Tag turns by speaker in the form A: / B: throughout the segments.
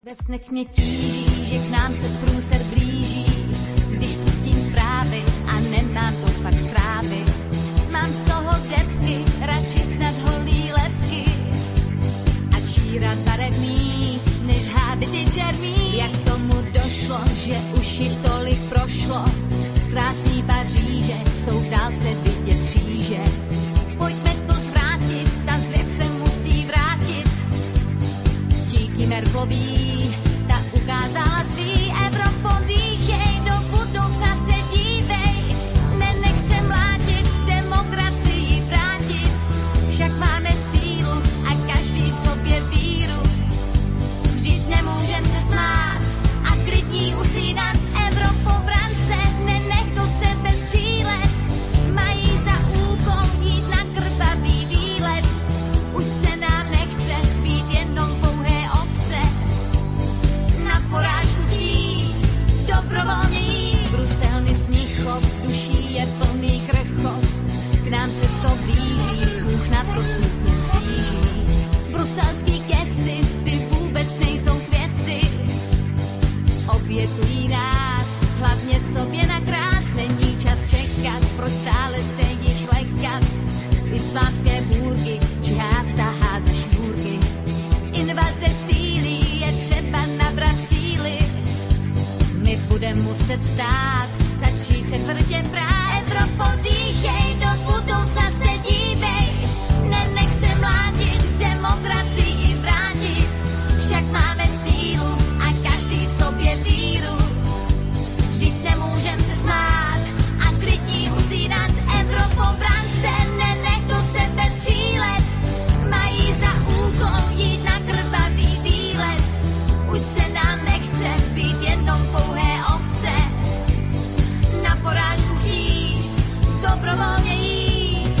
A: Ve snech mě tíží, že k nám se průser blíží, když pustím zprávy a nemám to fakt strávy. Mám z toho depky, radši snad holí lepky a čírat barevný, než hábity černý. Jak tomu došlo, že už jich tolik prošlo, z krásný Paříže jsou v dálce vidět kříže. Pojďme to zvrátit, ta zvěř se musí vrátit. Díky Merkelový, ta ukázala svý. Evropo, dýchej, do budoucna se dívej. Nenech se mlátit, demokracii vrátit. Však máme sílu a každý v sobě víru. Vždyť nemůžem se smát a klidní usínat. Evropo, vrance, nenech do sebe střílet. Mají za úkol jít na krvavý výlet. Už se nám nechce být jenom pouhé ovce. Na porážku tí dobrovolně jít. Brusel mi Smíchov, duší je plný krchot. K nám se to blíží, Bůh na to smutně stíží. Bruselský keci, ty vůbec nejsou k věci. Obětují nás, hlavně sobě na krás. Není čas čekat, proč stále se jich lekat. Islámské bůrky, džihad tahá za šňůrky. Invaze sílí, je třeba nabrat síly. My budem muset vstát, začít se tvrdě brát. Evropo, dýchej, do budoucna se dívej. Nenech se mlátit, demokracii vrátit. Však máme sílu a každý v sobě víru. Vždyť nemůžem se smát a klidní usínat. Evropo, vrance, nenech do sebe střílet. Mají za úkol jít na krvavý výlet. Už se nám nechce být jenom pouhé ovce. Na porážku chtít, dobrovolně jít.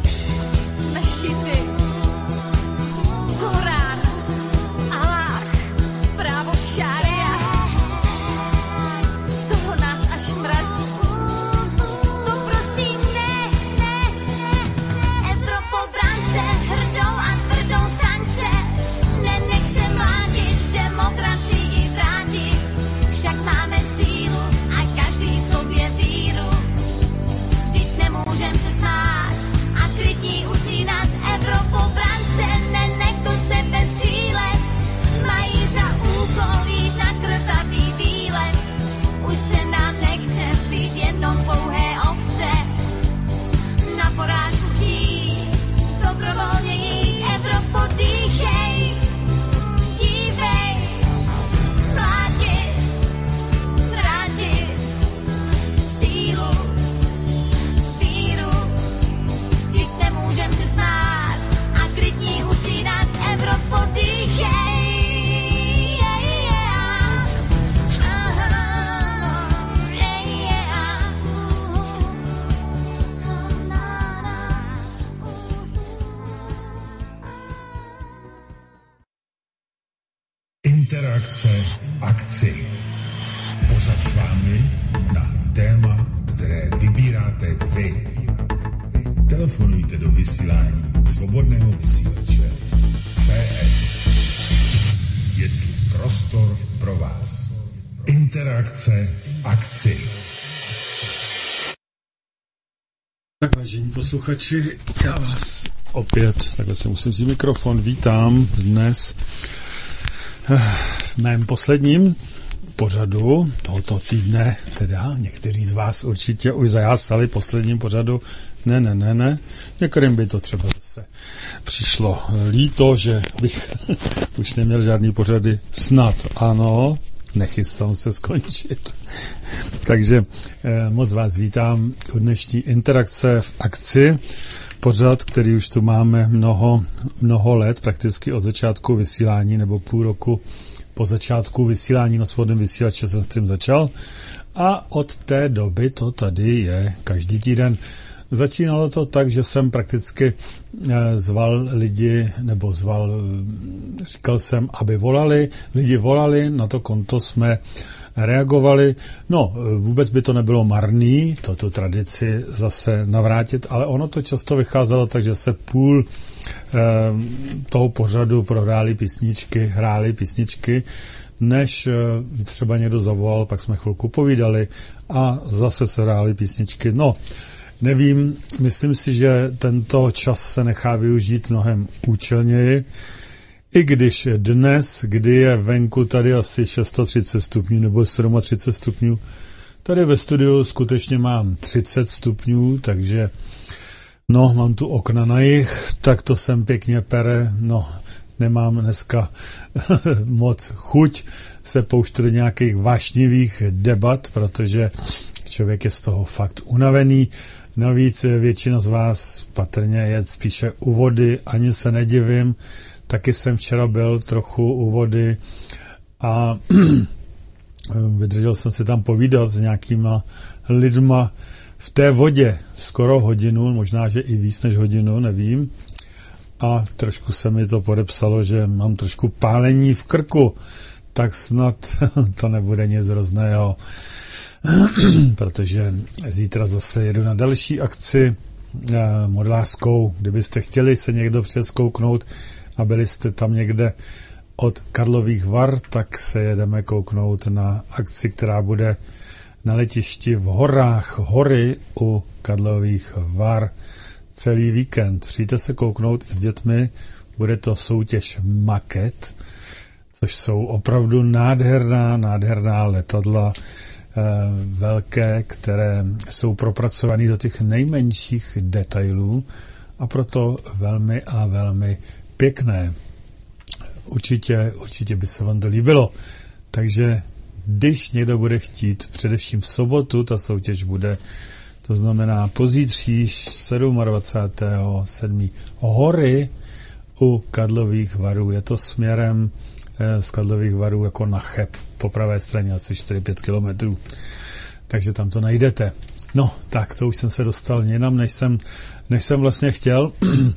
A: Mešity, Korán, Alách, právo šária. Z toho nás až mrazí. To prosím ne. Evropo, brance, hrdou a tvrdou staň se. Nenech se mlátit, demokracii vrátit. Však máme sílu a každý v sobě víru. Vždyť nemůžem se smát a klidní usínat. Evropo, brance, nenech do sebe střílet. Mají za úkol jít na krvavý výlet. Už se nám nechce být jenom pouhé ovce. Na porážku chtít, dobrovolně jít. Evropo, dýchej, dívej, mlátit, vrátit sílu, víru. Vždyť nemůžem se smát a klidní usínat. Evropo, dýchej.
B: Interakce v akci. Pořad s vámi na téma, které vybíráte vy. Telefonujte do vysílání Svobodného vysílače CS. Je tu prostor pro vás. Interakce v akci.
C: Tak vážení posluchači, já vás opět, takhle se musím vzít mikrofon, vítám dnes v mém posledním pořadu tohoto týdne, teda někteří z vás určitě už zajásali posledním pořadu, ne, některým by to třeba zase přišlo líto, že bych už neměl žádný pořady, snad ano, nechystám se skončit. Takže moc vás vítám u dnešní interakce v akci, pořad, který už tu máme mnoho let, prakticky od začátku vysílání nebo půl roku po začátku vysílání na Svobodném vysílači jsem s tím začal a od té doby to tady je každý týden. Začínalo to tak, že jsem prakticky zval lidi, říkal jsem, aby volali, lidi volali, na to konto jsme reagovali. No, vůbec by to nebylo marný, tu tradici zase navrátit, ale ono to často vycházelo tak, že se půl toho pořadu hráli písničky, než třeba někdo zavolal, pak jsme chvilku povídali a zase se hrály písničky. No, nevím, myslím si, že tento čas se nechá využít mnohem účelněji, i když dnes, kdy je venku tady asi 630 stupňů nebo 37 stupňů, tady ve studiu skutečně mám 30 stupňů, takže no, mám tu okna na jih, tak to sem pěkně pere, no, nemám dneska moc chuť se pouštět do nějakých vášnivých debat, protože člověk je z toho fakt unavený. Navíc většina z vás patrně je spíše u vody, ani se nedivím. Taky jsem včera byl trochu u vody a vydržel jsem si tam povídat s nějakýma lidma v té vodě skoro hodinu, možná, že i víc než hodinu, nevím. A trošku se mi to podepsalo, že mám trošku pálení v krku, tak snad to nebude nic hrozného, protože zítra zase jedu na další akci modelářskou. Kdybyste chtěli se někdo přeskouknout a byli jste tam někde od Karlových Var, tak se jedeme kouknout na akci, která bude na letišti v horách, hory u Karlových Var celý víkend. Přijďte se kouknout s dětmi, bude to soutěž maket, což jsou opravdu nádherná letadla, velké, které jsou propracované do těch nejmenších detailů a proto velmi a velmi pěkné. Určitě by se vám to líbilo. Takže když někdo bude chtít, především v sobotu ta soutěž bude, to znamená pozítří 27.7. hory u Karlových Varů. Je to směrem z Karlových Varů jako na Cheb, po pravé straně asi 4-5 kilometrů. Takže tam to najdete. No, tak to už jsem se dostal jinam, než jsem vlastně chtěl.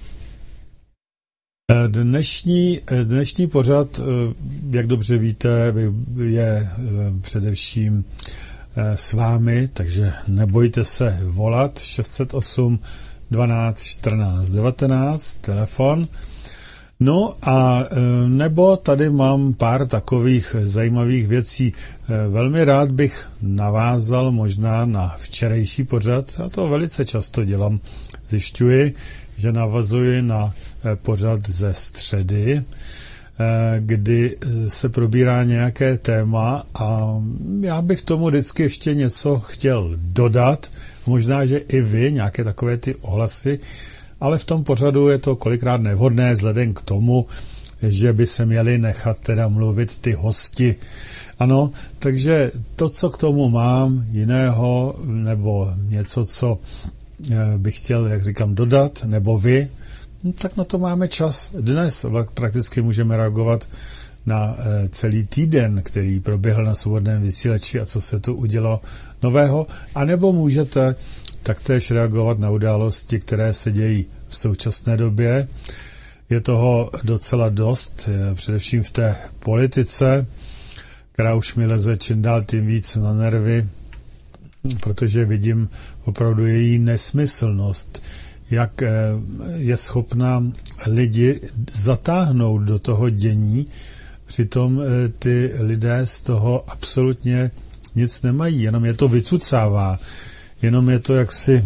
C: Dnešní pořad, jak dobře víte, je především s vámi, takže nebojte se volat 608 12 14 19, telefon. No a nebo tady mám pár takových zajímavých věcí. Velmi rád bych navázal možná na včerejší pořad, a to velice často dělám. Zjišťuji, že navazuji na pořad ze středy, kdy se probírá nějaké téma a já bych tomu vždycky ještě něco chtěl dodat, možná, že i vy, nějaké takové ty ohlasy, ale v tom pořadu je to kolikrát nevhodné vzhledem k tomu, že by se měli nechat teda mluvit ty hosti. Ano, takže to, co k tomu mám jiného, nebo něco, co bych chtěl, jak říkám, dodat, nebo vy, tak na to máme čas. Dnes prakticky můžeme reagovat na celý týden, který proběhl na Svobodném vysílači a co se tu udělalo nového, anebo můžete taktéž reagovat na události, které se dějí v současné době. Je toho docela dost, především v té politice, která už mi leze čím dál tím víc na nervy, protože vidím opravdu její nesmyslnost, jak je schopná lidi zatáhnout do toho dění, přitom ty lidé z toho absolutně nic nemají, jenom je to vycucává, jenom je to jaksi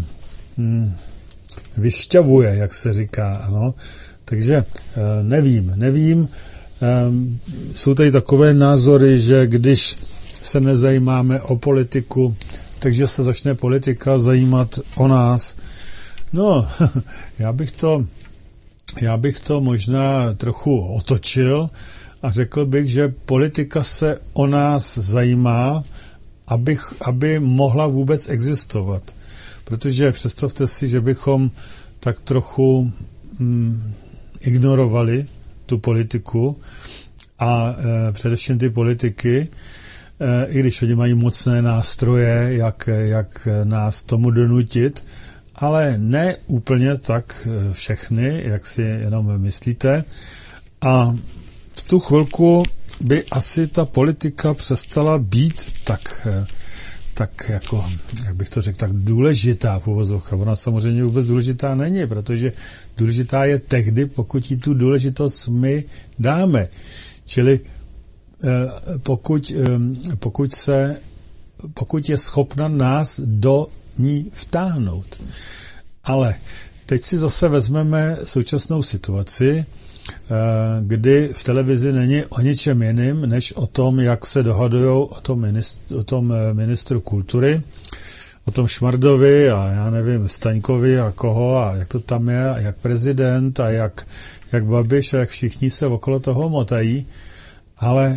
C: vyšťavuje, jak se říká, ano. Takže nevím. Jsou tady takové názory, že když se nezajímáme o politiku, takže se začne politika zajímat o nás. No, já bych to možná trochu otočil a řekl bych, že politika se o nás zajímá, aby mohla vůbec existovat. Protože představte si, že bychom tak trochu ignorovali tu politiku a především ty politiky, i když oni mají mocné nástroje, jak nás tomu donutit, ale ne úplně tak všechny, jak si jenom myslíte. A v tu chvilku by asi ta politika přestala být tak jako, jak bych to řekl, tak důležitá v uvozovkách. Ona samozřejmě vůbec důležitá není, protože důležitá je tehdy, pokud jí tu důležitost my dáme. Čili pokud je schopna nás do ní vtáhnout. Ale teď si zase vezmeme současnou situaci, kdy v televizi není o ničem jiným, než o tom, jak se dohadujou o tom ministru kultury, o tom Šmardovi a já nevím, Staňkovi a koho a jak to tam je, a jak prezident a jak Babiš a jak všichni se okolo toho motají, ale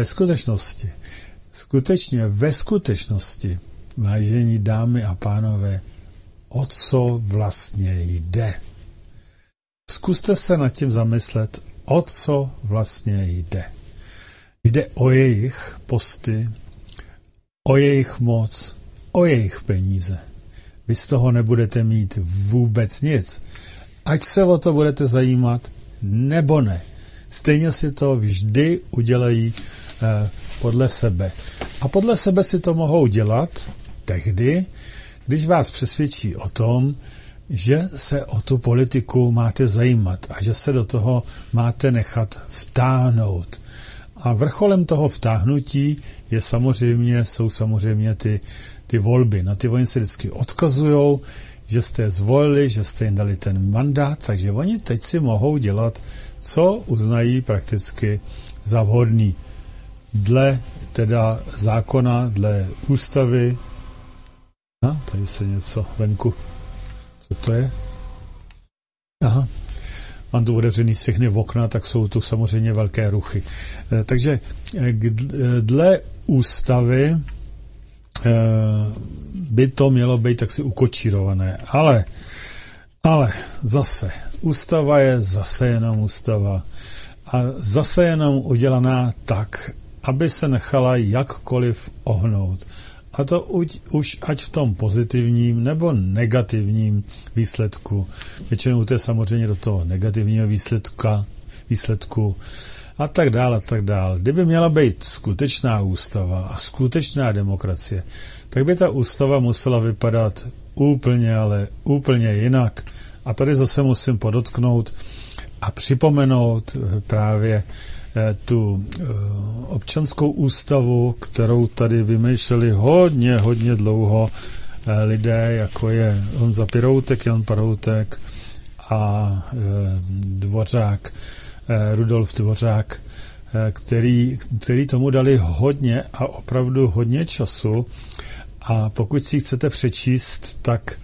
C: ve skutečnosti, vážení dámy a pánové, o co vlastně jde? Zkuste se nad tím zamyslet, o co vlastně jde. Jde o jejich posty, o jejich moc, o jejich peníze. Vy z toho nebudete mít vůbec nic. Ať se o to budete zajímat, nebo ne. Stejně si to vždy udělají podle sebe. A podle sebe si to mohou dělat tehdy, když vás přesvědčí o tom, že se o tu politiku máte zajímat a že se do toho máte nechat vtáhnout. A vrcholem toho vtáhnutí jsou samozřejmě ty volby. Na ty oni se vždycky odkazujou, že jste je zvolili, že jste jim dali ten mandát, takže oni teď si mohou dělat, co uznají prakticky za vhodný. Dle teda zákona, dle ústavy. Tady se něco venku. Co to je? Aha. Mám tu otevřený všechny okna, tak jsou tu samozřejmě velké ruchy. Takže dle ústavy by to mělo být taksi ukočírované. Ale zase, ústava je zase jenom ústava. A zase jenom udělaná tak, aby se nechala jakkoliv ohnout. A to už ať v tom pozitivním nebo negativním výsledku. Většinou to je samozřejmě do toho negativního výsledku a tak dále, a tak dále. Kdyby měla být skutečná ústava a skutečná demokracie, tak by ta ústava musela vypadat úplně, ale úplně jinak. A tady zase musím podotknout a připomenout právě tu občanskou ústavu, kterou tady vymýšleli hodně dlouho lidé, jako je Honza Piroutek, Jan Paroutek a Dvořák, Rudolf Dvořák, který tomu dali hodně a opravdu hodně času. A pokud si chcete přečíst, tak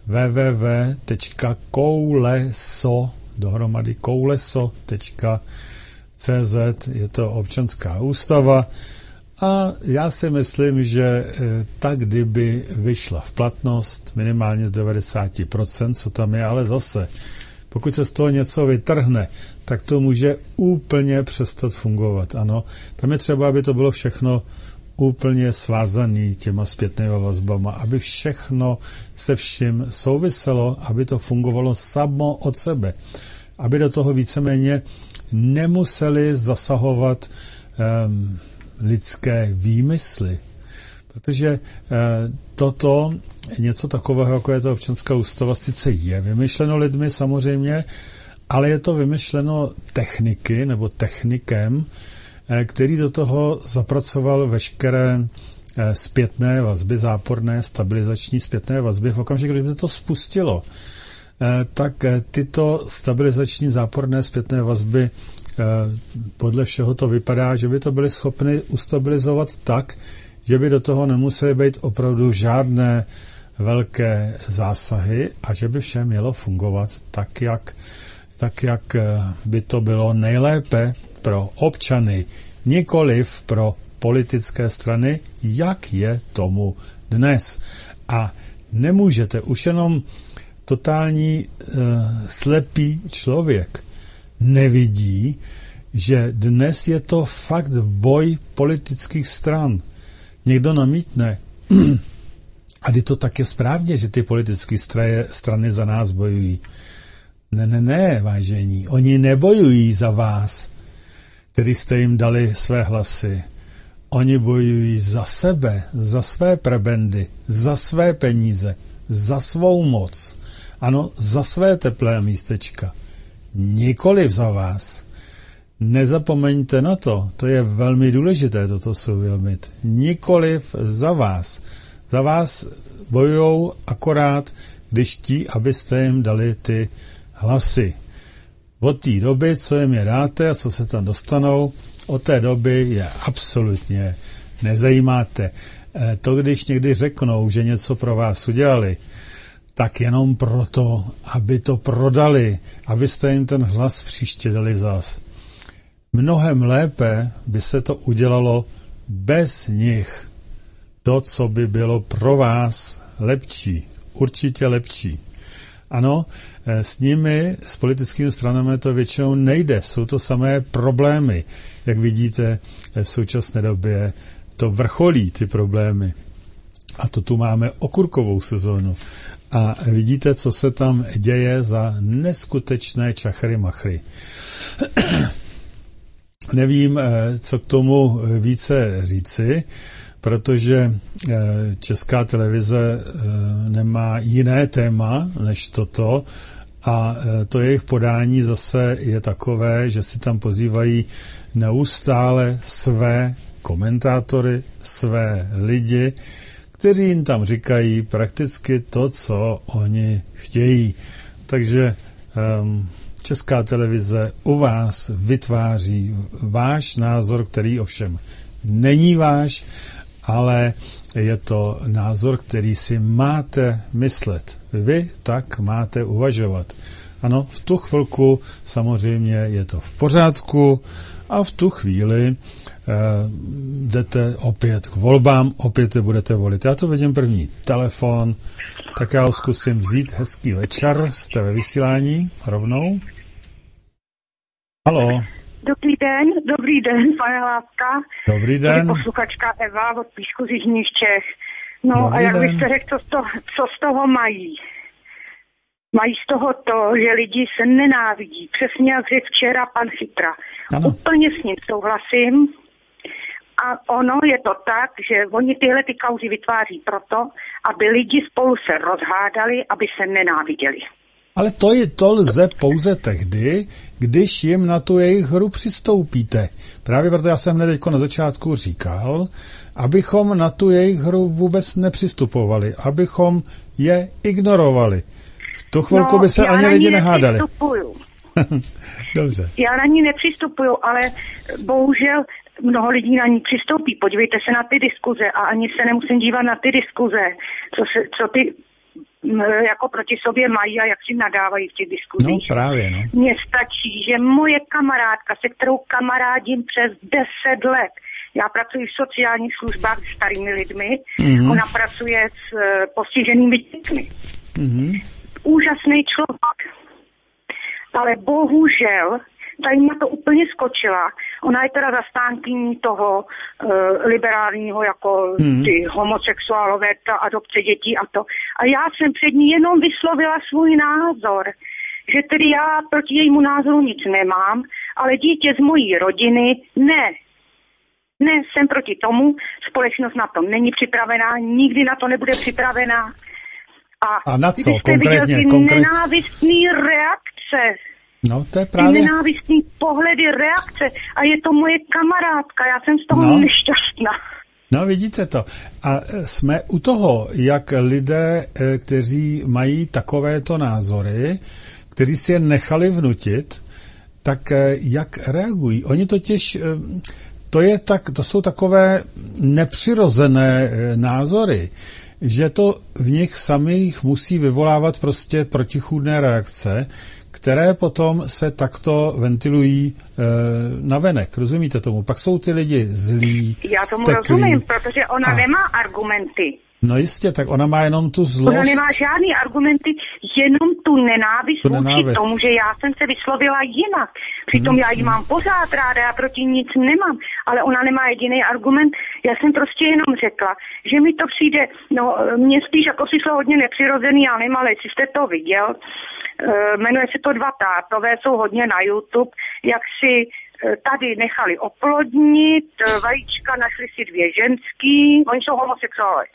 C: www.kouleso.cz je to občanská ústava a já si myslím, že tak kdyby vyšla v platnost minimálně z 90%, co tam je, ale zase, pokud se z toho něco vytrhne, tak to může úplně přestat fungovat. Ano, tam je třeba, aby to bylo všechno úplně svázaný těma zpětnými vazbama, aby všechno se vším souviselo, aby to fungovalo samo od sebe, aby do toho víceméně nemuseli zasahovat lidské výmysly, protože toto něco takového, jako je to občanská ústava, sice je vymyšleno lidmi samozřejmě, ale je to vymyšleno techniky nebo technikem, který do toho zapracoval veškeré zpětné vazby, záporné, stabilizační zpětné vazby. V okamžiku, kdy se to spustilo, tak tyto stabilizační záporné zpětné vazby podle všeho to vypadá, že by to byly schopny ustabilizovat tak, že by do toho nemusely být opravdu žádné velké zásahy a že by vše mělo fungovat tak, jak by to bylo nejlépe pro občany, nikoliv pro politické strany, jak je tomu dnes. A nemůžete, už jenom totální slepý člověk nevidí, že dnes je to fakt boj politických stran. Někdo namítne, a kdy to tak je správně, že ty politické strany za nás bojují. Ne, vážení, oni nebojují za vás, který jste jim dali své hlasy. Oni bojují za sebe, za své prebendy, za své peníze, za svou moc. Ano, za své teplé místečka. Nikoliv za vás. nezapomeňte na to je velmi důležité toto si uvědomit, nikoliv za vás. Za vás bojujou akorát, když ti, abyste jim dali ty hlasy. Od té doby, co jim je dáte a co se tam dostanou, od té doby je absolutně nezajímáte. To, když někdy řeknou, že něco pro vás udělali, tak jenom proto, aby to prodali, abyste jim ten hlas příště dali zas. Mnohem lépe by se to udělalo bez nich. To, co by bylo pro vás lepší, určitě lepší. Ano, s nimi, s politickými stranami to většinou nejde. Jsou to samé problémy. Jak vidíte, v současné době to vrcholí ty problémy. A to tu máme okurkovou sezónu. A vidíte, co se tam děje za neskutečné čachry machry. Nevím, co k tomu více říci, protože Česká televize nemá jiné téma než toto a to jejich podání zase je takové, že si tam pozývají neustále své komentátory, své lidi, kteří jim tam říkají prakticky to, co oni chtějí. Takže Česká televize u vás vytváří váš názor, který ovšem není váš, ale je to názor, který si máte myslet. Vy tak máte uvažovat. Ano, v tu chvilku samozřejmě je to v pořádku a v tu chvíli jdete opět k volbám, opět je budete volit. Já to vidím první telefon, tak já ho zkusím vzít. Hezký večer, jste ve vysílání rovnou. Haló.
D: Dobrý den, pane Láska.
C: Dobrý den.
D: Posluchačka Eva od Píšku z Jižních Čech. No dobrý a jak den. Byste řekl, co z toho mají? Mají z toho to, že lidi se nenávidí. Přesně jak řekl včera pan Chytra. Ano. Úplně s ním souhlasím. A ono je to tak, že oni tyhle ty kauzy vytváří proto, aby lidi spolu se rozhádali, aby se nenáviděli.
C: Ale to lze pouze tehdy, když jim na tu jejich hru přistoupíte. Právě proto já jsem hned na začátku říkal, abychom na tu jejich hru vůbec nepřistupovali, abychom je ignorovali. V tu chvilku by se ani lidi nehádali. Dobře.
D: Já na ní nepřistupuju, ale bohužel mnoho lidí na ní přistoupí. Podívejte se na ty diskuze a ani se nemusím dívat na ty diskuze, co ty jako proti sobě mají a jak si nadávají v těch diskuzích.
C: No právě, no.
D: Mně stačí, že moje kamarádka, se kterou kamarádím přes 10 let, já pracuji v sociálních službách s starými lidmi, ona pracuje s postiženými dětmi. Úžasný člověk. Ale bohužel, tady mě to úplně skočila. Ona je teda zastánkyní toho liberálního, jako ty homosexuálové, ta adopce dětí a to. A já jsem před ní jenom vyslovila svůj názor, že tedy já proti jejímu názoru nic nemám, ale dítě z mojí rodiny ne. Ne, jsem proti tomu, společnost na to není připravená, nikdy na to nebude připravená.
C: A na co
D: konkrétně? Nenávistný reakce.
C: No, to je právě...
D: Nenávistný pohledy, reakce. A je to moje kamarádka, já jsem z toho nešťastná.
C: No, vidíte to. A jsme u toho, jak lidé, kteří mají takovéto názory, kteří si je nechali vnutit, tak jak reagují? Oni totiž... To jsou takové nepřirozené názory, že to v nich samých musí vyvolávat prostě protichůdné reakce, které potom se takto ventilují navenek. Rozumíte tomu? Pak jsou ty lidi zlí,
D: já tomu
C: steklí.
D: Rozumím, protože ona nemá argumenty.
C: No jistě, tak ona má jenom tu zlost.
D: Ona nemá žádný argumenty, jenom tu nenávist vůči tomu, že já jsem se vyslovila jinak. Přitom já ji mám pořád ráda, já proti nic nemám, ale ona nemá jediný argument. Já jsem prostě jenom řekla, že mi to přijde, mně spíš jako přišlo hodně nepřirozený, já nevím, ale jestli jste to viděl, jmenuje se to Dva tátové, jsou hodně na YouTube, jak si tady nechali oplodnit, vajíčka našli si 2 ženský, oni jsou homosexuálové.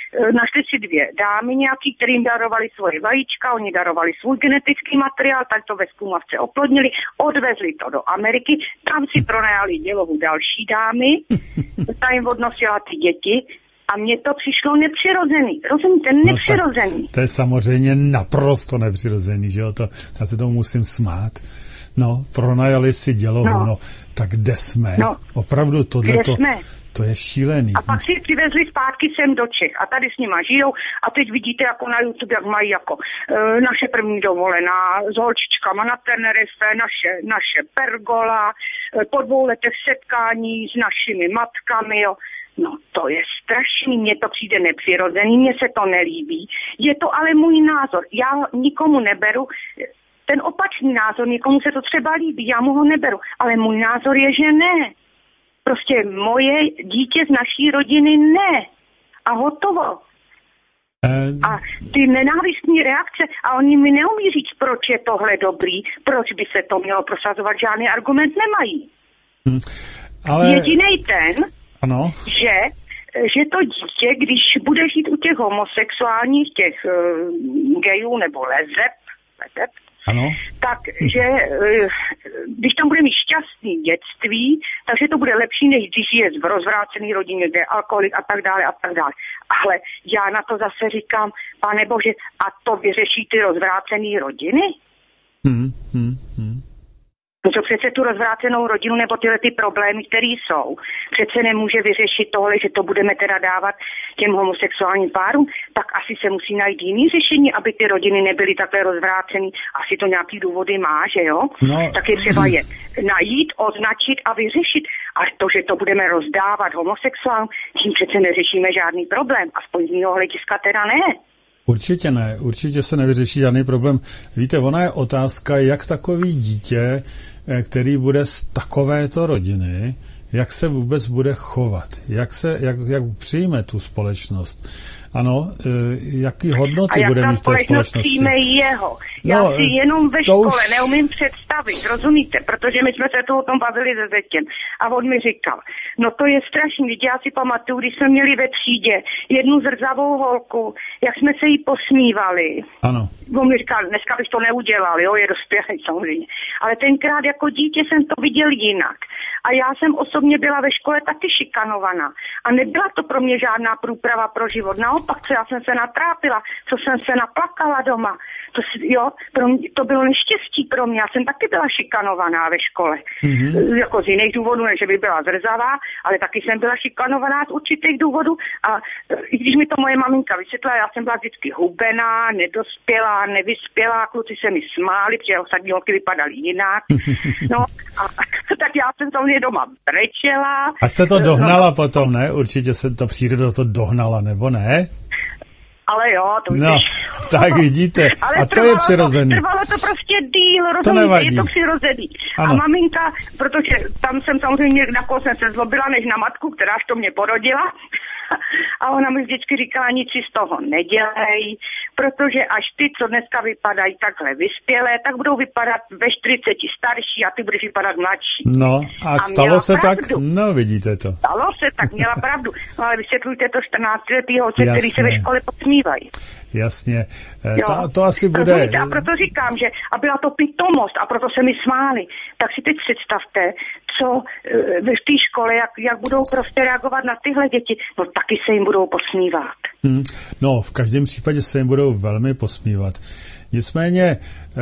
D: našli si 2 dámy nějaký, kterým darovali svoje vajíčka, oni darovali svůj genetický materiál, tak to ve zkumavce oplodnili, odvezli to do Ameriky, tam si pronajali dělohu další dámy, ta jim odnosila ty děti a mně to přišlo nepřirozený. Rozumíte, nepřirozený.
C: No, to je samozřejmě naprosto nepřirozený, že jo, já se tomu musím smát. No, pronajali si dělohu, no tak kde jsme? No, opravdu tohleto, to je šílený.
D: A pak si přivezli zpátky sem do Čech a tady s nima žijou a teď vidíte jako na YouTube, jak mají jako naše první dovolená s holčičkama na Tenerife, naše pergola, po 2 letech setkání s našimi matkami, jo. No to je strašný, mně to přijde nepřirozený, mně se to nelíbí. Je to ale můj názor, já nikomu neberu ten opačný názor, někomu se to třeba líbí, já mu ho neberu, ale můj názor je, že ne. Prostě moje dítě z naší rodiny ne. A hotovo. A ty nenávistní reakce, a oni mi neumí říct, proč je tohle dobrý, proč by se to mělo prosazovat, žádný argument nemají.
C: Ale...
D: Jedinej ten,
C: ano.
D: že to dítě, když bude žít u těch homosexuálních, těch gejů nebo lezeb,
C: ano.
D: Takže když tam bude mít šťastný dětství, takže to bude lepší, než když je v rozvrácený rodině, kde je alkoholik a tak dále a tak dále. Ale já na to zase říkám, pane Bože, a to vyřeší ty rozvrácený rodiny? No to přece tu rozvrácenou rodinu nebo tyhle ty problémy, které jsou, přece nemůže vyřešit tohle, že to budeme teda dávat těm homosexuálním párům, tak asi se musí najít jiný řešení, aby ty rodiny nebyly takhle rozvrácený. Asi to nějaký důvody má, že jo? No. Tak je třeba je najít, označit a vyřešit. A to, že to budeme rozdávat homosexuálům, tím přece neřešíme žádný problém. Aspoň z mého hlediska teda ne.
C: Určitě ne, určitě se nevyřeší žádný problém. Víte, ona je otázka, jak takový dítě, který bude z takovéto rodiny, jak se vůbec bude chovat, jak přijme tu společnost. Ano, jaký hodnoty bude mít v té společnosti.
D: Přijme jeho. Já si jenom ve škole neumím představit, rozumíte? Protože my jsme se tu o tom bavili se Zetěm a on mi říkal, no to je strašný, já si pamatuju, když jsme měli ve třídě jednu zrzavou holku, jak jsme se jí posmívali.
C: Ano.
D: On mi říkal, dneska bych to neudělal, jo, je dospělý samozřejmě. Ale tenkrát jako dítě jsem to viděl jinak. A já jsem osobně byla ve škole taky šikanovaná. A nebyla to pro mě žádná průprava pro život. Naopak, co já jsem se natrápila, co jsem se naplakala doma. To bylo neštěstí pro mě. Já jsem taky byla šikanovaná ve škole. Jako z jiných důvodů, než by byla zrzavá, ale taky jsem byla šikanovaná z určitých důvodů. A i když mi to moje maminka vysvětlila, já jsem byla vždycky hubená, nedospělá, nevyspělá, kluci se mi smáli, protože ostatní holky vypadaly jinak. No, a tak já jsem samozřejmě doma brečela.
C: A jste to dohnala potom, ne? Určitě se to příroda to dohnala, nebo ne?
D: Ale jo, to
C: no, tak vidíte.
D: Ale
C: a to je přirozený.
D: Trvalo to prostě díl, rozumíte, je to přirozený. Ano. A maminka, protože tam jsem samozřejmě, na koho jsem se zlobila, než na matku, kteráž to mě porodila. A ona mi vždycky říkala, nic si z toho nedělej, protože až ty, co dneska vypadají takhle vyspělé, tak budou vypadat ve 40 starší a ty budeš vypadat mladší.
C: No a stalo se
D: pravdu.
C: Tak? No vidíte to.
D: Stalo se tak, měla pravdu. No ale vysvětlujte to 14letý holce, který se ve škole podsmívají.
C: Jasně, to asi bude...
D: A proto říkám, že a byla to pitomost a proto se mi smáli. Tak si teď představte, co v té škole, jak budou prostě reagovat na tyhle děti. No taky se jim budou posmívat.
C: No, v každém případě se jim budou velmi posmívat. Nicméně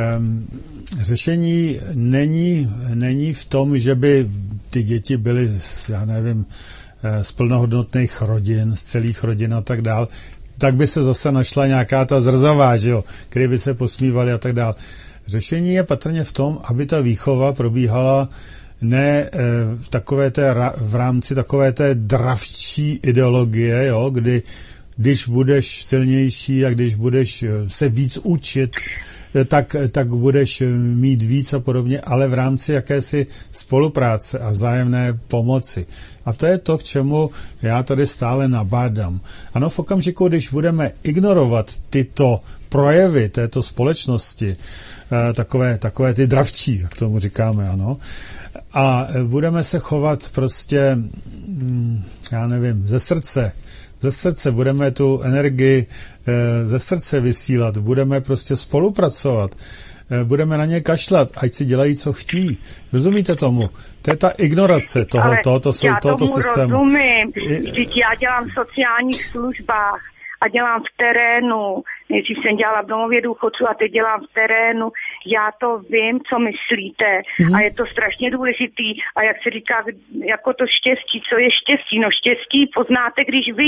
C: řešení není v tom, že by ty děti byly, já nevím, z plnohodnotných rodin, z celých rodin a tak dál. Tak by se zase našla nějaká ta zrzavá, že jo, který by se posmívali a tak dál. Řešení je patrně v tom, aby ta výchova probíhala ne v rámci takové té dravčí ideologie, jo, když budeš silnější a když budeš se víc učit, tak budeš mít víc a podobně, ale v rámci jakési spolupráce a vzájemné pomoci. A to je to, k čemu já tady stále nabádám. Ano, v okamžiku, když budeme ignorovat tyto projevy této společnosti, takové ty dravčí, jak tomu říkáme, ano, a budeme se chovat prostě, já nevím, ze srdce, ze srdce, budeme tu energii ze srdce vysílat, budeme prostě spolupracovat, budeme na ně kašlat, ať si dělají, co chtějí. Rozumíte tomu? To je ta ignorace tohoto systému.
D: Rozumím. Vždyť já dělám v sociálních službách a dělám v terénu. Nejdřív jsem dělala v domově důchodců a teď dělám v terénu. Já to vím, co myslíte a je to strašně důležitý. A jak se říká, jako to štěstí, co je štěstí? No štěstí poznáte, když vy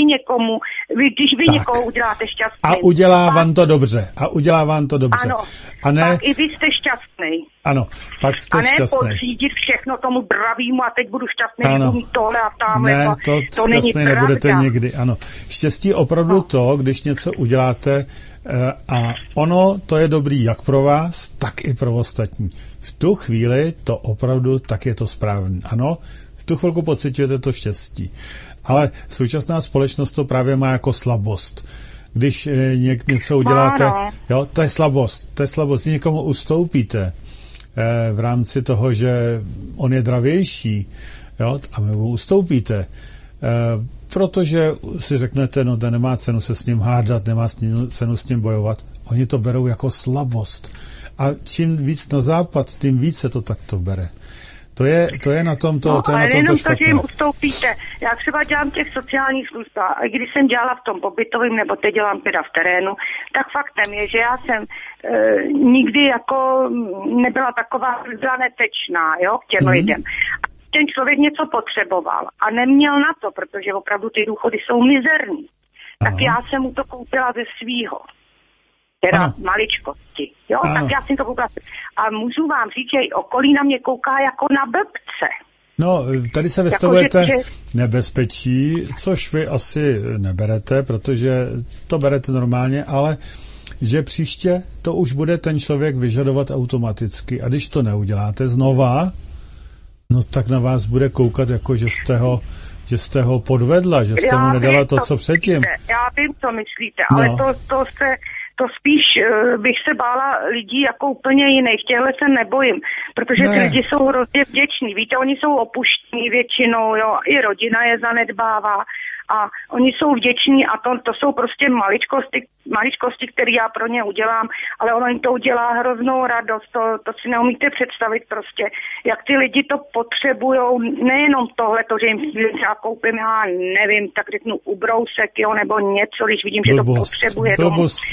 D: někoho uděláte šťastný.
C: A udělá vám to dobře.
D: Ano,
C: a ne,
D: pak i vy jste šťastný.
C: Ano, pak jste šťastný.
D: A ne podřídit všechno tomu dravímu a teď budu šťastný, budu mít tohle a tamhle.
C: Ne, to šťastný nebudete nikdy, ano. Štěstí opravdu to, když něco uděláte a ono to je dobrý jak pro vás, tak i pro ostatní. V tu chvíli to opravdu tak je to správný. Ano, v tu chvilku pociťujete to štěstí. Ale současná společnost to právě má jako slabost. Když něco uděláte, jo, to je slabost. Když někomu ustoupíte v rámci toho, že on je dravější, jo, a vy mu ustoupíte, protože si řeknete, no to nemá cenu se s ním hádat, nemá cenu s ním bojovat. Oni to berou jako slabost. A čím víc na západ, tím více to takto bere. To je na tomto špatné.
D: Ale jenom to, že jim ustoupíte. Já třeba dělám v těch sociálních službách, a když jsem dělala v tom pobytovém, nebo teď dělám teda v terénu, tak faktem je, že já jsem nikdy jako nebyla taková netečná, jo, k těm lidem. Ten člověk něco potřeboval a neměl na to, protože opravdu ty důchody jsou mizerní. Tak já jsem mu to koupila ze svýho. Teda maličkosti. Jo, tak já jsem to koupila. A můžu vám říct, že i okolí na mě kouká jako na blbce.
C: No, tady se vystavujete nebezpečí, což vy asi neberete, protože to berete normálně, ale že příště to už bude ten člověk vyžadovat automaticky. A když to neuděláte znova, no tak na vás bude koukat, jako že jste ho podvedla, že jste mu nedala to, co předtím.
D: Já vím, co myslíte, ale to spíš bych se bála lidí jako úplně jiných. Těhle se nebojím, protože ty lidi jsou hrozně vděční. Víte, oni jsou opuštění většinou, jo, i rodina je zanedbává a oni jsou vděční a to jsou prostě maličkosti, které já pro ně udělám, ale ono jim to udělá hroznou radost, to si neumíte představit prostě, jak ty lidi to potřebujou, nejenom tohle, že jim třeba koupím, já nevím, tak řeknu ubrousek, jo, nebo něco, když vidím, že to potřebuje. Blbost,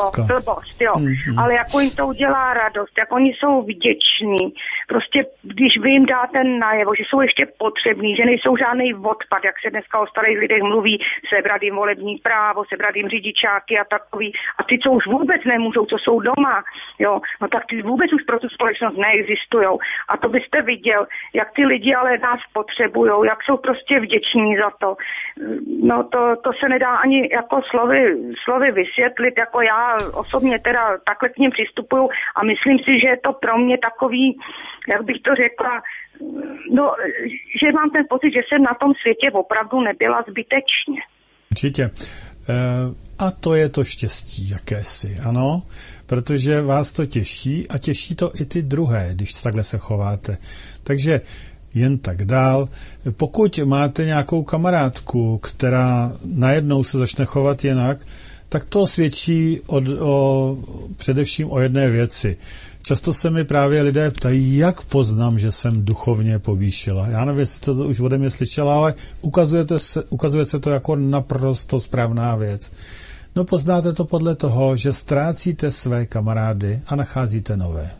D: jo. Ale jako jim to udělá radost, jak oni jsou vděční, prostě když vy jim dáte najevo, že jsou ještě potřební, že nejsou žádný odpad, jak se dneska o starých lidech mluví, sebrat jim volební právo, sebrat jim řidičáky a takový. A ty, co už vůbec nemůžou, co jsou doma, jo, no tak ty vůbec už pro tu společnost neexistujou. A to byste viděl, jak ty lidi ale nás potřebujou, jak jsou prostě vděční za to. No to se nedá ani jako slovy vysvětlit, jako já osobně teda takhle k ním přistupuju a myslím si, že je to pro mě takový, jak bych to řekla, no, že mám ten pocit, že jsem na tom světě opravdu nebyla zbytečně.
C: Určitě. A to je to štěstí jakési, ano, protože vás to těší a těší to i ty druhé, když takhle se chováte. Takže jen tak dál. Pokud máte nějakou kamarádku, která najednou se začne chovat jinak, tak to svědčí především o jedné věci. Často se mi právě lidé ptají, jak poznám, že jsem duchovně povýšila. Já nevím, jestli to už ode mě slyšela, ale ukazuje se to jako naprosto správná věc. No poznáte to podle toho, že ztrácíte své kamarády a nacházíte nové.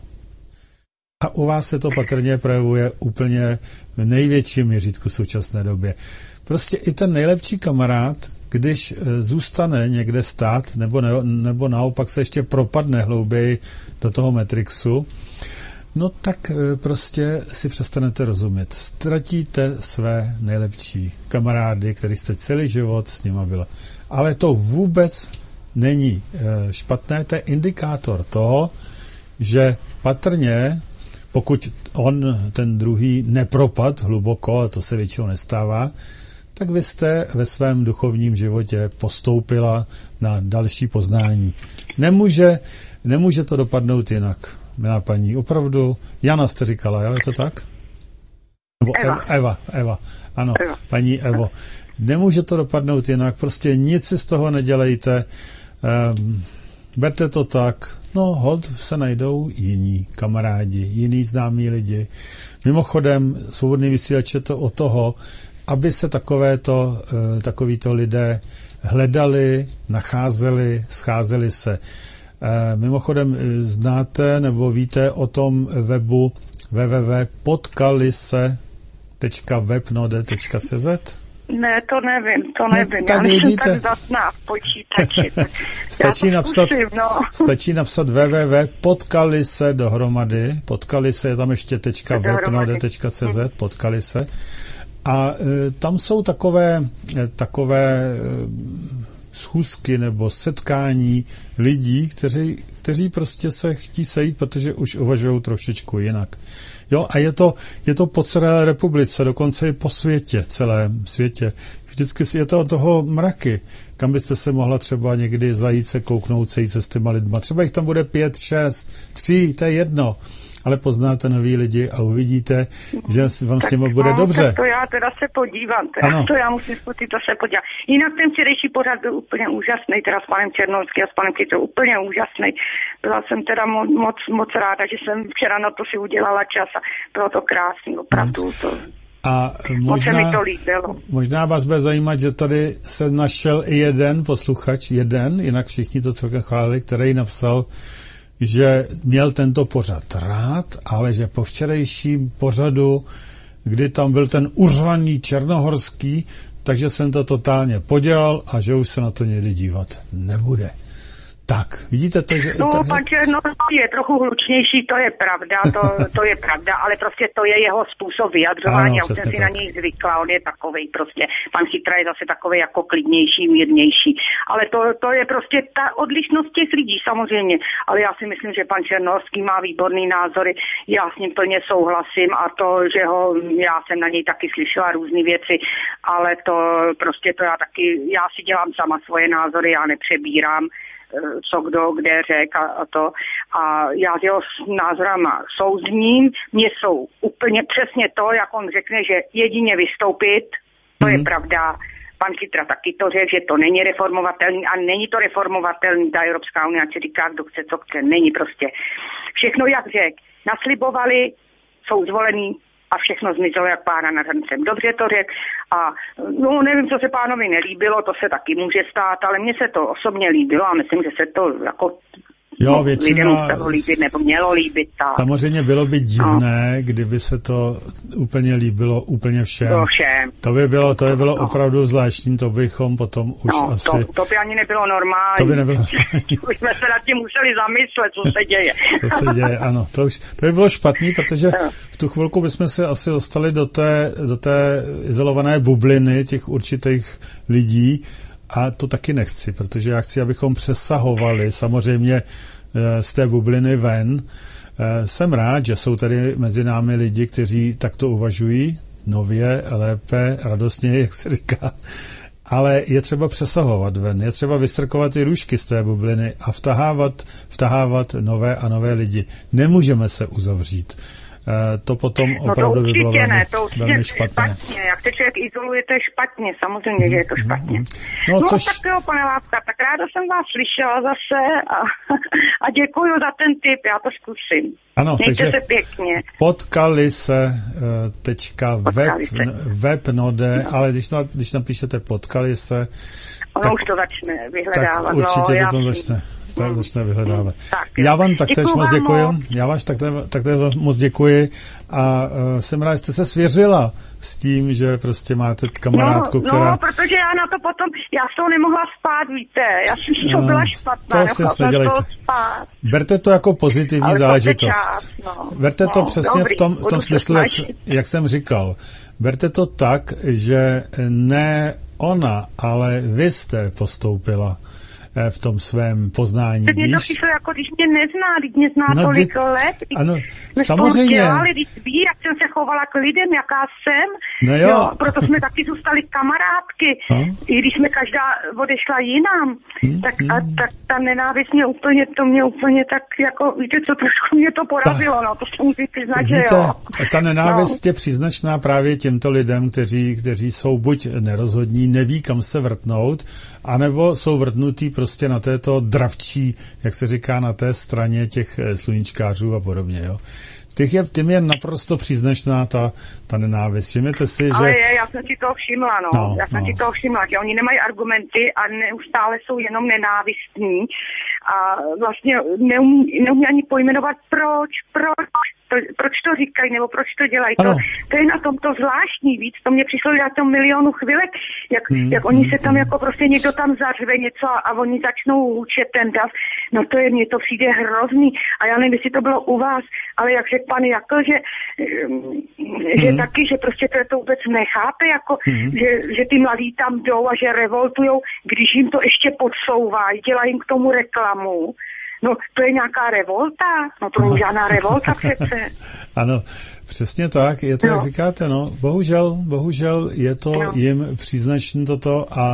C: A u vás se to patrně projevuje úplně v největším měřítku v současné době. Prostě i ten nejlepší kamarád, když zůstane někde stát, nebo naopak se ještě propadne hlouběji do toho Matrixu, no tak prostě si přestanete rozumět. Ztratíte své nejlepší kamarády, který jste celý život s nima byla. Ale to vůbec není špatné, to je indikátor toho, že patrně, pokud ten druhý nepropad hluboko, a to se většinou nestává, tak vy jste ve svém duchovním životě postoupila na další poznání. Nemůže to dopadnout jinak, milá paní. Opravdu, Jana jste říkala, jo? Je to tak? Nebo Eva. Ano, Eva. Paní Evo. Nemůže to dopadnout jinak, prostě nic si z toho nedělejte. Berte to tak, hod se najdou jiní kamarádi, jiní známí lidi. Mimochodem, Svobodný vysílač je to o toho, aby se takovýto lidé hledali, nacházeli, scházeli se. Mimochodem, znáte nebo víte o tom webu www.potkalise.webnode.cz?
D: Ne, to nevím.
C: Tak
D: já
C: vidíte.
D: Tak zasná v počítači.
C: Stačí napsat www.potkalise dohromady. Potkalise je tam ještě .webnode.cz, potkalise. A tam jsou takové schůzky nebo setkání lidí, kteří prostě se chtí sejít, protože už uvažují trošičku jinak. Jo, a je to po celé republice, dokonce i po světě, celém světě. Vždycky je to od toho mraky, kam byste se mohla třeba někdy zajít se kouknout, sejít se s těma lidma. Třeba jich tam bude 5, 6, 3, to je jedno. Ale poznáte nový lidi a uvidíte, že vám s těma bude dobře.
D: Tak to já teda se podívám. Já musím to se podívat. Jinak ten včerejší pořad byl úplně úžasný, teda s panem Černovským a s panem Kytrou, úplně úžasný. Byla jsem teda moc ráda, že jsem včera na to si udělala čas a bylo to krásný, opravdu to.
C: A možná vás bude zajímat, že tady se našel i jeden posluchač, jinak všichni to celkem chválili, který napsal, že měl tento pořad rád, ale že po včerejším pořadu, kdy tam byl ten uřvaný Černohorský, takže jsem to totálně podělal a že už se na to někdy dívat nebude. Tak, vidíte to, že...
D: pan Černohorský je trochu hlučnější, to je pravda, to je pravda, ale prostě to je jeho způsob vyjadřování, já už jsem si na něj zvykla, on je takovej prostě, pan Chytra je zase takovej jako klidnější, mírnější, ale to je prostě ta odlišnost těch lidí samozřejmě, ale já si myslím, že pan Černohorský má výborný názory, já s ním plně souhlasím a to, že já jsem na něj taky slyšela různý věci, ale to prostě já si dělám sama svoje názory, já nepřebírám, co kdo kde řek a to. A já s jeho názorama souzním. Mně jsou úplně přesně to, jak on řekne, že jedině vystoupit, to je pravda. Pan Chytra taky to řekl, že to není reformovatelný a není to reformovatelný. Ta Evropská unie, ať říká, kdo chce, co chce. Není prostě. Všechno, jak řekl. Naslibovali, jsou zvolení a všechno zmizelo jak pána nad hrncem. Dobře to řekl a nevím, co se pánovi nelíbilo, to se taky může stát, ale mně se to osobně líbilo a myslím, že se to jako
C: většina
D: líbit, nebo mělo líbit. Tak.
C: Samozřejmě bylo by divné, kdyby se to úplně líbilo úplně všem. To by bylo opravdu zvláštní, to bychom potom už asi...
D: To by ani nebylo normální.
C: To by nebylo normální.
D: Už jsme se nad tím museli zamyslet, co se děje.
C: Co se děje, ano. To by bylo špatný, protože v tu chvilku bychom se asi dostali do té izolované bubliny těch určitých lidí, a to taky nechci, protože já chci, abychom přesahovali samozřejmě z té bubliny ven. Jsem rád, že jsou tady mezi námi lidi, kteří takto uvažují, nově, lépe, radostně, jak se říká. Ale je třeba přesahovat ven, je třeba vystrkovat ty růžky z té bubliny a vtahávat nové a nové lidi. Nemůžeme se uzavřít. To potom opravdu by bylo velmi špatné.
D: Jak se člověk izoluje, to je špatně, samozřejmě, že je to špatně. Tak jo, pane Láska, tak ráda jsem vás slyšela zase a děkuju za ten tip, já to zkusím.
C: Ano,
D: mějte se pěkně.
C: Potkalise.webnode, ale když napíšete Potkalise,
D: ono už to začne vyhledávat.
C: Tak určitě to tam začne vyhledávat. Já vám taktéž moc děkuji. Já vám taktéž moc děkuji a jsem rád, že jste se svěřila s tím, že prostě máte kamarádku, která...
D: protože já na to potom, já s toho nemohla spát, víte, já jsem si to byla špatná, nemohla to spát.
C: Berte to jako pozitivní záležitost. Berte to přesně v tom smyslu, jak jsem říkal. Berte to tak, že ne ona, ale vy jste postoupila. v tom svém poznání.
D: Mně to přišlo, jako když mě nezná, když mě zná tolik let.
C: Ano, samozřejmě.
D: Dělali, když ví, jak jsem se chovala k lidem, jaká jsem.
C: No jo.
D: Proto jsme taky zůstali kamarádky. I když jsme každá odešla jinam. Tak ta nenávist mě úplně tak, jako, víte co, trošku mě to porazilo, to se musí přiznat, že jo.
C: Ta nenávist je příznačná právě těmto lidem, kteří jsou buď nerozhodní, neví, kam se vrtnout, anebo jsou vrtnutí prostě na této dravčí, jak se říká, na té straně těch sluníčkářů a podobně, jo. Tím je naprosto příznačná ta nenávist. Všimněte si, že...
D: Ale já jsem si toho všimla, Já jsem si toho všimla, že oni nemají argumenty a neustále jsou jenom nenávistní a vlastně neumí ani pojmenovat proč to říkají, nebo proč to dělají. To je na tom to zvláštní víc. To mě přišlo na tom milionu chvilek, jak oni se tam jako prostě někdo tam zařve něco a oni začnou učet ten dav. Mně to přijde hrozný. A já nevím, jestli to bylo u vás, ale jak řekl pan Jakl, že taky, že prostě to vůbec nechápe, jako, že ty mladí tam jdou a že revoltujou, když jim to ještě podsouvají, dělají jim k tomu reklamu. To je nějaká revolta? To je žádná revolta přece.
C: Ano, přesně tak, je to, jak říkáte, bohužel je to jim příznačné toto a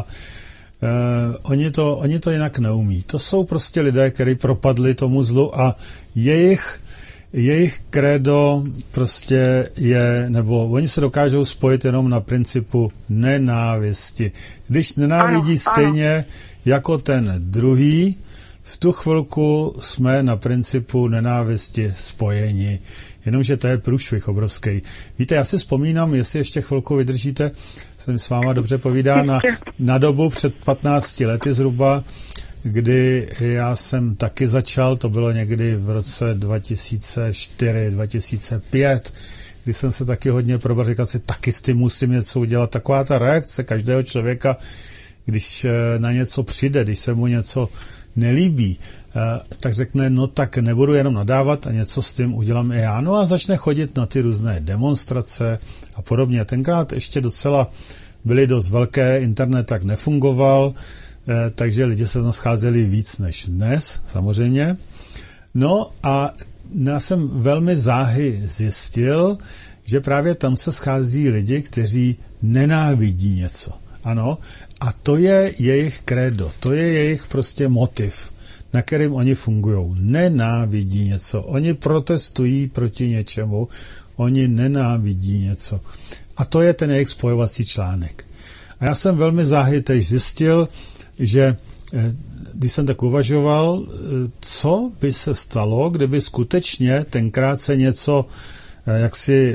C: oni to jinak neumí. To jsou prostě lidé, kteří propadli tomu zlu a jejich krédo prostě je, nebo oni se dokážou spojit jenom na principu nenávisti. Když nenávidí stejně jako ten druhý, v tu chvilku jsme na principu nenávisti spojeni, jenomže to je průšvih obrovský. Víte, já si vzpomínám, jestli ještě chvilku vydržíte, jsem s váma dobře povídá, na dobu před 15 lety zhruba, kdy já jsem taky začal, to bylo někdy v roce 2004, 2005, kdy jsem se taky hodně probal, říkal si, taky s tím musím něco udělat. Taková ta reakce každého člověka, když na něco přijde, když se mu něco nelíbí, tak řekne, tak nebudu jenom nadávat a něco s tím udělám i já. A začne chodit na ty různé demonstrace a podobně. Tenkrát ještě docela byly dost velké, internet tak nefungoval, takže lidi se tam scházeli víc než dnes, samozřejmě. A já jsem velmi záhy zjistil, že právě tam se schází lidi, kteří nenávidí něco. Ano, a to je jejich krédo, to je jejich prostě motiv, na kterým oni fungují. Nenávidí něco, oni protestují proti něčemu, oni nenávidí něco. A to je ten jejich spojovací článek. A já jsem velmi záhy teď zjistil, že když jsem tak uvažoval, co by se stalo, kdyby skutečně tenkrát se něco jaksi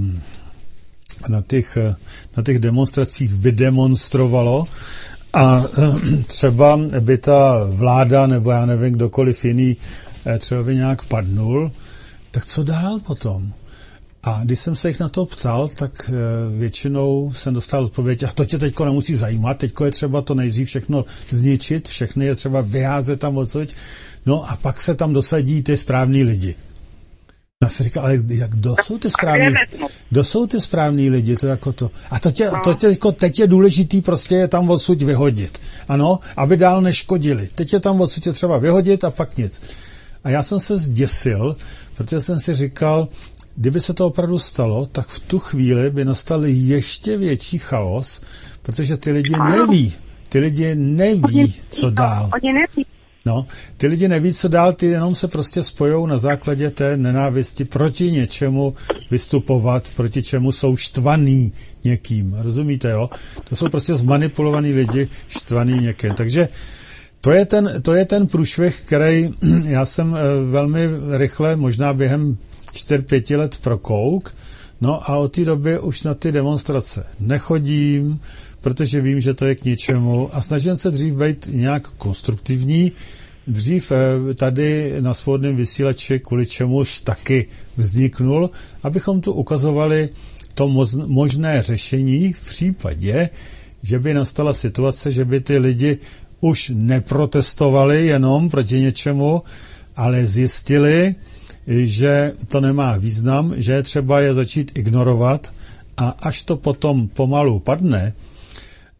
C: na těch demonstracích vydemonstrovalo a třeba by ta vláda nebo já nevím, kdokoliv jiný třeba by nějak padnul, tak co dál potom? A když jsem se jich na to ptal, tak většinou jsem dostal odpověď, a to tě teďko nemusí zajímat, teďko je třeba to nejdřív všechno zničit, všechny je třeba vyházet tam odsud, a pak se tam dosadí ty správní lidi. Já se říkal, ale kdo jsou ty správní lidi, to jako to. A teď je důležitý prostě je tam odsud vyhodit. Ano, aby dál neškodili. Teď je tam odsud je třeba vyhodit a fakt nic. A já jsem se zděsil, protože jsem si říkal, kdyby se to opravdu stalo, tak v tu chvíli by nastal ještě větší chaos, protože ty lidi neví, co dál. Ty lidi neví, co dál, ty jenom se prostě spojou na základě té nenávisti proti něčemu vystupovat, proti čemu jsou štvaný někým. Rozumíte, jo? To jsou prostě zmanipulovaní lidi štvaný někým. Takže to je ten průšvih, který já jsem velmi rychle, možná během 4-5 let prokouk, a od té doby už na ty demonstrace nechodím, protože vím, že to je k ničemu a snažím se dřív být nějak konstruktivní. Dřív tady na svobodném vysílači, kvůli čemuž taky vzniknul, abychom tu ukazovali to možné řešení v případě, že by nastala situace, že by ty lidi už neprotestovali jenom proti něčemu, ale zjistili, že to nemá význam, že je třeba je začít ignorovat a až to potom pomalu padne,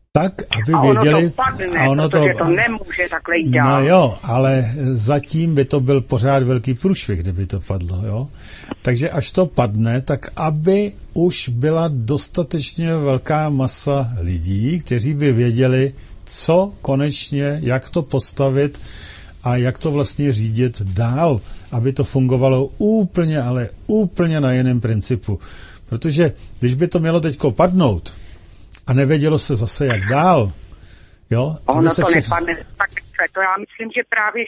C: tak, aby věděli...
D: To padne, a ono to nemůže takhle jít dál.
C: No jo, ale zatím by to byl pořád velký průšvih, kdyby to padlo, jo. Takže až to padne, tak aby už byla dostatečně velká masa lidí, kteří by věděli, co konečně, jak to postavit a jak to vlastně řídit dál, aby to fungovalo úplně, ale úplně na jiném principu. Protože když by to mělo teďko padnout a nevědělo se zase, jak dál, jo?
D: Ono to nepadne tak, to já myslím, že právě,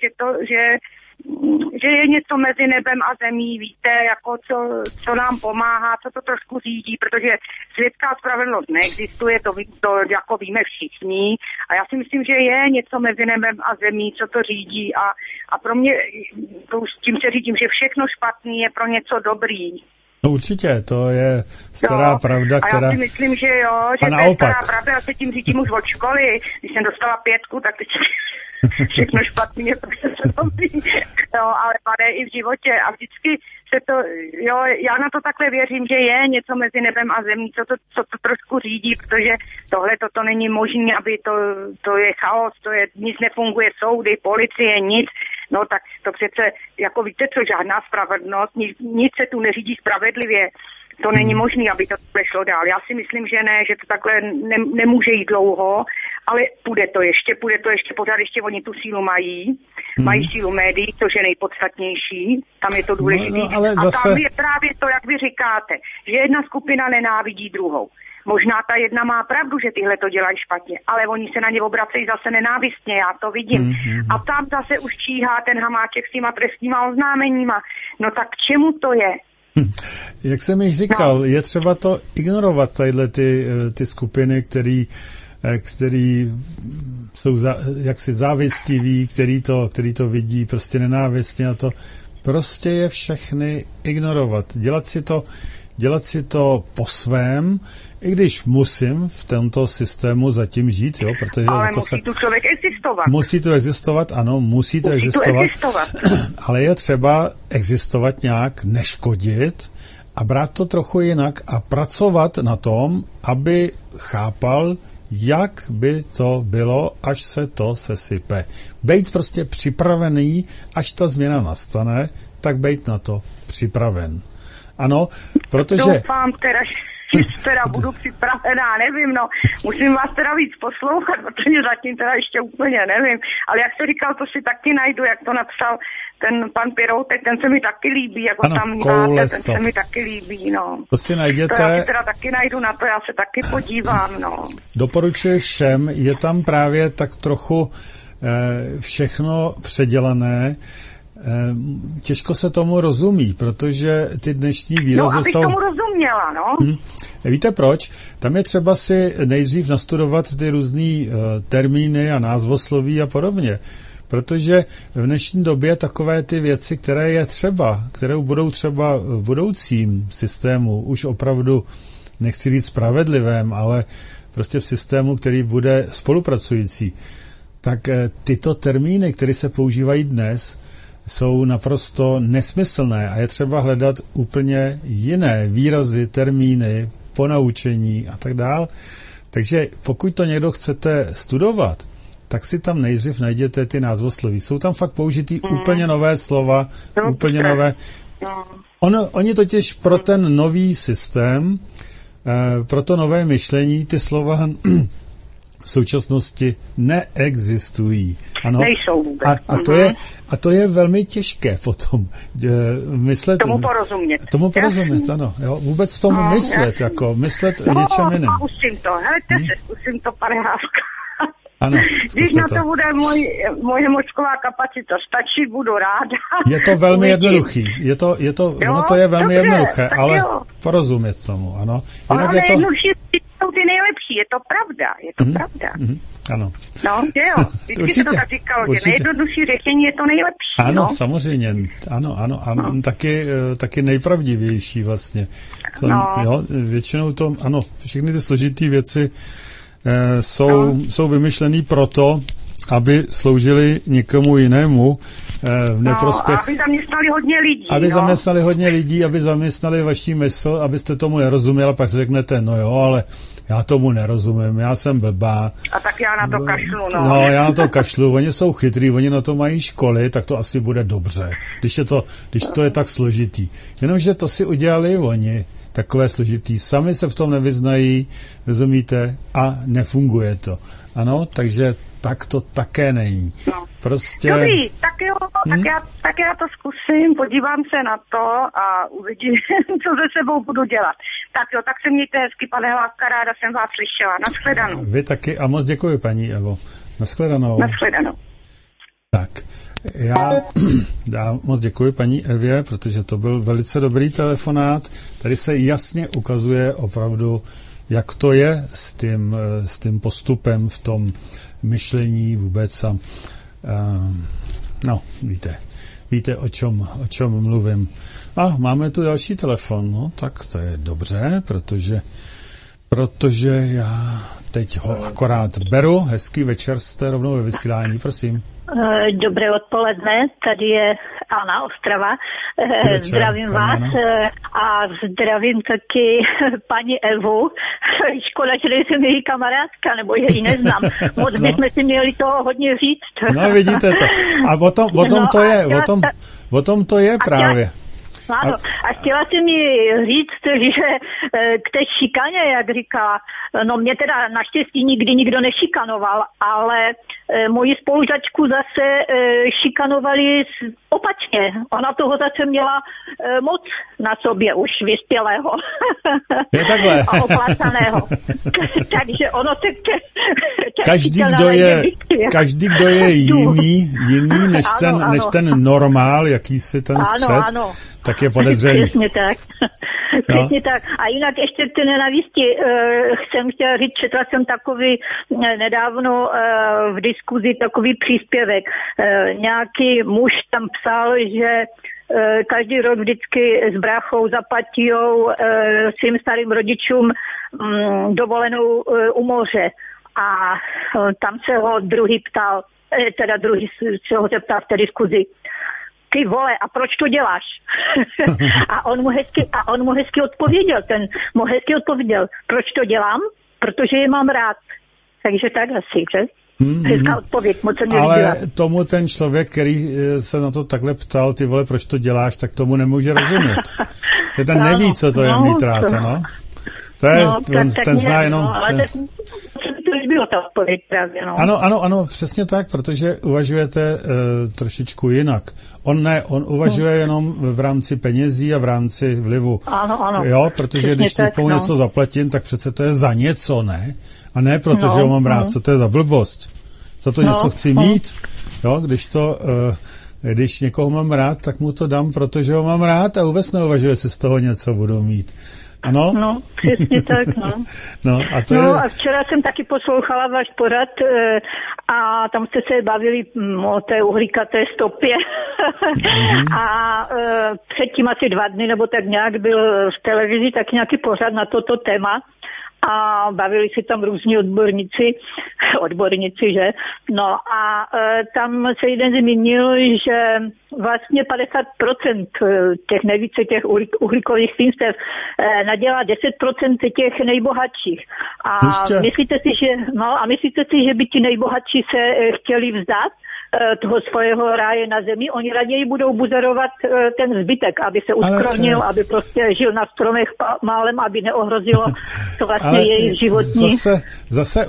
D: že je něco mezi nebem a zemí, víte, jako co nám pomáhá, co to trošku řídí, protože světská spravedlnost neexistuje, to jako víme všichni a já si myslím, že je něco mezi nebem a zemí, co to řídí a pro mě, to už tím se řídím, že všechno špatný je pro něco dobrý.
C: No určitě, to je stará pravda, která...
D: A já si myslím, že jo, že to je stará pravda, já se tím řídím už od školy, když jsem dostala 5, tak teď všechno špatný je prostě dobrý, jo, ale padá i v životě a vždycky se to, jo, já na to takhle věřím, že je něco mezi nebem a zemí, co to trošku řídí, protože tohle toto není možné, aby to je chaos, nic nefunguje, soudy, policie, nic. No tak to přece, jako víte co, žádná spravedlnost, nic se tu neřídí spravedlivě. To není možné, aby to šlo dál. Já si myslím, že ne, že to takhle nemůže jít dlouho, ale půjde to ještě, pořád ještě oni tu sílu mají sílu médií, což je nejpodstatnější, tam je to důležité.
C: No, ale
D: a
C: zase...
D: tam je právě to, jak vy říkáte, že jedna skupina nenávidí druhou. Možná ta jedna má pravdu, že tyhle to dělají špatně, ale oni se na ně obracejí zase nenávistně, já to vidím. A tam zase už číhá ten Hamáček s těma trestníma oznámeníma. No tak k čemu to je?
C: Jak jsem již říkal, je třeba to ignorovat, tadyhle ty skupiny, který jsou jaksi závistiví, který to vidí prostě nenávistně a to prostě je všechny ignorovat. Dělat si to po svém, i když musím v tomto systému zatím žít, jo, protože
D: ale musí tu člověk existovat.
C: Musí to existovat, ano, musí to existovat. Ale je třeba existovat nějak, neškodit a brát to trochu jinak a pracovat na tom, aby chápal, jak by to bylo, až se to sesype. Bejt prostě připravený, až ta změna nastane, tak bejt na to připraven. Ano, protože...
D: Doufám teda budu připravená, nevím, no. Musím vás teda víc poslouchat, protože zatím teda ještě úplně nevím. Ale jak jsi říkal, to si taky najdu, jak to napsal ten pan Piroutek, ten se mi taky líbí, jak ho tam máte, ten se mi taky líbí, no.
C: To si najděte...
D: To já si teda taky najdu na to, já se taky podívám, no.
C: Doporučuji všem, je tam právě tak trochu všechno předělané. Těžko se tomu rozumí, protože ty dnešní výrazy
D: jsou... No, abych tomu rozuměla, no.
C: Víte proč? Tam je třeba si nejdřív nastudovat ty různý termíny a názvosloví a podobně. Protože v dnešní době takové ty věci, které budou třeba v budoucím systému, už opravdu, nechci říct spravedlivém, ale prostě v systému, který bude spolupracující, tak tyto termíny, které se používají dnes, jsou naprosto nesmyslné a je třeba hledat úplně jiné výrazy, termíny, ponaučení a tak dál. Takže pokud to někdo chcete studovat, tak si tam nejdřív najděte ty názvosloví. Jsou tam fakt použitý úplně nové slova, úplně nové. Oni totiž pro ten nový systém, pro to nové myšlení, ty slova v současnosti neexistují. Ano.
D: Nejsou vůbec.
C: A to je velmi těžké potom myslet.
D: Tomu porozumět.
C: Ano. Jo, vůbec tomu myslet o něčem jiném.
D: Zkusím to, zkusím to, pane Hávka.
C: Ano,
D: když na to bude moje mozková kapacita stačit, budu ráda.
C: Je to velmi jednoduchý. Ono to je velmi jednoduché, ale porozumět tomu, ano.
D: Jinak je to... jsou ty nejlepší, je to pravda,
C: Ano.
D: No, že jo, vždycky to tak říkalo, že nejjednodušší řešení je to nejlepší.
C: Ano, samozřejmě, ano, taky nejpravdivější vlastně. Jo, většinou to, ano, všechny ty složitý věci jsou vymyšlený proto, aby sloužili někomu jinému v neprospěch.
D: Aby zaměstnali hodně lidí.
C: Aby zaměstnali vaši mysl, abyste tomu nerozuměli a pak řeknete, no jo, ale já tomu nerozumím, já jsem blbá.
D: A tak já na to kašlu, no.
C: No, já na to kašlu, oni jsou chytrý, oni na to mají školy, tak to asi bude dobře, když to je tak složitý. Jenomže to si udělali oni, takové složitý, sami se v tom nevyznají, rozumíte, a nefunguje to. Ano, takže tak to také není.
D: No.
C: Prostě...
D: Dobrý, tak jo, tak já to zkusím, podívám se na to a uvidím, co se sebou budu dělat. Tak jo, tak se mějte hezky, pane Hlávka, ráda jsem vás slyšela. Nashledanou.
C: Vy taky a moc děkuji, paní Evo. Nashledanou.
D: Nashledanou.
C: Tak, já moc děkuji paní Evě, protože to byl velice dobrý telefonát. Tady se jasně ukazuje opravdu, jak to je s tím postupem v tom myšlení vůbec a no, víte o čem mluvím. A máme tu další telefon, no, tak to je dobře, protože já teď ho akorát beru. Hezký večer, jste rovnou ve vysílání, prosím.
E: Dobré odpoledne, tady je Anna Ostrava.
C: Večer,
E: zdravím vás a zdravím taky paní Evu. Škoda, že nejsem její kamarádka, nebo že ji neznám. Moc bychom si měli toho hodně říct.
C: No vidíte to. A o tom to je právě.
E: Ano, a chtěla jsem mi říct, že k té šikaně, jak říká, no mě teda naštěstí nikdy nikdo nešikanoval, ale moji spolužačku zase šikanovali opačně. Ona toho zase měla moc na sobě už vyspělého.
C: Je takhle.
E: A oplácaného. Takže ono se
C: každý, kdo je jiný než ten normál, jakýsi ten střed, tak je podezřelý.
E: Přesně tak. Přesně tak. A jinak ještě k té nenávisti jsem chtěla říct, četla jsem takový nedávno v diskuzi takový příspěvek. Nějaký muž tam psal, že každý rok vždycky s bráchou zaplatijou svým starým rodičům dovolenou u moře. A tam se ho druhý se ho zeptal v té diskuzi. Ty vole, a proč to děláš? a on mu hezky odpověděl, proč to dělám? Protože je mám rád. Takže tak asi, že? Hezká odpověď, moc se mě líbila.
C: Ale tomu ten člověk, který se na to takhle ptal, ty vole, proč to děláš, tak tomu nemůže rozumět. Ten neví, co to je mít rád, no. To je, ten zná jenom...
E: Bylo to odpověď právě, no.
C: Ano, přesně tak, protože uvažujete trošičku jinak. On uvažuje jenom v rámci penězí a v rámci vlivu.
E: Ano.
C: Jo, protože přesně když někomu něco zaplatím, tak přece to je za něco, ne? A ne protože ho mám rád, co to je za blbost. Za to něco chci mít. Jo, když někoho mám rád, tak mu to dám, protože ho mám rád a vůbec neuvažuje, si z toho něco budu mít. Ano?
E: No, přesně tak, no. A včera jsem taky poslouchala váš pořad a tam jste se bavili o té uhlíkaté stopě. A předtím asi 2 dny, nebo tak nějak byl v televizi tak nějaký pořad na toto téma. A bavili si tam různí odborníci, že? No a tam se jeden zmínil, že vlastně 50% těch nejvíce těch uhlíkových svinstev nadělá 10% těch nejbohatších. A myslíte si, že by ti nejbohatší se chtěli vzdát toho svého ráje na zemi, oni raději budou buzerovat ten zbytek, aby se uskrovnil, aby prostě žil na stromech málem, aby neohrozilo to vlastně jejich životní.
C: Zase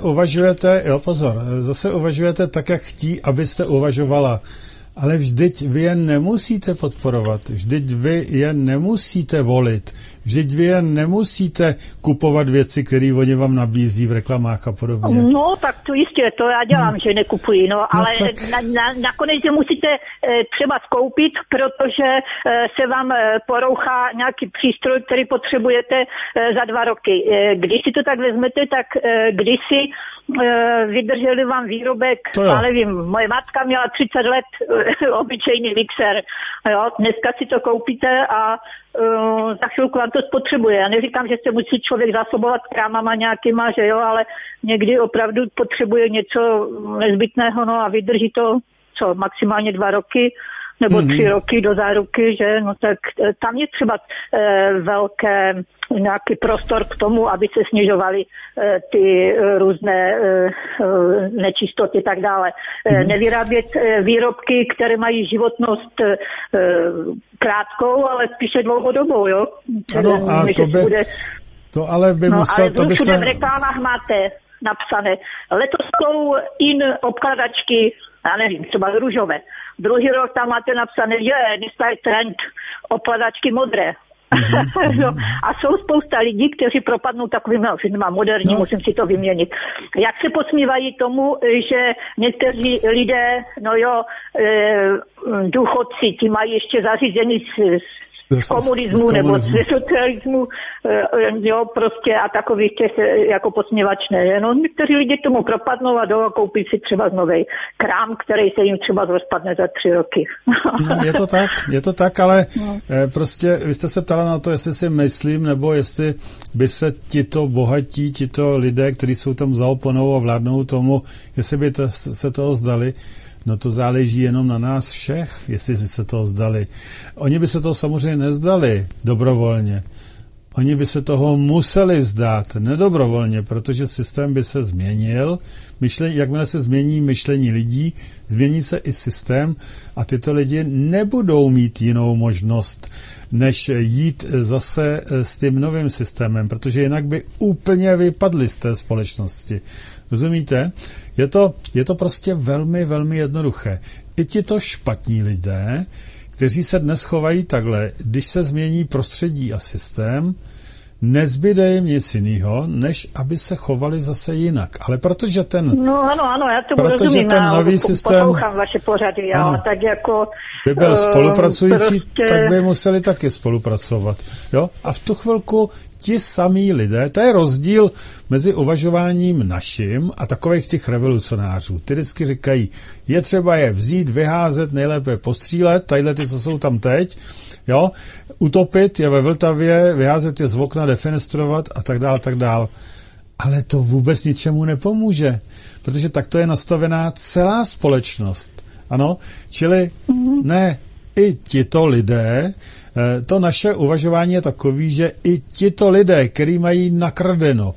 C: uvažujete tak, jak chtí, abyste uvažovala. Ale vždyť vy je nemusíte podporovat, vždyť vy je nemusíte volit, vždyť vy je nemusíte kupovat věci, které oni vám nabízí v reklamách a podobně.
E: No, tak to jistě, to já dělám, že nekupuji, ale tak... nakonec musíte třeba skoupit, protože se vám porouchá nějaký přístroj, který potřebujete za 2 roky. Když si to tak vezmete, tak kdysi vydrželi vám výrobek, ale nevím, moje matka měla 30 let obyčejný mixer, jo, dneska si to koupíte a za chvilku vám to spotřebuje. Já neříkám, že se musí člověk zásobovat krámama nějakýma, že jo, ale někdy opravdu potřebuje něco nezbytného, no a vydrží to, maximálně 2 roky nebo 3 roky do záruky, že? No tak tam je třeba velké nějaký prostor k tomu, aby se snižovaly ty různé nečistoty tak dále. Nevyrábět výrobky, které mají životnost krátkou, ale spíše dlouhodobou, jo?
C: Ano, a to ale by musel...
E: To by se... v reklamách máte napsané. Letos jsou obkladačky, já nevím, třeba růžové. Druhý rok tam máte napsané, že dneska je trend obkladačky modré. No, a jsou spousta lidí, kteří propadnou takovým firmám moderní, musím si to vyměnit. Jak se posmívají tomu, že někteří lidé, důchodci, ti mají ještě zařízení z komunismu nebo z socialismu, prostě a takových těch jako posměvačné. No, někteří lidi tomu propadnou a jdou a koupí si třeba nový krám, který se jim třeba rozpadne za 3 roky.
C: No, je to tak, ale prostě vy jste se ptala na to, jestli si myslím, nebo jestli by se tito bohatí, tito lidé, kteří jsou tam za oponou a vládnou tomu, jestli by se toho vzdali. No to záleží jenom na nás všech, jestli by se toho vzdali. Oni by se toho samozřejmě nezdali dobrovolně. Oni by se toho museli vzdát nedobrovolně, protože systém by se změnil. Jakmile se změní myšlení lidí, změní se i systém a tyto lidi nebudou mít jinou možnost, než jít zase s tím novým systémem, protože jinak by úplně vypadli z té společnosti. Rozumíte? Je to prostě velmi, velmi jednoduché. I tito špatní lidé, kteří se dnes chovají takhle, když se změní prostředí a systém, nezbyde jim nic jiného, než aby se chovali zase jinak. Ale protože ten...
E: No ano, já tomu rozumím.
C: Ten nový systém...
E: Poslouchám vaše pořady, tak jako...
C: By byl spolupracující, tak by museli taky spolupracovat. Jo? A v tu chvilku ti samí lidé, to je rozdíl mezi uvažováním naším a takových těch revolucionářů. Ty vždycky říkají, je třeba je vzít, vyházet, nejlépe postřílet, tadyhle ty, co jsou tam teď, jo, utopit je ve Vltavě, vyházet je z okna, defenestrovat a tak dál. Ale to vůbec ničemu nepomůže, protože takto je nastavená celá společnost. Ano, čili ne, i tito lidé, to naše uvažování je takový, že i tito lidé, který mají nakradeno,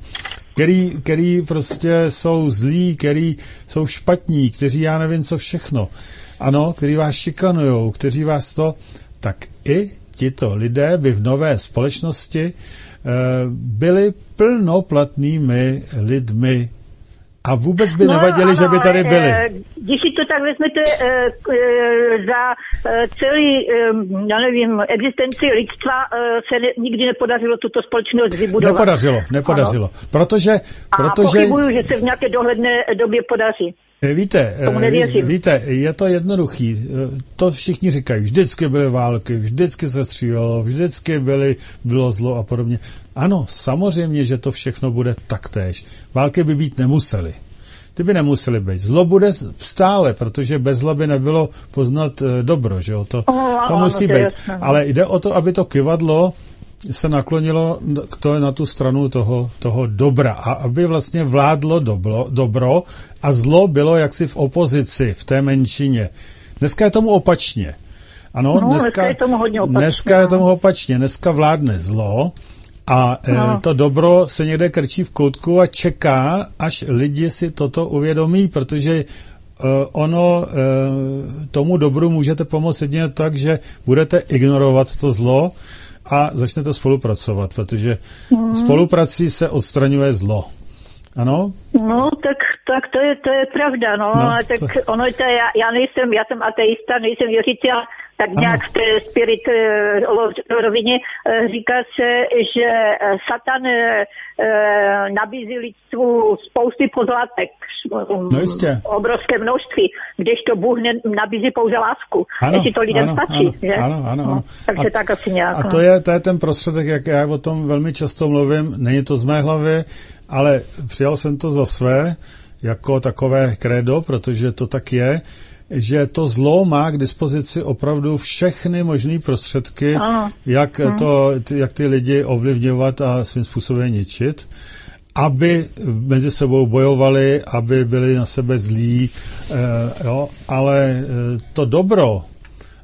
C: který prostě jsou zlí, který jsou špatní, kteří já nevím co všechno, ano, který vás šikanujou, kteří vás tak i tito lidé by v nové společnosti byli plnoplatnými lidmi a vůbec by nevadili, že by tady byli.
E: Když si to tak vezmete za celý, já nevím, existenci lidstva se nikdy nepodařilo tuto společnost vybudovat.
C: Nepodařilo. Protože
E: pochybuju, že se v nějaké dohledné době podaří.
C: Víte, je to jednoduchý. To všichni říkají. Vždycky byly války, vždycky se střílelo, vždycky bylo zlo a podobně. Ano, samozřejmě, že to všechno bude taktéž. Války by být nemusely. Ty by nemusely být. Zlo bude stále, protože bez zla by nebylo poznat dobro, že jo? To musí být. Jasné. Ale jde o to, aby to kyvadlo se naklonilo na tu stranu toho dobra a aby vlastně vládlo dobro a zlo bylo jaksi v opozici, v té menšině. Dneska je tomu opačně. Ano, dneska je tomu hodně opačně. Dneska je tomu opačně. Dneska vládne zlo a to dobro se někde krčí v koutku a čeká, až lidi si toto uvědomí, protože tomu dobru můžete pomoct jedině tak, že budete ignorovat to zlo a začnete spolupracovat, protože spoluprací se odstraňuje zlo. Ano?
E: No, tak to je pravda, no tak ono je to, já jsem ateista, nejsem věřitel, tak nějak v té spirit rovině říká se, že Satan nabízí lidstvu spousty pozlátek, obrovské množství, kdežto Bůh nabízí pouze lásku. Jestli to lidem stačí, že?
C: Ano.
E: Takže tak asi nějak.
C: A to je ten prostředek, jak já o tom velmi často mluvím, není to z mé hlavy, ale přijal jsem to za své, jako takové krédo, protože to tak je, že to zlo má k dispozici opravdu všechny možné prostředky, jak ty lidi ovlivňovat a svým způsobem ničit, aby mezi sebou bojovali, aby byli na sebe zlí, ale to dobro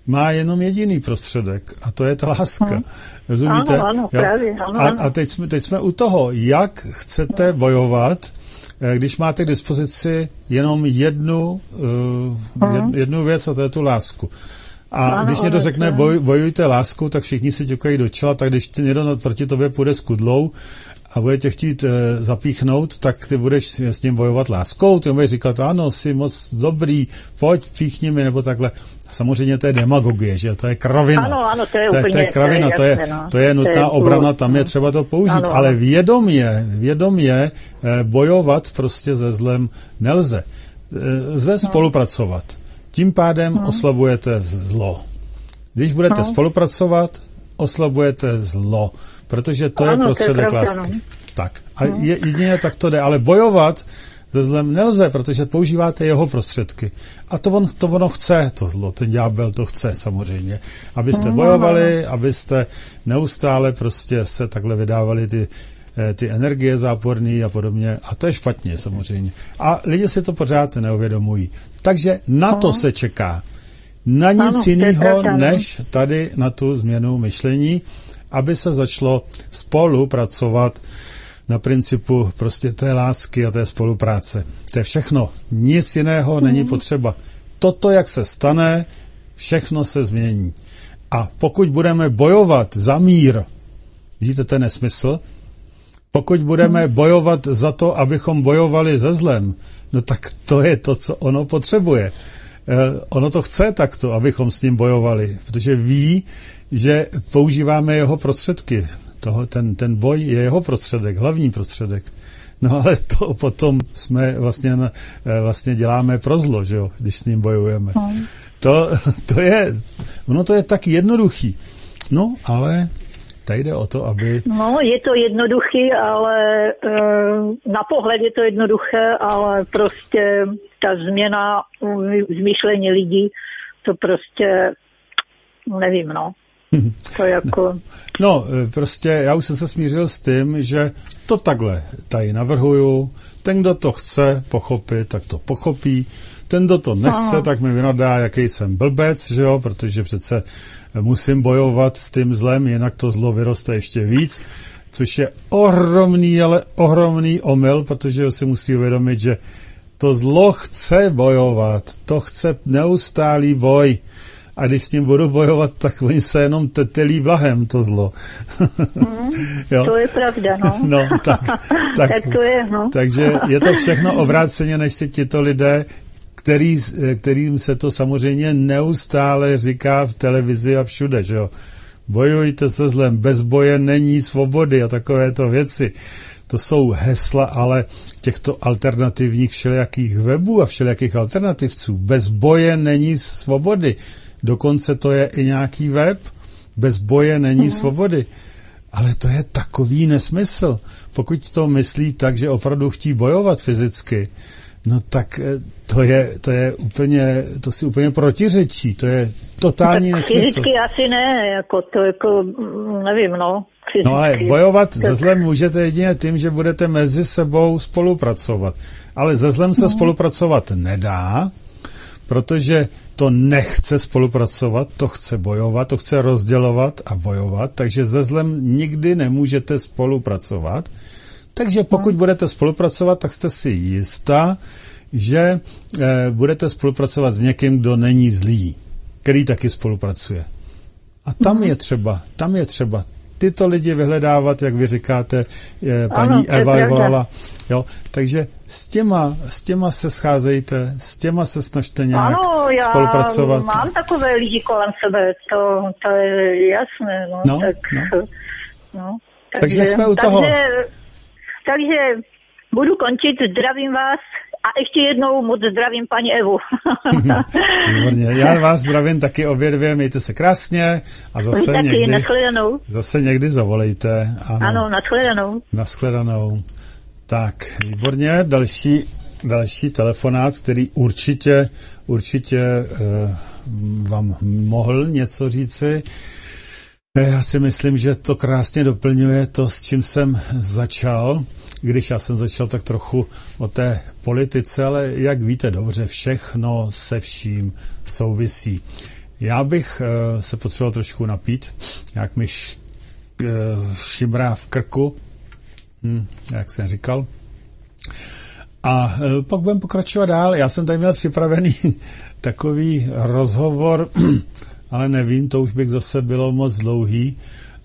C: má jenom jediný prostředek a to je ta láska. Rozumíte?
E: Ano, právě.
C: A teď jsme u toho, jak chcete bojovat, když máte k dispozici jenom jednu věc, a to je tu lásku. A když někdo řekne bojujte lásku, tak všichni si ťukají do čela, tak když někdo proti tobě půjde s kudlou a bude tě chtít zapíchnout, tak ty budeš s ním bojovat láskou, ty budeš říkat, ano, jsi moc dobrý, pojď, píchni mi, nebo takhle. Samozřejmě to je demagogie, že to je kravina.
E: Ano, to je úplně.
C: To je kravina, to je nutná obrana, tam je třeba to použít, ale vědomě bojovat prostě se zlem nelze. Lze spolupracovat. Tím pádem oslabujete zlo. Když budete spolupracovat, oslabujete zlo, protože to je prostředek lásky. Tak. A jedině tak to jde, ale bojovat se zlem nelze, protože používáte jeho prostředky. A to ono chce, to zlo, ten ďábel to chce samozřejmě. Abyste bojovali, abyste neustále prostě se takhle vydávali ty energie záporné a podobně. A to je špatně samozřejmě. A lidi si to pořád neuvědomují. Takže na to se čeká. Na nic jiného, než tady na tu změnu myšlení, aby se začalo spolupracovat na principu prostě té lásky a té spolupráce. To je všechno. Nic jiného není potřeba. Toto, jak se stane, všechno se změní. A pokud budeme bojovat za mír, vidíte ten nesmysl? Pokud budeme bojovat za to, abychom bojovali se zlem, no tak to je to, co ono potřebuje. Ono to chce takto, abychom s ním bojovali, protože ví, že používáme jeho prostředky. Ten boj je jeho prostředek, hlavní prostředek. No ale to potom jsme vlastně děláme pro zlo, že jo, když s ním bojujeme. To je tak jednoduchý. No, ale tady jde o to, aby...
E: No, je to jednoduchý, ale na pohled je to jednoduché, ale prostě ta změna zmýšlení lidí, to prostě nevím, no. To jako...
C: No, prostě já už jsem se smířil s tím, že to takhle tady navrhuju. Ten, kdo to chce pochopit, tak to pochopí. Ten, kdo to nechce, tak mi vynadá, jaký jsem blbec, že jo, protože přece musím bojovat s tím zlem, jinak to zlo vyroste ještě víc, což je ohromný omyl, protože si musí uvědomit, že to zlo chce bojovat, to chce neustálý boj. A když s ním budu bojovat, tak oni se jenom tetelí vlahem, to zlo.
E: Jo? To je pravda, no.
C: No, tak
E: to je, no.
C: Takže je to všechno obráceně, než si tito lidé, kterým se to samozřejmě neustále říká v televizi a všude, že jo. Bojujte se zlem, bez boje není svobody a takovéto věci. To jsou hesla, ale těchto alternativních všelijakých webů a všelijakých alternativců. Bez boje není svobody. Dokonce to je i nějaký web. Bez boje není svobody. Ale to je takový nesmysl. Pokud to myslí tak, že opravdu chtí bojovat fyzicky, no tak to je úplně, to si úplně protiřečí. To je totální nesmysl.
E: Fyzicky asi ne, nevím, no. Fyzicky.
C: No ale bojovat se zlem můžete jedině tím, že budete mezi sebou spolupracovat. Ale se zlem se spolupracovat nedá, protože to nechce spolupracovat, to chce bojovat, to chce rozdělovat a bojovat, takže se zlem nikdy nemůžete spolupracovat. Takže pokud budete spolupracovat, tak jste si jistá, že budete spolupracovat s někým, kdo není zlý, který taky spolupracuje. A tam je třeba tyto lidi vyhledávat, jak vy říkáte, paní Eva volala. Jo, takže s těma se scházejte, s těma se snažte nějak spolupracovat.
E: Ano, já mám takové lidi kolem sebe, to je jasné. No.
C: Takže jsme u toho.
E: Takže budu končit, zdravím vás a ještě jednou moc zdravím paní Evu.
C: Výborně, já vás zdravím taky obě dvě, mějte se krásně a zase někdy zavolejte.
E: Ano,
C: nashledanou. Tak, výborně, další telefonát, který určitě vám mohl něco říci. Já si myslím, že to krásně doplňuje to, s čím jsem začal, když já jsem začal tak trochu o té politice, ale jak víte dobře, všechno se vším souvisí. Já bych se potřeboval trošku napít, jak mi šimrá v krku, jak jsem říkal. A pak budeme pokračovat dál. Já jsem tady měl připravený takový rozhovor, ale nevím, to už bych zase bylo moc dlouhý,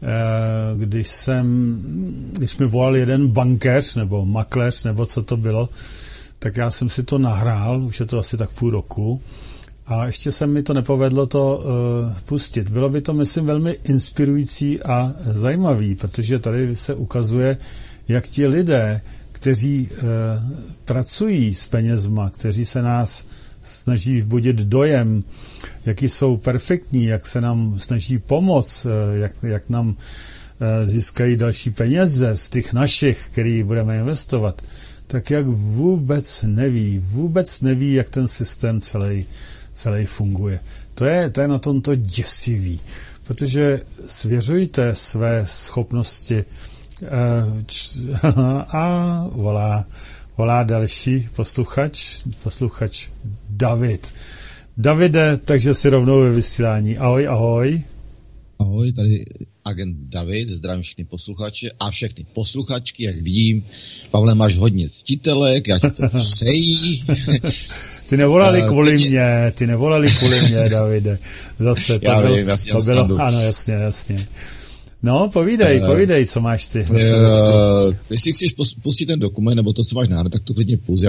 C: když mi volal jeden bankéř nebo makléř, nebo co to bylo, tak já jsem si to nahrál, už je to asi tak půl roku, a ještě se mi to nepovedlo to pustit. Bylo by to, myslím, velmi inspirující a zajímavý, protože tady se ukazuje, jak ti lidé, kteří pracují s penězma, kteří se nás snaží vbudit dojem, jaký jsou perfektní, jak se nám snaží pomoct, jak nám získají další peníze z těch našich, který budeme investovat, tak jak vůbec neví, jak ten systém celý funguje. To je na tomto děsivý, protože svěřujte své schopnosti a volá další posluchač David. Davide, takže si rovnou ve vysílání. Ahoj.
F: Ahoj, tady agent David, zdravím všechny posluchače a všechny posluchačky, jak vidím. Pavle, máš hodně ctitelek, já ti to přeji.
C: Ty nevolali kvůli mě, Davide. Zase to bylo, ano, jasně. No, povídej, co máš ty.
F: Jestli chceš pustit ten dokument, nebo to, co máš náhle, tak to klidně půjde.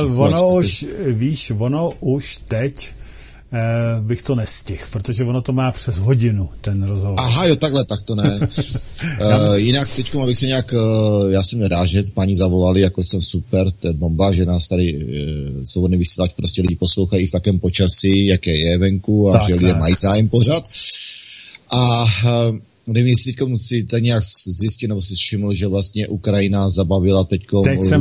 C: Ono už teď bych to nestihl, protože ono to má přes hodinu, ten rozhovor.
F: Aha, jo, takhle, tak to ne. Jinak teďko, abych se nějak, já jsem rád, že paní zavolali, jako jsem super, to je bomba, že nás tady svobodný vysílač, prostě lidi poslouchají v takém počasí, jaké je venku, a tak, že lidé mají zájem pořád. A nevím, jestli teďko si to nějak zjistil, nebo si všiml, že vlastně Ukrajina zabavila teďko...
C: Teď jsem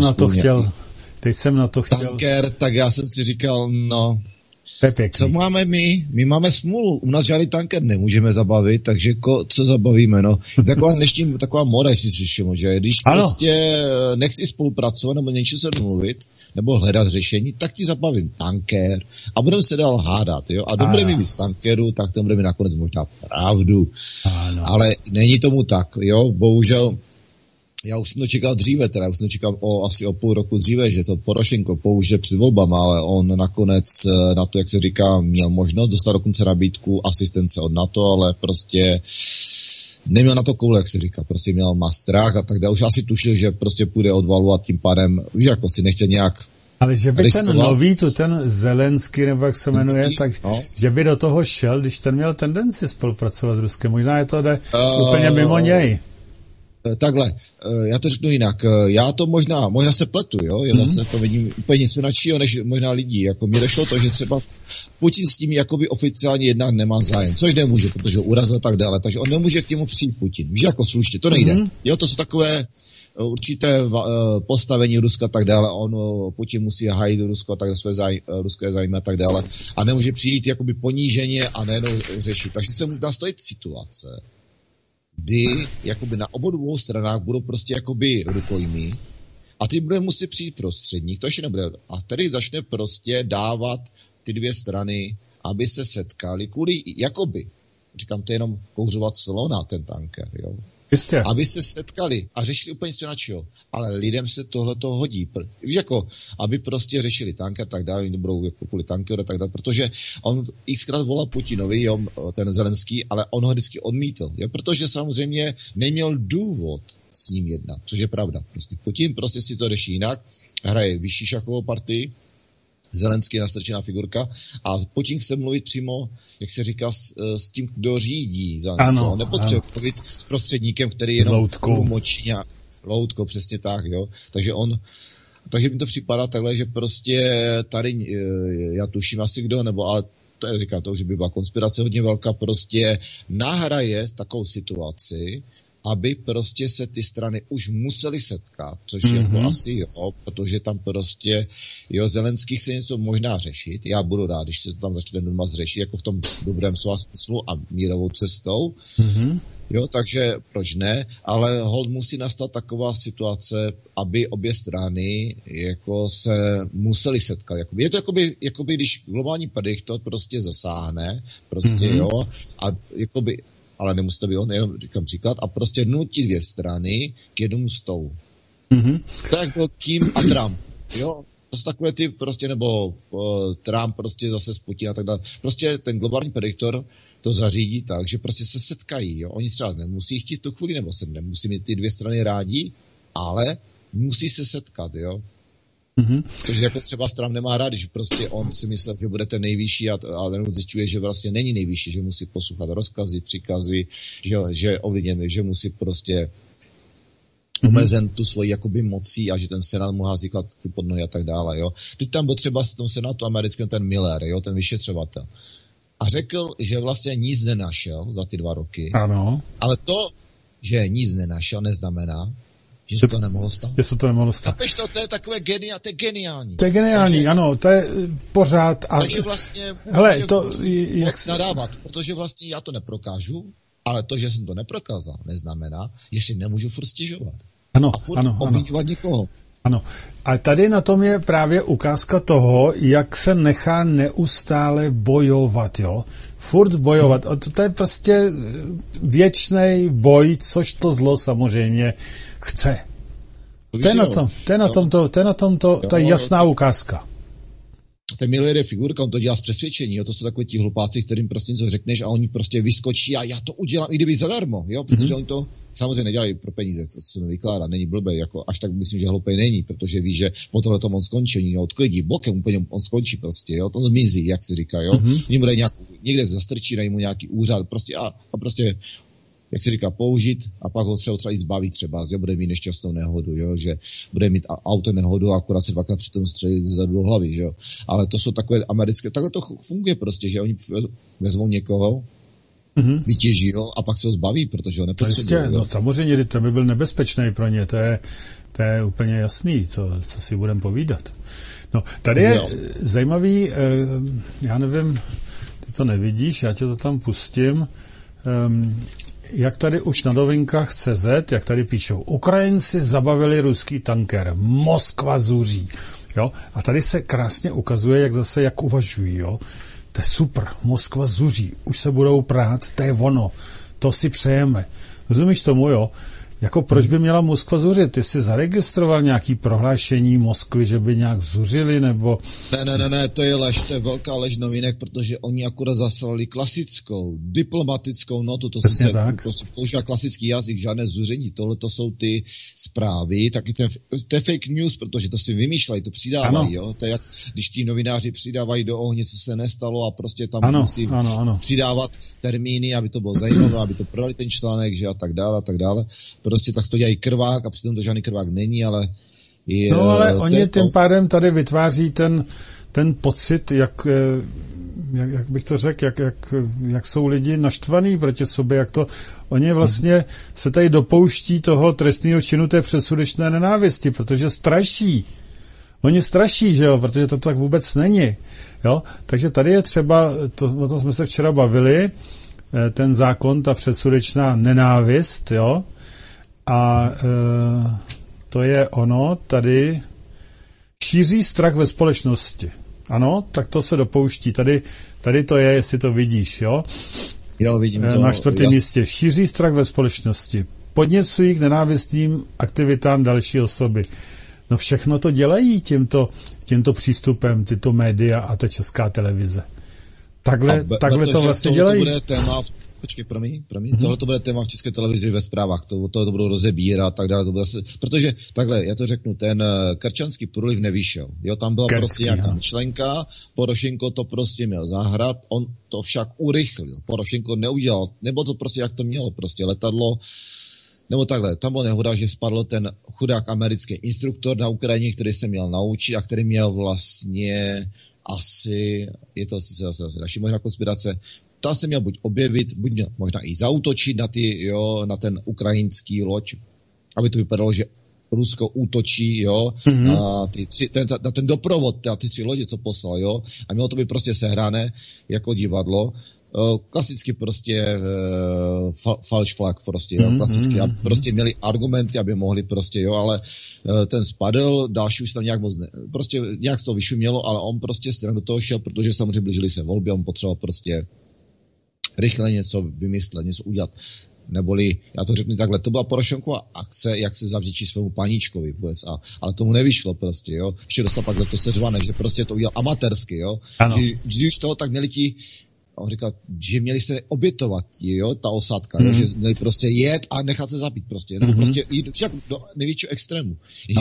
C: na to chtěl.
F: Tanker, tak já jsem si říkal, no... Co máme my? My máme smůlu. U nás žádný tanker nemůžeme zabavit, takže co zabavíme? No, taková moda, jestli si všiml, že když prostě nechci spolupracovat nebo něčím se domluvit, nebo hledat řešení, tak ti zabavím tanker a budeme se dál hádat, jo? A dobré mi víc tankeru, tak ten bude mi nakonec možná pravdu. Ano. Ale není tomu tak, jo? Bohužel já už jsem to čekal dříve, já už jsem to čekal asi o půl roku dříve, že to Porošenko použije před volbama, ale on nakonec na to, jak se říká, měl možnost dostat dokonce nabídku asistence od NATO, ale prostě neměl na to koule, jak se říká, prostě má strach a tak dále. Už asi tušil, že prostě půjde odvalu a tím pádem, už jako si nechtěl nějak.
C: Ale že by riskovat. Ten nový, ten Zelenský, nebo jak se jmenuje, tak že by do toho šel, když ten měl tendenci spolupracovat s Ruskem. Možná je to úplně mimo něj.
F: Takhle, já to řeknu jinak, já to možná se pletu, jo, já se to vidím úplně něco jiného, než možná lidí, jako mi došlo to, že třeba Putin s tím jakoby oficiálně jednak nemá zájem, což nemůže, protože ho urazil a tak dále, takže on nemůže k němu přijít Putin, víš, jako slušně, to nejde, jo, to jsou takové určité postavení Ruska a tak dále, Putin musí hájit Rusko a tak své ruské zájmy a tak dále a nemůže přijít jakoby poníženě a nejenom řešit, takže se mu nastojit situace, kdy jakoby na obou dvou stranách budou prostě jakoby rukojmí a ty bude muset přijít prostředník, to ještě nebude. A tady začne prostě dávat ty dvě strany, aby se setkali kvůli jakoby, říkám to jenom kouřovat slona, ten tanker, jo.
C: Jistě.
F: Aby se setkali a řešili úplně něco načeho. Ale lidem se tohleto hodí. Víš, jako, aby prostě řešili tanker a tak dále, oni budou jako kvůli tankeru a tak dále, protože on xkrát volal Putinovi, jo, ten Zelenský, ale on ho vždycky odmítl, jo, protože samozřejmě neměl důvod s ním jednat, což je pravda. Prostě Putin prostě si to řeší jinak, hraje vyšší šachovou partii, Zelenský nastrčená figurka a Putin chce mluvit přímo, jak se říká, s tím, kdo řídí Zelenského. On nepotřebuje mluvit s prostředníkem, který jenom močí loutko, přesně tak, jo. Takže mi to připadá takhle, že prostě tady, já tuším asi kdo, nebo ale to je, říká to, že by byla konspirace hodně velká, prostě nahraje takovou situaci, aby prostě se ty strany už musely setkat, což jako asi jo, protože tam prostě, jo, Zelenský chce něco možná řešit, já budu rád, když se tam začne ten Donbas řešit, jako v tom dobrém slova smyslu a mírovou cestou, jo, takže proč ne, ale hold musí nastat taková situace, aby obě strany jako se musely setkat. Je to jakoby když globální prediktor prostě zasáhne, prostě jo, a jakoby, ale nemusí to být on, jenom říkám příklad, a prostě nutí dvě strany k jednomu stolu. Tak byl Kim a Trump, jo, to jsou takové ty prostě, nebo Trump prostě zase s Putin a tak dále. Prostě ten globální prediktor to zařídí tak, že prostě se setkají, jo. Oni třeba nemusí chtít tu chvíli, nebo se nemusí mít ty dvě strany rádi, ale musí se setkat, jo. Protože jako třeba Trump nemá rád, když prostě on si myslel, že bude ten nejvyšší a zjišťuje, že vlastně není nejvyšší, že musí poslouchat rozkazy, příkazy, že ovlivněn, že musí prostě omezen tu svoji jakoby mocí a že ten senát mu hází klacky pod nohy a tak dále, jo. Teď tam byl třeba z tom senátu americkém ten Miller, jo, ten vyšetřovatel. A řekl, že vlastně nic nenašel za ty 2 roky.
C: Ano.
F: Ale to, že nic nenašel, neznamená, že se to nemohlo stát.
C: Že se to nemohlo stát.
F: Chápeš to je takové to je geniální.
C: To je geniální, takže, ano, to je pořád. A...
F: Takže vlastně
C: hele, to,
F: jak nadávat, protože vlastně já to neprokážu, ale to, že jsem to neprokázal, neznamená, že si nemůžu furt stěžovat.
C: Ano,
F: a furt obviňovat někoho.
C: Ano. A tady na tom je právě ukázka toho, jak se nechá neustále bojovat, jo. Furt bojovat. A to je prostě věčný boj, což to zlo samozřejmě chce. To je na tom ta jasná ukázka.
F: Ten Miller je figurka, on to dělá z přesvědčení, jo? To jsou takový ti hlupáci, kterým prostě něco řekneš a oni prostě vyskočí a já to udělám, i kdyby zadarmo, jo, protože oni to samozřejmě nedělají pro peníze, to se mi vykládá, není blbej, jako až tak myslím, že hloupej není, protože ví, že po tohle tom on skončí, oni ho odklidí, bokem úplně on skončí prostě, jo, to zmizí, jak se říká, jo, oni bude někde zastrčí, dají mu nějaký úřad, prostě a prostě jak se říká, použít a pak ho třeba i zbaví třeba, že bude mít nešťastnou nehodu, jo, že bude mít auto nehodu a akorát se 2krát přitom střelit zezadu do hlavy, že jo. Ale to jsou takové americké, takhle to funguje prostě, že oni vezmou někoho, vytěží ho a pak se ho zbaví, protože ho nepotřebují.
C: No, samozřejmě, to by byl nebezpečný pro ně, to je úplně jasný, co si budeme povídat. No, tady je zajímavý, já nevím, ty to nevidíš, já tě to tam pustím, jak tady už na novinkách CZ, jak tady píšou, Ukrajinci zabavili ruský tanker, Moskva zuří, jo, a tady se krásně ukazuje, jak uvažují, jo, to je super, Moskva zuří, už se budou prát, to je ono, to si přejeme, rozumíš tomu, jo, jako proč by měla Moskva zuřit? Ty jsi zaregistroval nějaký prohlášení Moskvy, že by nějak zuřili, nebo...
F: Ne, to je lež, to je velká lež novinek, protože oni akorát zaslali klasickou, diplomatickou notu, to se používá klasický jazyk, žádné zuření, tohle to jsou ty zprávy, taky to je fake news, protože to si vymýšlejí, to přidávají, jo, to je jak, když tí novináři přidávají do ohně, co se nestalo a prostě tam musí přidávat termíny, aby to bylo zajímavé, aby to prodali ten článek, že a tak dále. Prostě tak to dělají krvák a přitom to žádný krvák není, ale...
C: ale oni tím pádem tady vytváří ten pocit, jak bych to řekl, jak jsou lidi naštvaný proti sobě, jak to... Oni vlastně se tady dopouští toho trestného činu té předsudečné nenávisti, protože straší. Oni straší, že jo, protože to tak vůbec není. Jo? Takže tady je třeba, o tom jsme se včera bavili, ten zákon, ta předsudečná nenávist, jo, a to je ono, tady šíří strach ve společnosti. Ano, tak to se dopouští. Tady to je, jestli to vidíš, jo?
F: Jo, vidím to.
C: Na 4. místě. Šíří strach ve společnosti. Podněcují k nenávistným aktivitám další osoby. No všechno to dělají tímto přístupem, tyto média a ta Česká televize. Takhle to vlastně dělají.
F: To bude téma promiň, tohle to bude téma v České televizi ve zprávách, to budou rozebírat, tak dále, protože takhle, já to řeknu, ten Kerčanský průliv nevyšel, jo, tam byla prostě nějaká myšlenka, Porošenko to prostě měl zahrát, on to však urychlil, Porošenko neudělal, nebo to prostě jak to mělo, prostě letadlo, nebo takhle, tam byla nehoda, že spadl ten chudák americký instruktor na Ukrajině, který se měl naučit a který měl vlastně asi, je to zase další možná konspirace, tam se měl buď objevit, buď měl možná i zaútočit na ten ukrajinský loď, aby to vypadalo, že Rusko útočí, jo, na ten doprovod, ty 3 lodě, co poslal, jo, a mělo to být prostě sehrané jako divadlo, klasicky prostě false flag prostě, jo, klasicky, a prostě měli argumenty, aby mohli prostě, jo, ale ten spadl, další už tam nějak moc prostě nějak z toho vyšumělo, ale on prostě stran do toho šel, protože samozřejmě blížily se volby, on potřeboval prostě rychle něco vymyslet, něco udělat. Neboli, já to řeknu takhle, to byla Porošenkova akce, jak se zavděčí svému paníčkovi v USA, ale tomu nevyšlo prostě, jo, ještě dostal pak za to seřvané, že prostě to udělal amatérsky, jo, když toho, tak měli on říkal, že měli se obětovat, jo, ta osádka, jo, že měli prostě jet a nechat se zabít prostě, nebo prostě jít do největšího extrému.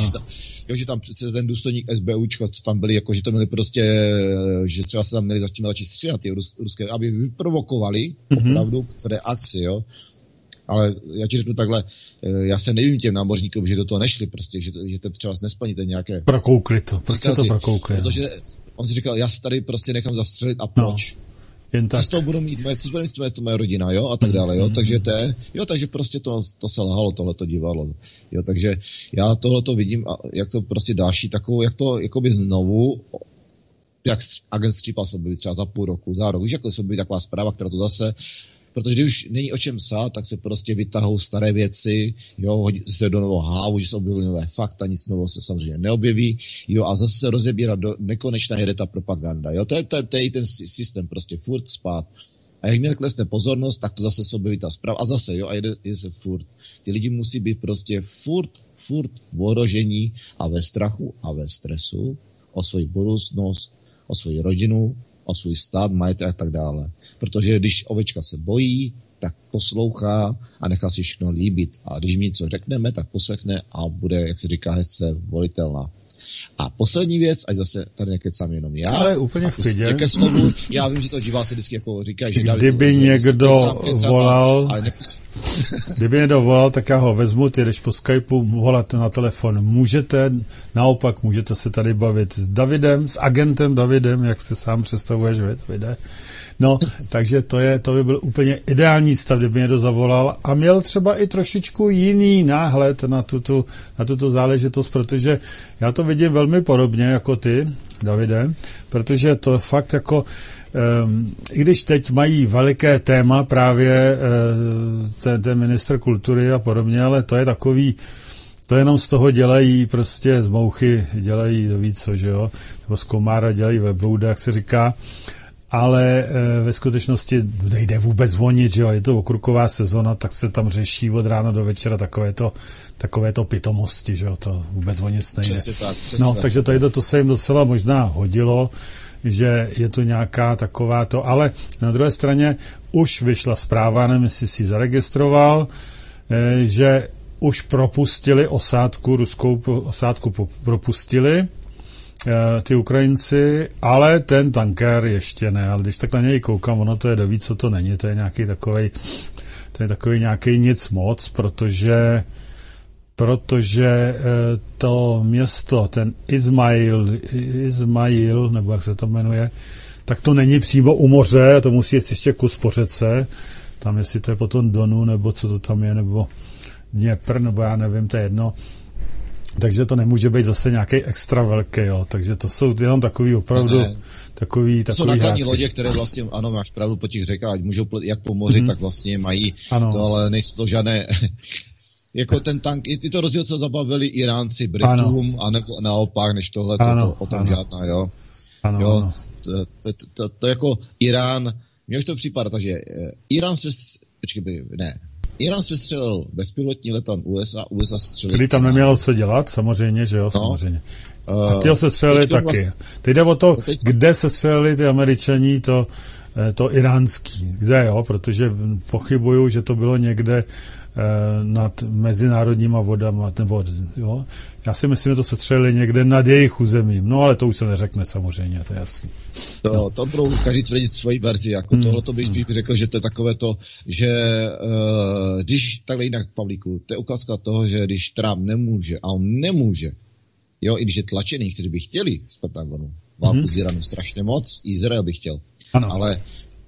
F: Že tam přece ten důstojník SBUčka, co tam byli, jako, že to měli prostě, že třeba se tam měli za tím radši střídat, ty ruské, aby vyprovokovali opravdu které akci, jo. Ale já ti řeknu takhle, já se nevím těm námořníkům, že do toho nešli prostě, že to třeba nesplníte nějaké...
C: Prokoukli to, proč se to prokoukli?
F: Protože on si říkal, já se tady prostě nechám zastřelit a proč?
C: Jen tak.
F: Co z toho budu mít, co bude mít to moje rodina, jo, a tak dále, jo, takže takže prostě to se lhalo, tohleto divadlo, jo, takže já tohleto vidím, jak to prostě další takovou, jak to, jakoby znovu, jak agent Střípal se objeví třeba za půl roku, za rok, víš, jako se objeví taková zpráva, která to zase, protože když už není o čem sát, tak se prostě vytahou staré věci, jo, hodí se do nového hávu, že se objevily nové fakta, nic nového se samozřejmě neobjeví, jo, a zase se rozebírá do nekonečná jede ta propaganda, jo, to je ten systém prostě furt spát. A jak měl klesne pozornost, tak to zase se objeví ta zpráva a zase, jo, a jede se furt. Ty lidi musí být prostě furt v ohrožení a ve strachu a ve stresu o svoji budoucnost, o svoji rodinu, o svůj stát, majetek a tak dále. Protože když ovečka se bojí, tak poslouchá a nechá si všechno líbit. A když mi něco řekneme, tak poslechne a bude, jak se říká hezce, volitelná. A poslední věc, ať zase tady nekecám jenom já.
C: Ale úplně v klidě.
F: Ke slovu, já vím, že to diváci vždycky jako říkají, že
C: kdyby někdo volal, kdyby někdo volal, tak já ho vezmu, ty jdeš po Skypeu volat na telefon. Naopak můžete se tady bavit s Davidem, s agentem Davidem, jak se sám představuješ, Davide. No, takže to by byl úplně ideální stav, kdyby někdo zavolal a měl třeba i trošičku jiný náhled na tuto záležitost, protože já to vidím velmi podobně jako ty, Davide, protože to fakt jako, i když teď mají veliké téma právě ten ministr kultury a podobně, ale to je takový, to jenom z toho dělají prostě z mouchy, dělají víc co, že jo, nebo z komára dělají weblouda, jak se říká, ale ve skutečnosti nejde vůbec o nic, že jo, je to okruková sezona, tak se tam řeší od rána do večera takové to pitomosti, že jo, to vůbec o nic nejde.
F: Přesně tak.
C: Takže to se jim docela možná hodilo, že je to nějaká taková to, ale na druhé straně už vyšla zpráva, nevím, jestli si zaregistroval, že už propustili osádku, ruskou osádku propustili, ty Ukrajinci, ale ten tanker ještě ne, ale když tak na něj koukám, ono to je doví, co to není, to je nějaký takový nějaký nic moc, protože to město, ten Izmail, nebo jak se to jmenuje, tak to není přímo u moře, to musí jít ještě kus po řece, tam jestli to je potom Donu, nebo co to tam je, nebo Dněpr, nebo já nevím, to je jedno. Takže to nemůže být zase nějaký extra velký, jo. Takže to jsou jenom takový opravdu takový
F: jsou nákladní lodě, které vlastně, ano, máš pravdu po těch řekách, ať můžou plet jak po moři, tak vlastně mají to, ale nejsou to žádné jako ten tank, i to rozdíl, co zabavili Iránci Britům, anebo naopak, než tohle, o tom žádná, jo. Jo, to jako Irán, mně už to připadá, takže Irán se střelil bezpilotní letan USA střelil...
C: Který tam nemělo co dělat, samozřejmě, že jo, samozřejmě. A ty se střelili taky. Teď jde o to, kde se střelili ty Američaní, to iránský. Kde, jo, protože pochybuju, že to bylo někde nad mezinárodníma vodama, nebo, jo. Já si myslím, že to se střelili někde nad jejich územím. No, ale to už se neřekne samozřejmě, to je jasný.
F: To budou každý tvrdit svoji verzi, jako tohleto bych spíš řekl, že to je takové to, že když takhle jinak, Pavlíku, to je ukázka toho, že když Trump nemůže, a on nemůže, jo, i když je tlačený, kteří by chtěli z Pentagonu, válku s Iránem strašně moc, Izrael by chtěl, ale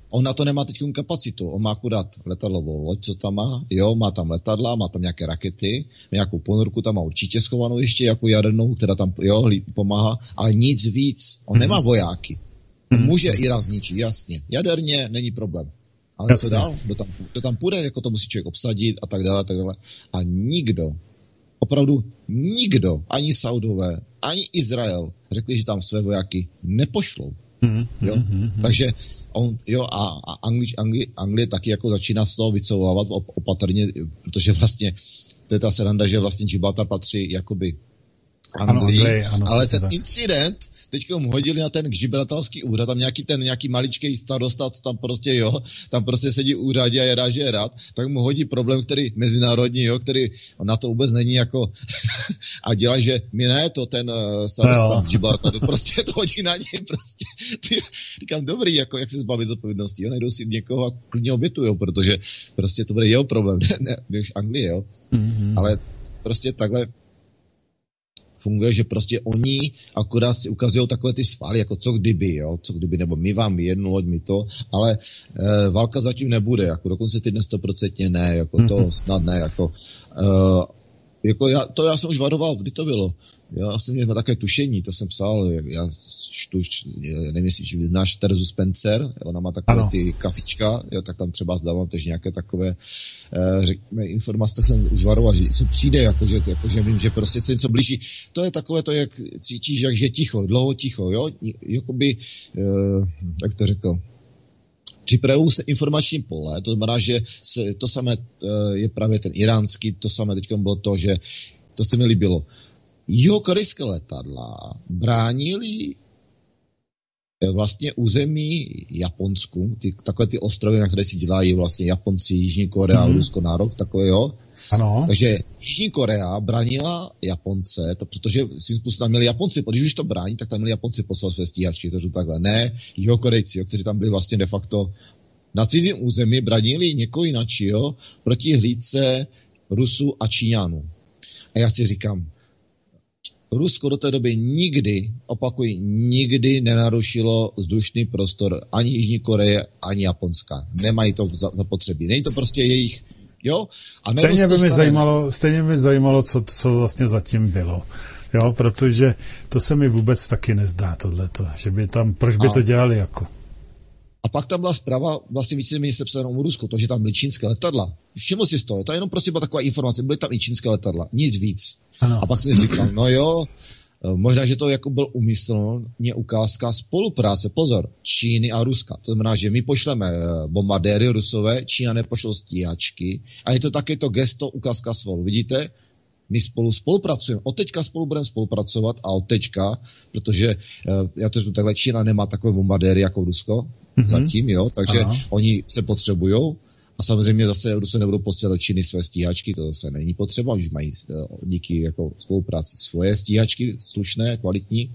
F: On na to nemá teď kapacitu, on má akurát letadlovou loď, co tam má, jo, má tam letadla, má tam nějaké rakety, nějakou ponorku tam má určitě schovanou ještě jako jadernou, která tam, jo, pomáhá, ale nic víc, on nemá vojáky. On může Irán zničit, jasně, jaderně není problém. Ale co dál? Kdo tam půjde, jako to musí člověk obsadit a tak dále, a tak dále. A nikdo, opravdu nikdo, ani Saudové, ani Izrael, řekli, že tam své vojáky nepošlou. Jo? Takže on, jo, a Anglie taky jako začíná z toho vycouvávat opatrně, protože vlastně to je ta sranda, že vlastně Gibraltar patří jakoby Anglii, ale ten incident teďka mu hodili na ten gibraltarský úřad, tam nějaký maličký starosta, co tam prostě, jo, tam prostě sedí v úřadě a je rád, že je rád, tak mu hodí problém, který mezinárodní, jo, který na to vůbec není jako a dělá, že mi ne to ten starosta v Gibraltaru, prostě to hodí na něj, prostě. Říkám, dobrý, jako jak se zbavit z odpovědnosti, jo, najdou si někoho a klidně obětujou, protože prostě to bude jeho problém, ne už Anglie, jo, ale prostě takhle funguje, že prostě oni akorát si ukazují takové ty svaly, jako co kdyby, nebo my vám jednu loď, mi to, ale válka zatím nebude, jako dokonce týdne 100% ne, jako to snad ne, já jsem už varoval, kdy to bylo. Já jsem měl také tušení, to jsem psal, já čtu, nevím, jestli znáš Terzu Spencer, ona má takové ty kafička, jo, tak tam třeba zdávám tež nějaké takové, řekněme, informace, jsem už varoval, že co přijde, jakože vím, že prostě se něco blíží. To je takové to, jak cítíš, jak je ticho, dlouho ticho, jo, jakoby, jak to řekl, připravují se informační pole, to znamená, že to samé je právě ten iránský, to samé teď bylo to, že to se mi líbilo. Jihokorejské letadla bránili vlastně území Japonsku, takové ty ostrovy, na které si dělají vlastně Japonci, Jižní Korea, Rusko nárok, takové, jo.
C: Ano.
F: Takže Jižní Korea bránila Japonce, protože si způsobem měli Japonci, když už to brání, tak tam měli Japonci poslat své stíhačky, to jsou takhle. Ne, Jihokorejci, kteří tam byli vlastně de facto na cizím území, bránili někoho jináčího proti hlídce Rusů a Číňanů. A já si říkám, Rusko do té doby nikdy nenarušilo vzdušný prostor ani Jižní Koreje, ani Japonska. Nemají to zapotřebí. Není to prostě jejich, jo? A
C: stejně by zajímalo, co vlastně zatím bylo. Jo, protože to se mi vůbec taky nezdá tohleto, že by tam, proč by to dělali jako?
F: A pak tam byla zpráva, vlastně víceméně se psala o Rusku, to, že tam byly čínské letadla. Všiml si z toho, to je jenom prostě byla taková informace, byly tam i čínské letadla, nic víc.
C: Ano.
F: A pak jsem říkal, no jo, možná, že to jako byl úmyslně ukázka spolupráce, pozor, Číny a Ruska. To znamená, že my pošleme bombardéry Rusové, Číňané pošlou stíhačky a je to také to gesto, ukázka svalu. Vidíte? My spolupracujeme. Od teďka spolu budeme spolupracovat a od teďka, protože já to řeknu takhle, Čína nemá takové bombardéry jako Rusko, zatím, jo, takže oni se potřebujou a samozřejmě zase Rusové nebudou posílat do Číny své stíhačky, to zase není potřeba, už mají díky jako spolupráci svoje stíhačky, slušné, kvalitní.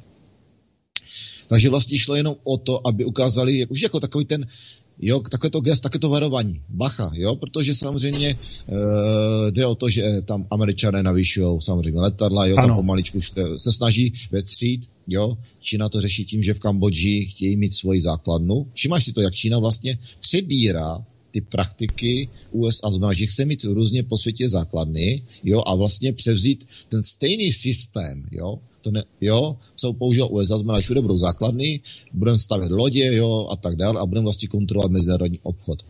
F: Takže vlastně šlo jenom o to, aby ukázali, už jako takový ten, jo, takové to gest, také to varování. Bacha, jo, protože samozřejmě jde o to, že tam Američané navýšují samozřejmě letadla, jo, tam pomaličku se snaží vetřít, jo. Čína to řeší tím, že v Kambodži chtějí mít svoji základnu. Všimáš si to, jak Čína vlastně přebírá ty praktiky USA, znamená, že chce mít různě po světě základny, jo, a vlastně převzít ten stejný systém, jo. Co použil USA, znamená, že všude budou základny, budeme stavět lodě, jo, a tak dále a budeme vlastně kontrolovat mezinárodní obchod.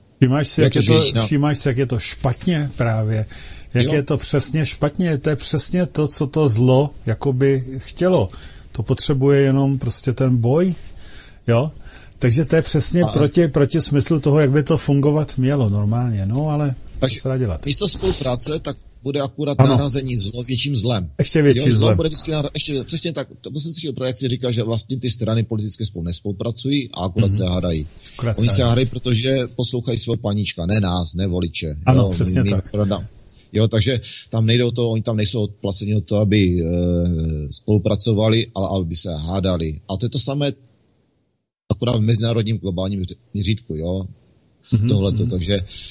C: Všímáš si, jak je to špatně právě, jak je to přesně špatně, to je přesně to, co to zlo jakoby chtělo. To potřebuje jenom prostě ten boj, jo. Takže to je přesně proti smyslu toho, jak by to fungovat mělo normálně, no, ale co se dá dělat.
F: Místo spolupráce, tak bude akurát narazení zlo větším zlem.
C: Ještě větší zlem.
F: Bude ještě přesně tak, to musím si říct, jak si říkal, že vlastně ty strany politické spolu nespolupracují a akurát se hádají. Oni se hádají, protože poslouchají svého paníčka, ne nás, ne voliče.
C: Ano, přesně tak.
F: Jo, takže tam nejde o to, oni tam nejsou placeni o to, aby spolupracovali, ale aby se hádali. A to je to samé akurát v mezinárodním globálním měřítku, jo. Tohleto, takže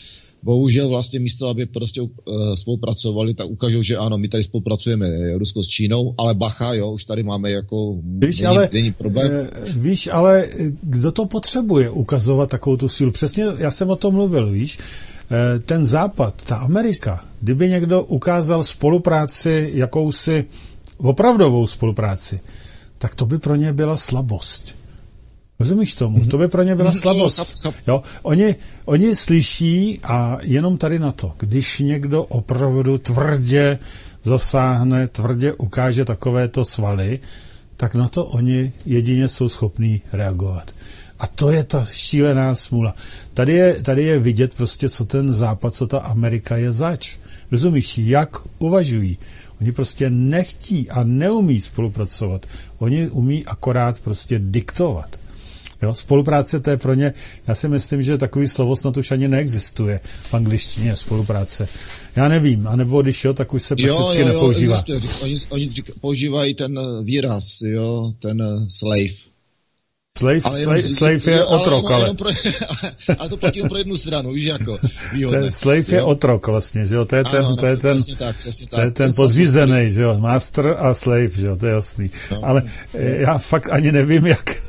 F: bohužel vlastně místo, aby prostě spolupracovali, tak ukážou, že ano, my tady spolupracujeme Rusko s Čínou, ale bacha, jo, už tady máme jako není problém.
C: Víš, ale kdo to potřebuje ukazovat takovou tu sílu? Přesně, já jsem o tom mluvil, víš, ten Západ, ta Amerika, kdyby někdo ukázal spolupráci, jakousi opravdovou spolupráci, tak to by pro ně byla slabost. Rozumíš tomu? To by pro ně byla slabost. Jo? Oni slyší a jenom tady na to, když někdo opravdu tvrdě zasáhne, tvrdě ukáže takovéto svaly, tak na to oni jedině jsou schopní reagovat. A to je ta šílená smůla. Tady je vidět prostě, co ten Západ, co ta Amerika je zač. Rozumíš, jak uvažují? Oni prostě nechtí a neumí spolupracovat. Oni umí akorát prostě diktovat. Jo, spolupráce, to je pro ně, já si myslím, že takový slovo snad už ani neexistuje v angličtině, spolupráce. Já nevím, anebo když jo, tak už se prakticky nepoužívá.
F: Oni používají ten výraz, jo, ten slave.
C: Slave je otrok, ale
F: to platí pro jednu stranu, víš, jako
C: slave je otrok vlastně, že jo, to je ten podřízený, že jo, master a slave, že jo, to je jasný. No. Ale já fakt ani nevím, jak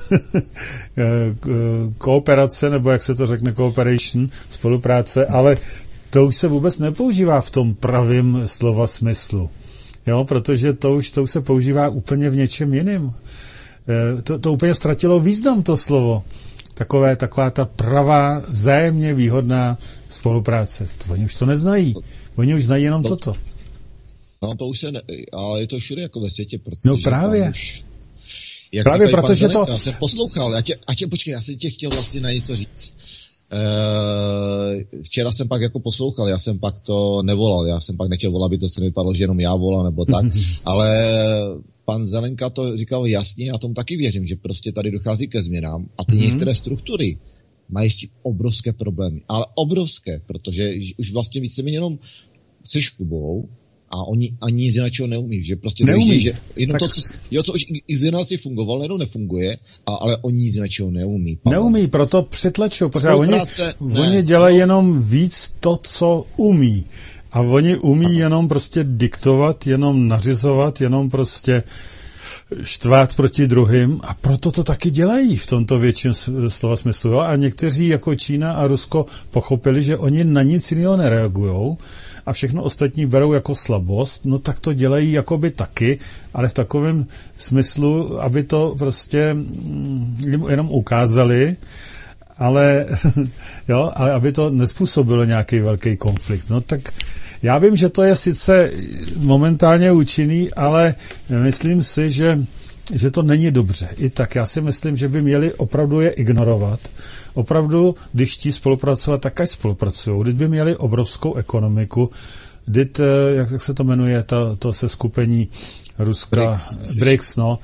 C: kooperace, nebo jak se to řekne, cooperation, spolupráce, ale to už se vůbec nepoužívá v tom pravým slova smyslu, jo, protože to už se používá úplně v něčem jiném. To úplně ztratilo význam, to slovo. Taková ta pravá, vzájemně výhodná spolupráce. Oni už to neznají. Oni už znají jenom toto.
F: No to už ale je to všude jako ve světě, protože...
C: No právě.
F: Právě protože to... Já jsem poslouchal, počkej, já jsem tě chtěl vlastně na něco říct. Včera jsem pak jako poslouchal, já jsem pak to nevolal, já jsem pak nechtěl volat, aby to se nevypadalo, že jenom já volám nebo tak, ale pan Zelenka to říkal jasně, já tomu taky věřím, že prostě tady dochází ke změnám a ty některé struktury mají si obrovské problémy, ale obrovské, protože už vlastně víceméně jenom se Škubou a oni ani nic jiného neumí, že prostě neumí, že jenom tak... co už x generací fungovalo, jenom nefunguje, ale oni nic jiného neumí.
C: Neumí, proto přetlačují, pořád oni dělají jenom víc to, co umí. A oni umí jenom prostě diktovat, jenom nařizovat, jenom prostě štvát proti druhým a proto to taky dělají v tomto větším slova smyslu. Jo? A někteří jako Čína a Rusko pochopili, že oni na nic jiného nereagujou a všechno ostatní berou jako slabost, no tak to dělají jakoby taky, ale v takovém smyslu, aby to prostě jenom ukázali, ale aby to nespůsobilo nějaký velký konflikt. No tak já vím, že to je sice momentálně účinný, ale myslím si, že to není dobře. I tak já si myslím, že by měli opravdu je ignorovat. Opravdu, když chtí spolupracovat, tak ať spolupracují. Když by měli obrovskou ekonomiku, jak se to jmenuje, to seskupení Ruska, BRICS, no.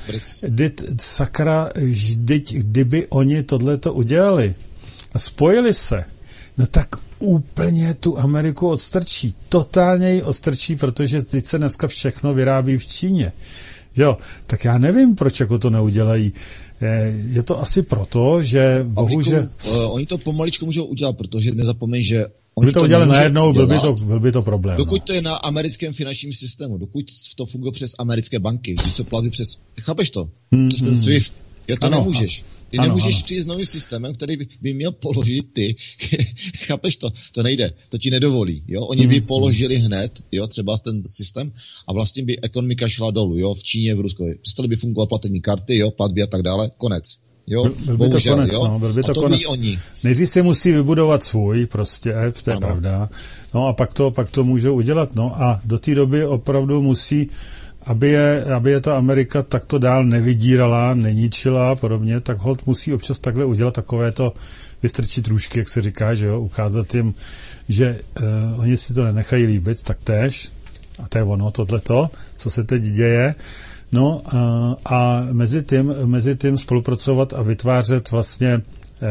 C: Sakra, kdyby oni tohleto udělali a spojili se, no tak úplně tu Ameriku odstrčí. Totálně ji odstrčí, protože teď se dneska všechno vyrábí v Číně. Jo, tak já nevím, proč jako to neudělají. Je to asi proto, že bohužel...
F: Oni to pomaličku můžou udělat, protože nezapomeň, že
C: Kdyby to udělali najednou, byl by to problém.
F: Dokud to je na americkém finančním systému, dokud to funguje přes americké banky, když to platí přes... Chápeš to? Přes ten SWIFT. To nemůžeš. Ty nemůžeš přijít s novým systémem, který by měl položit ty. Chápeš to? To nejde. To ti nedovolí. Jo? Oni by položili hned, jo, třeba ten systém a vlastně by ekonomika šla dolů, jo, v Číně, v Rusku. Přestali by fungovat platební karty, jo, platby a tak dále. Konec. Jo,
C: byl by to konec, jo? No, byl by to konec. Nejdřív si musí vybudovat svůj, prostě, to je pravda. No a pak to můžou udělat, no a do té doby opravdu musí, aby je ta Amerika takto dál nevydírala, neníčila a podobně, tak holt musí občas takhle udělat takovéto vystrčit růžky, jak se říká, že jo, ukázat jim, že oni si to nenechají líbit, tak též, a to je ono, tohleto, co se teď děje. No a mezi tím spolupracovat a vytvářet vlastně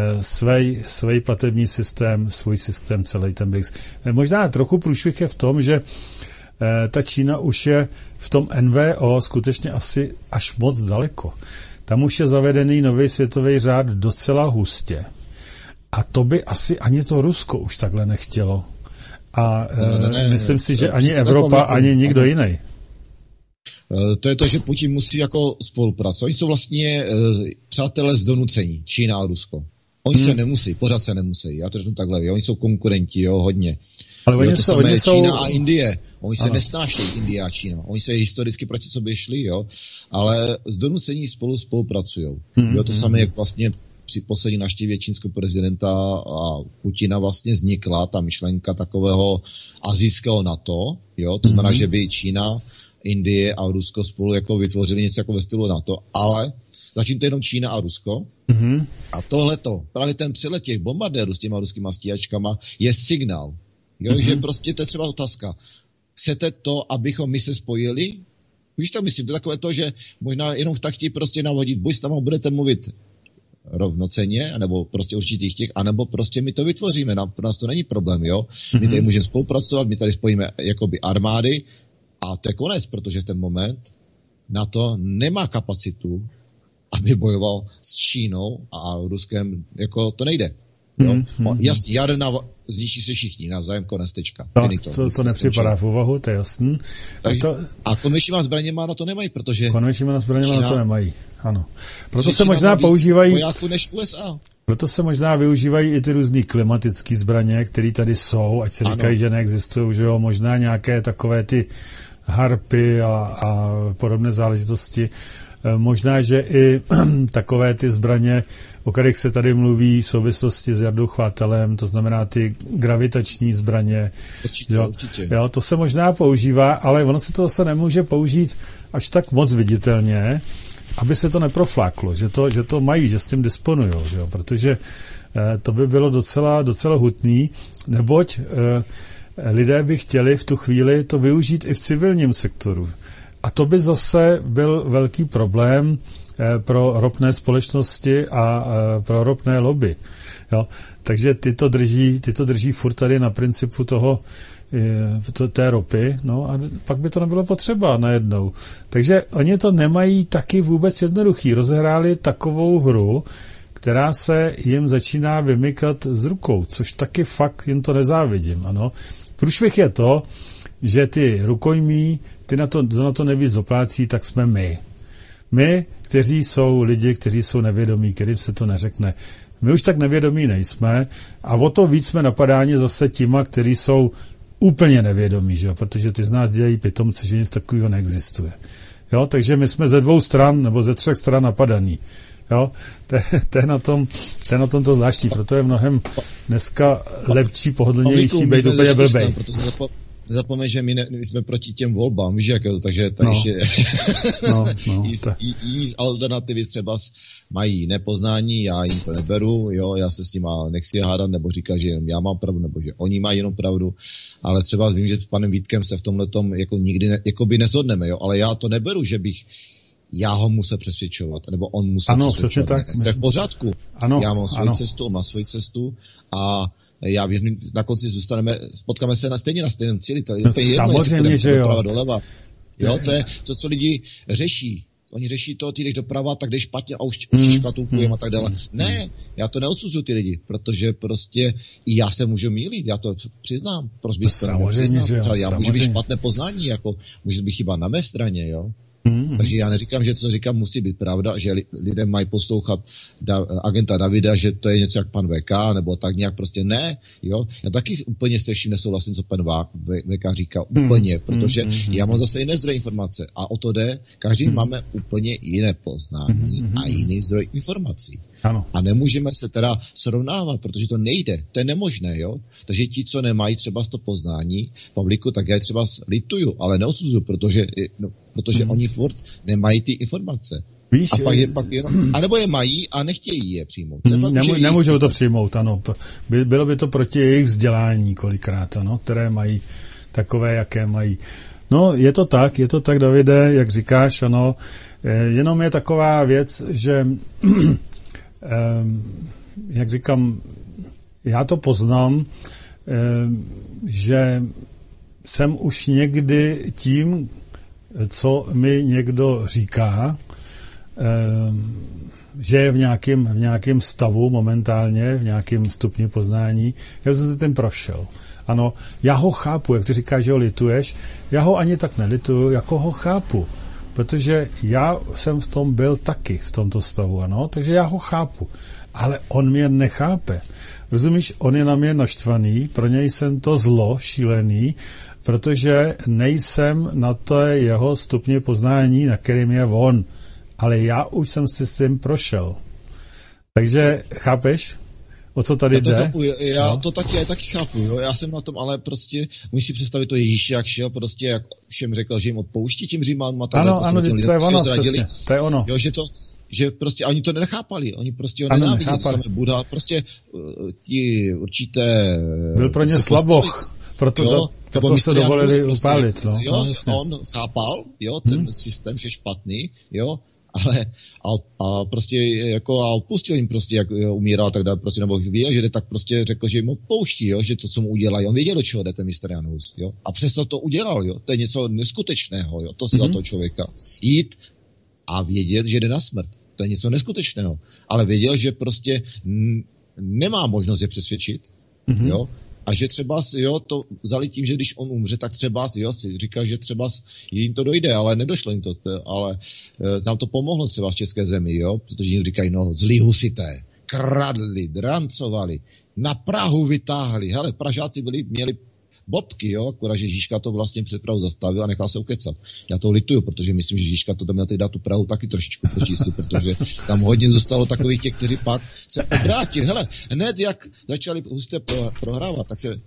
C: svůj platební systém, svůj systém, celý ten BRICS. Možná trochu průšvih je v tom, že ta Čína už je v tom NVO skutečně asi až moc daleko. Tam už je zavedený nový světový řád docela hustě. A to by asi ani to Rusko už takhle nechtělo. A myslím si, že ani Evropa, ani nikdo jiný.
F: To je to, že Putin musí jako spolupracovat. Oni jsou vlastně přátelé z donucení, Čína a Rusko. Oni se nemusí, pořád se nemusí. Já to řeknu takhle, jo? Oni jsou konkurenti, jo, hodně.
C: Ale oni
F: to
C: jsou,
F: samé Čína a Indie. Oni se nesnášejí, Indie a Čína. Oni se historicky proti sobě šli, jo. Ale z donucení spolupracují. Jo, to samé, jak vlastně při poslední návštěvě čínského prezidenta a Putina vlastně vznikla ta myšlenka takového asijského NATO, jo. To znamená, že by Čína, Indie a Rusko spolu jako vytvořili něco jako ve stylu NATO, ale zatím to jenom Čína a Rusko. A tohleto, právě ten přelet těch bombardérů s těma ruskýma stíhačkama je signál. Jo, že prostě to je třeba otázka. Chcete to, abychom my se spojili? Víš to myslím, to je takové to, že možná jenom tak chtějí prostě navodit, buď tam budete mluvit rovnocenně, nebo prostě určitých těch, anebo prostě my to vytvoříme, pro nás to není problém, jo. My tady můžeme spolupracovat, my tady spojíme jakoby armády a to je konec, protože v ten moment NATO nemá kapacitu, aby bojoval s Čínou a Ruskem, jako to nejde. Jo? Jasně, jaderná zničí se všichni, navzájem konec, tečka.
C: To nepřipadá v úvahu, to je jasný.
F: A konvenčníma zbraněma na to nemají, protože
C: konvenčníma zbraněma na to nemají, ano. Proto se možná používají
F: než USA.
C: Proto se možná využívají i ty různý klimatické zbraně, které tady jsou, ať se říkají, že neexistují, že jo, možná nějaké takové ty harpy a podobné záležitosti. Možná, že i takové ty zbraně, o kterých se tady mluví v souvislosti s Jardou Chvátelem, to znamená ty gravitační zbraně.
F: Určitě.
C: Jo, to se možná používá, ale ono se to zase nemůže použít až tak moc viditelně, aby se to neprofláklo, že to mají, že s tím disponujou, že jo? Protože to by bylo docela hutný, neboť lidé by chtěli v tu chvíli to využít i v civilním sektoru. A to by zase byl velký problém pro ropné společnosti a pro ropné lobby. Jo? Takže ty to drží furt tady na principu té ropy, no a pak by to nebylo potřeba najednou. Takže oni to nemají taky vůbec jednoduchý. Rozehráli takovou hru, která se jim začíná vymykat z rukou, což taky fakt jim to nezávidím, ano. Průšvih je to, že ty rukojmí, ty na to nejvíc doplácí, tak jsme my. My, kteří jsou lidi, kteří jsou nevědomí, kterým se to neřekne. My už tak nevědomí nejsme a o to víc jsme napadáni zase těma, kteří jsou úplně nevědomí, že jo? Protože ty z nás dělají pitomce, že nic takového neexistuje. Jo? Takže my jsme ze 2 stran nebo ze 3 stran napadaný. Jo? To je na tom to zvláštní, proto je mnohem dneska lepší, pohodlnější, být úplně blbej.
F: Nezapomeň, že my jsme proti těm volbám, víš, jak to, takže ještě jiný alternativy třeba mají nepoznání, já jim to neberu, jo, já se s nimi nechci hádat, nebo říkat, že jenom já mám pravdu, nebo že oni mají jenom pravdu, ale třeba vím, že s panem Vítkem se v tomhletom jako nikdy by neshodneme, jo, ale já to neberu, že bych já ho musel přesvědčovat, nebo on musel přesvědčovat.
C: Tak.
F: To je v pořádku.
C: Ano,
F: já mám svoji cestu, on má svoji cestu a já věřím, na konci spotkáme se stejně na stejném cíli. To je
C: samozřejmě, že jo.
F: Doprava, doleva. Jo, to je to, co lidi řeší. Oni řeší to, ty jdeš doprava, tak jdeš špatně a už škatulkujeme a tak dále. Ne, já to neodsuzuju ty lidi, protože prostě i já se můžu mýlit, já to přiznám. Proč bych to nepřiznal? Já můžu být špatné poznání, jako může být chyba na mé straně, jo. Takže já neříkám, že to, co říkám, musí být pravda, že lidé mají poslouchat agenta Davida, že to je něco jak pan VK, nebo tak nějak prostě ne, jo. Já taky úplně se vším nesouhlasím, co pan VK říká, úplně, protože já mám zase jiné zdroje informace a o to jde, každý máme úplně jiné poznání a jiný zdroj informací.
C: Ano.
F: A nemůžeme se teda srovnávat, protože to nejde, to je nemožné, jo. Takže ti, co nemají třeba to poznání publiku, tak já je třeba lituju, ale neodsuzuju, protože oni furt nemají ty informace.
C: Víš,
F: a pak jenom, anebo je mají a nechtějí je přijmout.
C: Nemůžou to přijmout, ano. Bylo by to proti jejich vzdělání kolikrát, ano, které mají takové, jaké mají. No, je to tak, Davide, jak říkáš, ano. Jenom je taková věc, že jak říkám, já to poznám, že jsem už někdy tím, co mi někdo říká, že je v nějakém stavu momentálně, v nějakém stupni poznání, já jsem se tím prošel. Ano, já ho chápu, jak ty říkáš, že ho lituješ, já ho ani tak nelituju, jako ho chápu, protože já jsem v tom byl taky, v tomto stavu, ano, takže já ho chápu, ale on mě nechápe. Rozumíš, on je na mě naštvaný, pro něj jsem to zlo šílený, protože nejsem na to jeho stupně poznání, na kterým je on, ale já už jsem si s tím prošel. Takže chápeš, o co tady jde?
F: Chápu, já taky chápu, jo? Já jsem na tom, ale prostě musíš si představit to Ježíš, jak šel, prostě jak všem řekl, že jim odpouští tím Římanům a tak.
C: Ano, to je ono, přesně, to je ono.
F: Jo, že prostě oni to nechápali, oni prostě ho nenáviděli, samé Buddha, prostě ti určité...
C: Byl pro ně slaboch, proto se dovolili upálit. No,
F: jo, on chápal, jo, ten systém je špatný, jo, ale a prostě jako a odpustil jim prostě, jak umíral tak dále, prostě, nebo věděl, že jde, tak prostě řekl, že jim odpouští, jo, že to, co mu udělají, on věděl, do čeho jde ten mistr Janus, jo, a přesto to udělal, jo, to je něco neskutečného, jo, to síla toho člověka. Jít a vědět, že jde na smrt, to je něco neskutečného, ale věděl, že prostě nemá možnost je přesvědčit, jo, a že třeba, jo, to vzali tím, že když on umře, tak třeba, jo, si říká, že třeba jim to dojde, ale nedošlo jim to, ale tam to pomohlo třeba v české zemi, jo, protože jim říkají, no, zlí husité, kradli, drancovali, na Prahu vytáhli, hele, Pražáci měli bobky, jo, akorát, že Žižka to vlastně před Prahu zastavil a nechal se ukecat. Já to lituju, protože myslím, že Žižka to tam měl teď dát tu Prahu taky trošičku počistit, protože tam hodně zůstalo takových těch, kteří pak se obrátili. Hele, hned jak začali husté prohrávat, tak se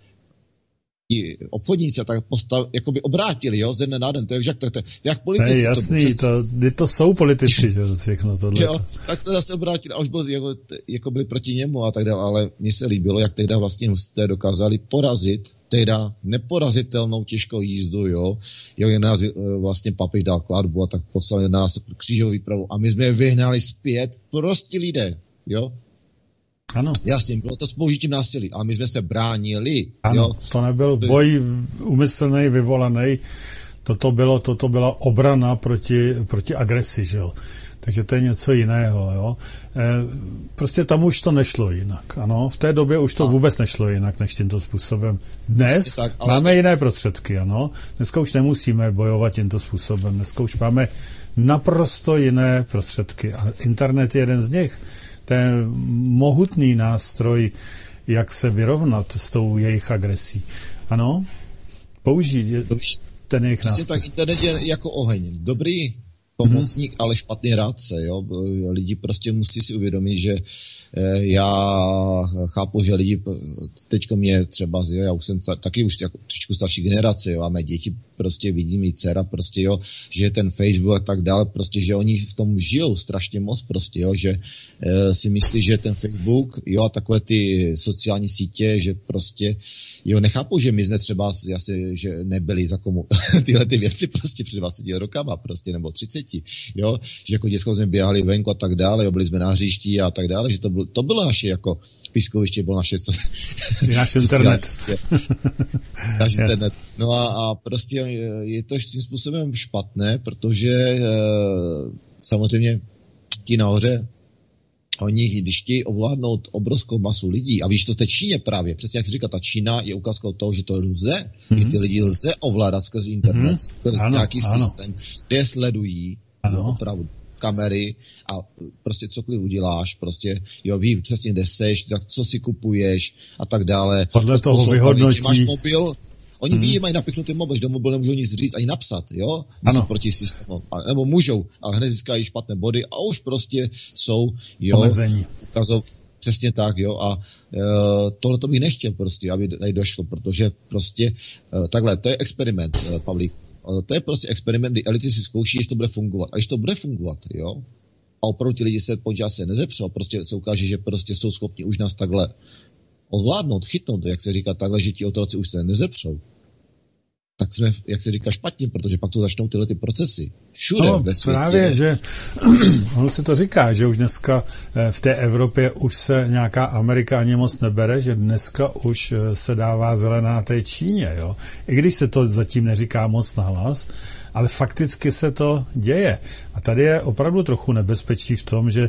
F: obchodníci tak jakoby obrátili, jo, ze dne na den, to je jak politici.
C: To je jasný, to jsou politici, že všechno tohle.
F: Jo, tak to zase obrátili a už bylo, jako byli proti němu a tak dále, ale mně se líbilo, jak tehda vlastně husté dokázali porazit tehda neporazitelnou těžkou jízdu, jo, jak nás vlastně papež dal klatbu a tak poslali nás křížovou výpravu a my jsme je vyhnali zpět, prostě lidé, jo.
C: Ano.
F: Jasně, bylo to s použitím násilí, ale my jsme se bránili.
C: Ano,
F: jo?
C: To nebyl boj umyslný, vyvolaný, toto byla obrana proti agresi, že jo. Takže to je něco jiného, jo. Prostě tam už to nešlo jinak, ano. V té době už to vůbec nešlo jinak, než tímto způsobem. Dnes máme jiné prostředky, ano. Dneska už nemusíme bojovat tímto způsobem. Dneska už máme naprosto jiné prostředky a internet je jeden z nich. Ten mohutný nástroj, jak se vyrovnat s tou jejich agresí. Ano, použít ten jejich nástroj.
F: Tak internet je jako oheň. Dobrý pomocník, ale špatný rádce. Jo? Lidi prostě musí si uvědomit, že já chápu, že lidi teďko mě třeba, jo, já už jsem taky už trošku starší generace, jo, a mé děti prostě vidí, mý dcera prostě, jo, že ten Facebook a tak dále, prostě, že oni v tom žijou strašně moc prostě, jo, že si myslí, že ten Facebook, jo, a takové ty sociální sítě, že prostě, jo, nechápu, že my jsme třeba, že nebyli za komu tyhle ty věci prostě před 20 rokama prostě, nebo 30, jo, že jako děcko jsme běhali venku a tak dále, jo, byli jsme na hřišti a tak dále, že to bylo naše jako pískoviště, bylo naše
C: náš internet.
F: Náš internet. No a prostě je to tím způsobem špatné, protože samozřejmě ti nahoře, oni, když chtějí ovládnout obrovskou masu lidí, a víš, to v té Číně právě, přesně jak jsi říkal, ta Čína je ukázkou toho, že to lze, že ty lidi lze ovládat skrz internet, skrz nějaký systém, kde je sledují, no, opravdu kamery a prostě cokoliv uděláš, prostě jo, ví přesně, kde seš, co si kupuješ a tak dále.
C: Podle toho vyhodnotí.
F: Máš mobil, oni ví, mají napěknutý mobil, že do mobilu nemůžou nic říct, ani napsat, jo? Ano. Proti systému. Nebo můžou, ale hned získají špatné body a už prostě jsou, jo,
C: omezení.
F: Přesně tak, jo, a tohle to bych nechtěl prostě, aby tady došlo, protože prostě takhle, to je experiment, Pavlík. To je prostě experiment, kdy elity si zkouší, jestli to bude fungovat. A když to bude fungovat, jo, a opravdu ti lidi se podívá se nezepřou, prostě se ukáže, že prostě jsou schopni už nás takhle ovládnout, chytnout, jak se říká takhle, že ti otroci už se nezepřou, tak jsme, jak se říká, špatně, protože pak to začnou tyhle ty procesy. Všude ve světě.
C: Právě, že on si to říká, že už dneska v té Evropě už se nějaká Amerika ani moc nebere, že dneska už se dává zelená té Číně, jo. I když se to zatím neříká moc nahlas, ale fakticky se to děje. A tady je opravdu trochu nebezpečí v tom, že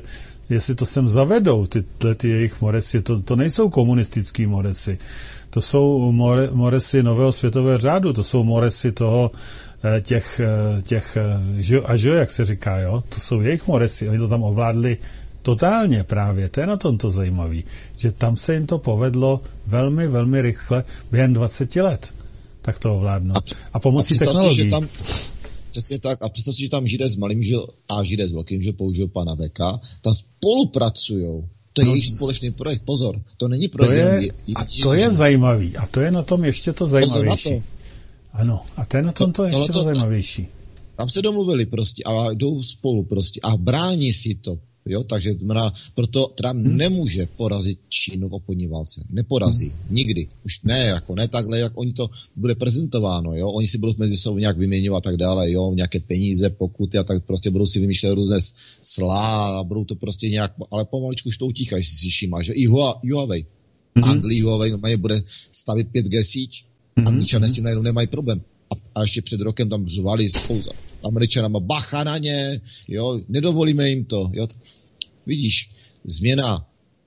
C: jestli to sem zavedou, ty jejich moresy, to nejsou komunistický moresy, to jsou moresy nového světového řádu, to jsou moresy toho, těch jak se říká, jo, to jsou jejich moresy, oni to tam ovládli totálně právě, to je na tom to zajímavý, že tam se jim to povedlo velmi, velmi rychle během 20 let, tak to ovládnout. A pomocí technologií.
F: Přesně tak. A představ si, že tam Židé s malým a Židé s velkým, že použil pana Veka, tam spolupracujou. To je jejich společný projekt. Pozor, to není projekt.
C: To je zajímavý. A to je na tom ještě to zajímavější. To. Ano, a to je na tom to ještě to zajímavější.
F: Tam se domluvili prostě a jdou spolu prostě a brání si to. Jo, takže proto Trump nemůže porazit Čínu v obchodní válce. Neporazí. Nikdy. Už ne takhle, jak oni to bude prezentováno, jo. Oni si budou mezi sebou nějak vyměňovat a tak dále, jo, nějaké peníze, pokuty a tak prostě budou si vymýšlet různé slá a budou to prostě nějak, ale pomaličku už to utíchá, jestli si všímáš, že i Huawei. Anglii Huawei bude stavit 5G síť. Angličané s tím najednou nemají problém. A ještě před rokem tam řvali spolu Američanama, bacha na ně, jo, nedovolíme jim to, jo. Vidíš, změna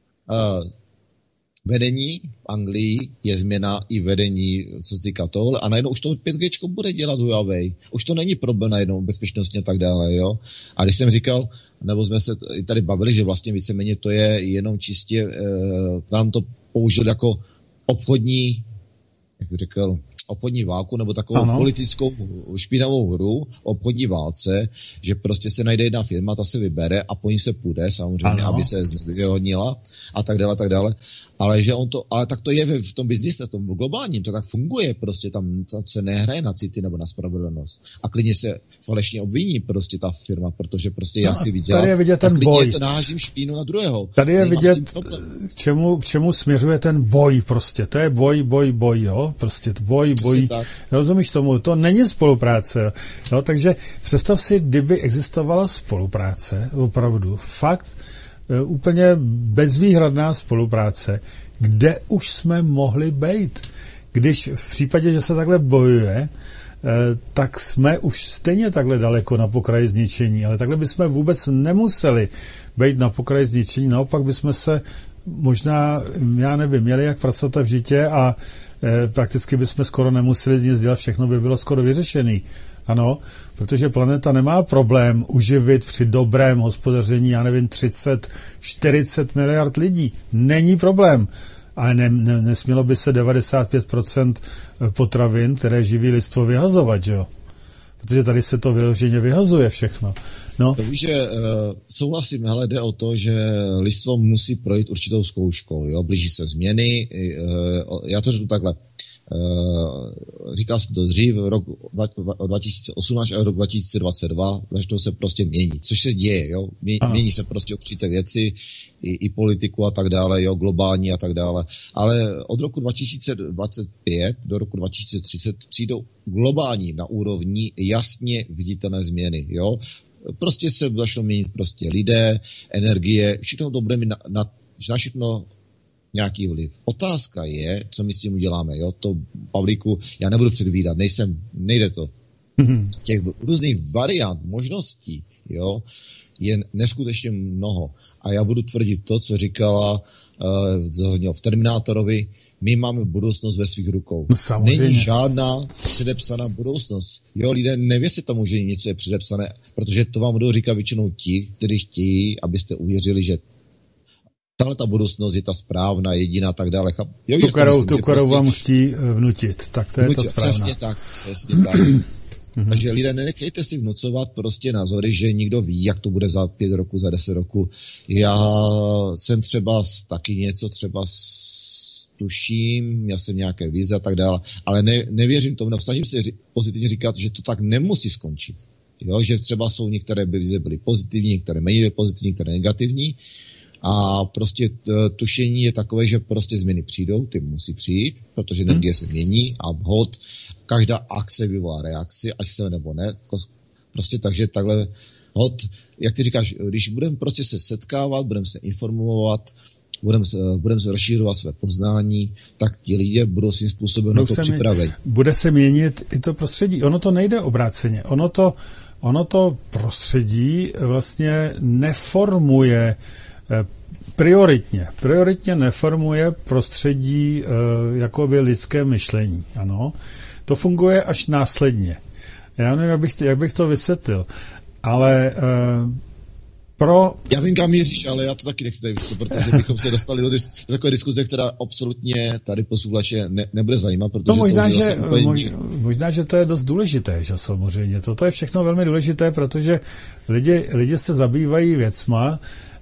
F: vedení v Anglii je změna i vedení, co se týká tohle, a najednou už to 5G bude dělat Huawei. Už to není problém najednou bezpečnostně a tak dále, jo. A když jsem říkal, nebo jsme se tady bavili, že vlastně víceméně to je jenom čistě, tam to použil jako obchodní, jak bych řekl, obchodní válku, nebo takovou politickou špinavou hru obchodní válce, že prostě se najde jedna firma, ta se vybere a po ní se půjde, samozřejmě, aby se znevyhodnila a tak dále. Ale že ale tak to je v tom biznise, v tom globálním, to tak funguje prostě, tam se nehraje na city nebo na spravedlnost. A klidně se falešně obviní prostě ta firma, protože prostě já si viděla,
C: tady je vidět ten boj.
F: To náházím špínu na druhého.
C: Tady je vidět, k čemu směřuje ten boj prostě. To je boj, jo, prostě boj. Rozumíš tomu? To není spolupráce. Jo? Takže představ si, kdyby existovala spolupráce, opravdu, fakt, úplně bezvýhradná spolupráce, kde už jsme mohli být. Když v případě, že se takhle bojuje, tak jsme už stejně takhle daleko na pokraji zničení, ale takhle bychom vůbec nemuseli být na pokraji zničení, naopak bychom se možná, já nevím, měli jak pracata v žitě a prakticky bychom skoro nemuseli nic dělat, všechno by bylo skoro vyřešený. Ano, protože planeta nemá problém uživit při dobrém hospodaření, já nevím, 30-40 miliard lidí. Není problém. A nesmělo by se 95% potravin, které živí lidstvo, vyhazovat, že jo? Protože tady se to vyloženě vyhazuje všechno. No.
F: To víš, že souhlasím, ale jde o to, že lidstvo musí projít určitou zkouškou, jo? Blíží se změny, já to řeknu takhle. Říkal jsem to dřív, rok 2008 až rok 2022 začnou se prostě měnit, což se děje, jo, mění se prostě určité věci, i politiku a tak dále, jo, globální a tak dále, ale od roku 2025 do roku 2030 přijdou globální na úrovni jasně viditelné změny, jo, prostě se začnou měnit prostě lidé, energie, všechno to bude mít na všechno nějaký vliv. Otázka je, co my s tím uděláme, jo, to, Pavlíku, já nebudu předvídat, nejde to. Těch různých variant, možností, jo, je neskutečně mnoho. A já budu tvrdit to, co říkala zaznělo v Terminátorovi, my máme budoucnost ve svých rukou.
C: No,
F: není žádná předepsaná budoucnost. Jo, lidé nevěří tomu, že něco je předepsané, protože to vám budou říkat většinou ti, kteří chtějí, abyste uvěřili, že tahle ta budoucnost je ta správná, jediná, tak dále. Jo,
C: tu, kterou prostě vám chtí vnutit, tak to je ta správná.
F: Přesně tak. Takže lidé, nenechejte si vnucovat prostě názory, že nikdo ví, jak to bude za 5 roku, za 10 roku. Já jsem třeba taky něco tuším, já jsem nějaké vize a tak dále, ale nevěřím tomu, snažím se pozitivně říkat, že to tak nemusí skončit. Jo, že třeba jsou některé vize byly pozitivní, některé méně pozitivní, některé negativní. A prostě tušení je takové, že prostě změny přijdou, ty musí přijít, protože energie se mění a hod, každá akce vyvolá reakci, ať se nebo ne, prostě takže takhle hod, jak ty říkáš, když budeme prostě se setkávat, budeme se informovat, budeme se rozšířovat své poznání, tak ti lidé budou svým způsobem na to připraveni.
C: Bude se měnit i to prostředí. Ono to nejde obráceně. ono to prostředí vlastně neformuje prioritně neformuje prostředí jakoby lidské myšlení, ano. To funguje až následně. Já nevím, jak bych to vysvětlil, ale
F: Já vím, kam míříš, ale já to taky nechci tady vysvětlit, protože bychom se dostali do takové diskuze, která absolutně tady posluchače nebude zajímat, protože
C: možná, že to je dost důležité, že samozřejmě. Toto je všechno velmi důležité, protože lidi se zabývají věcma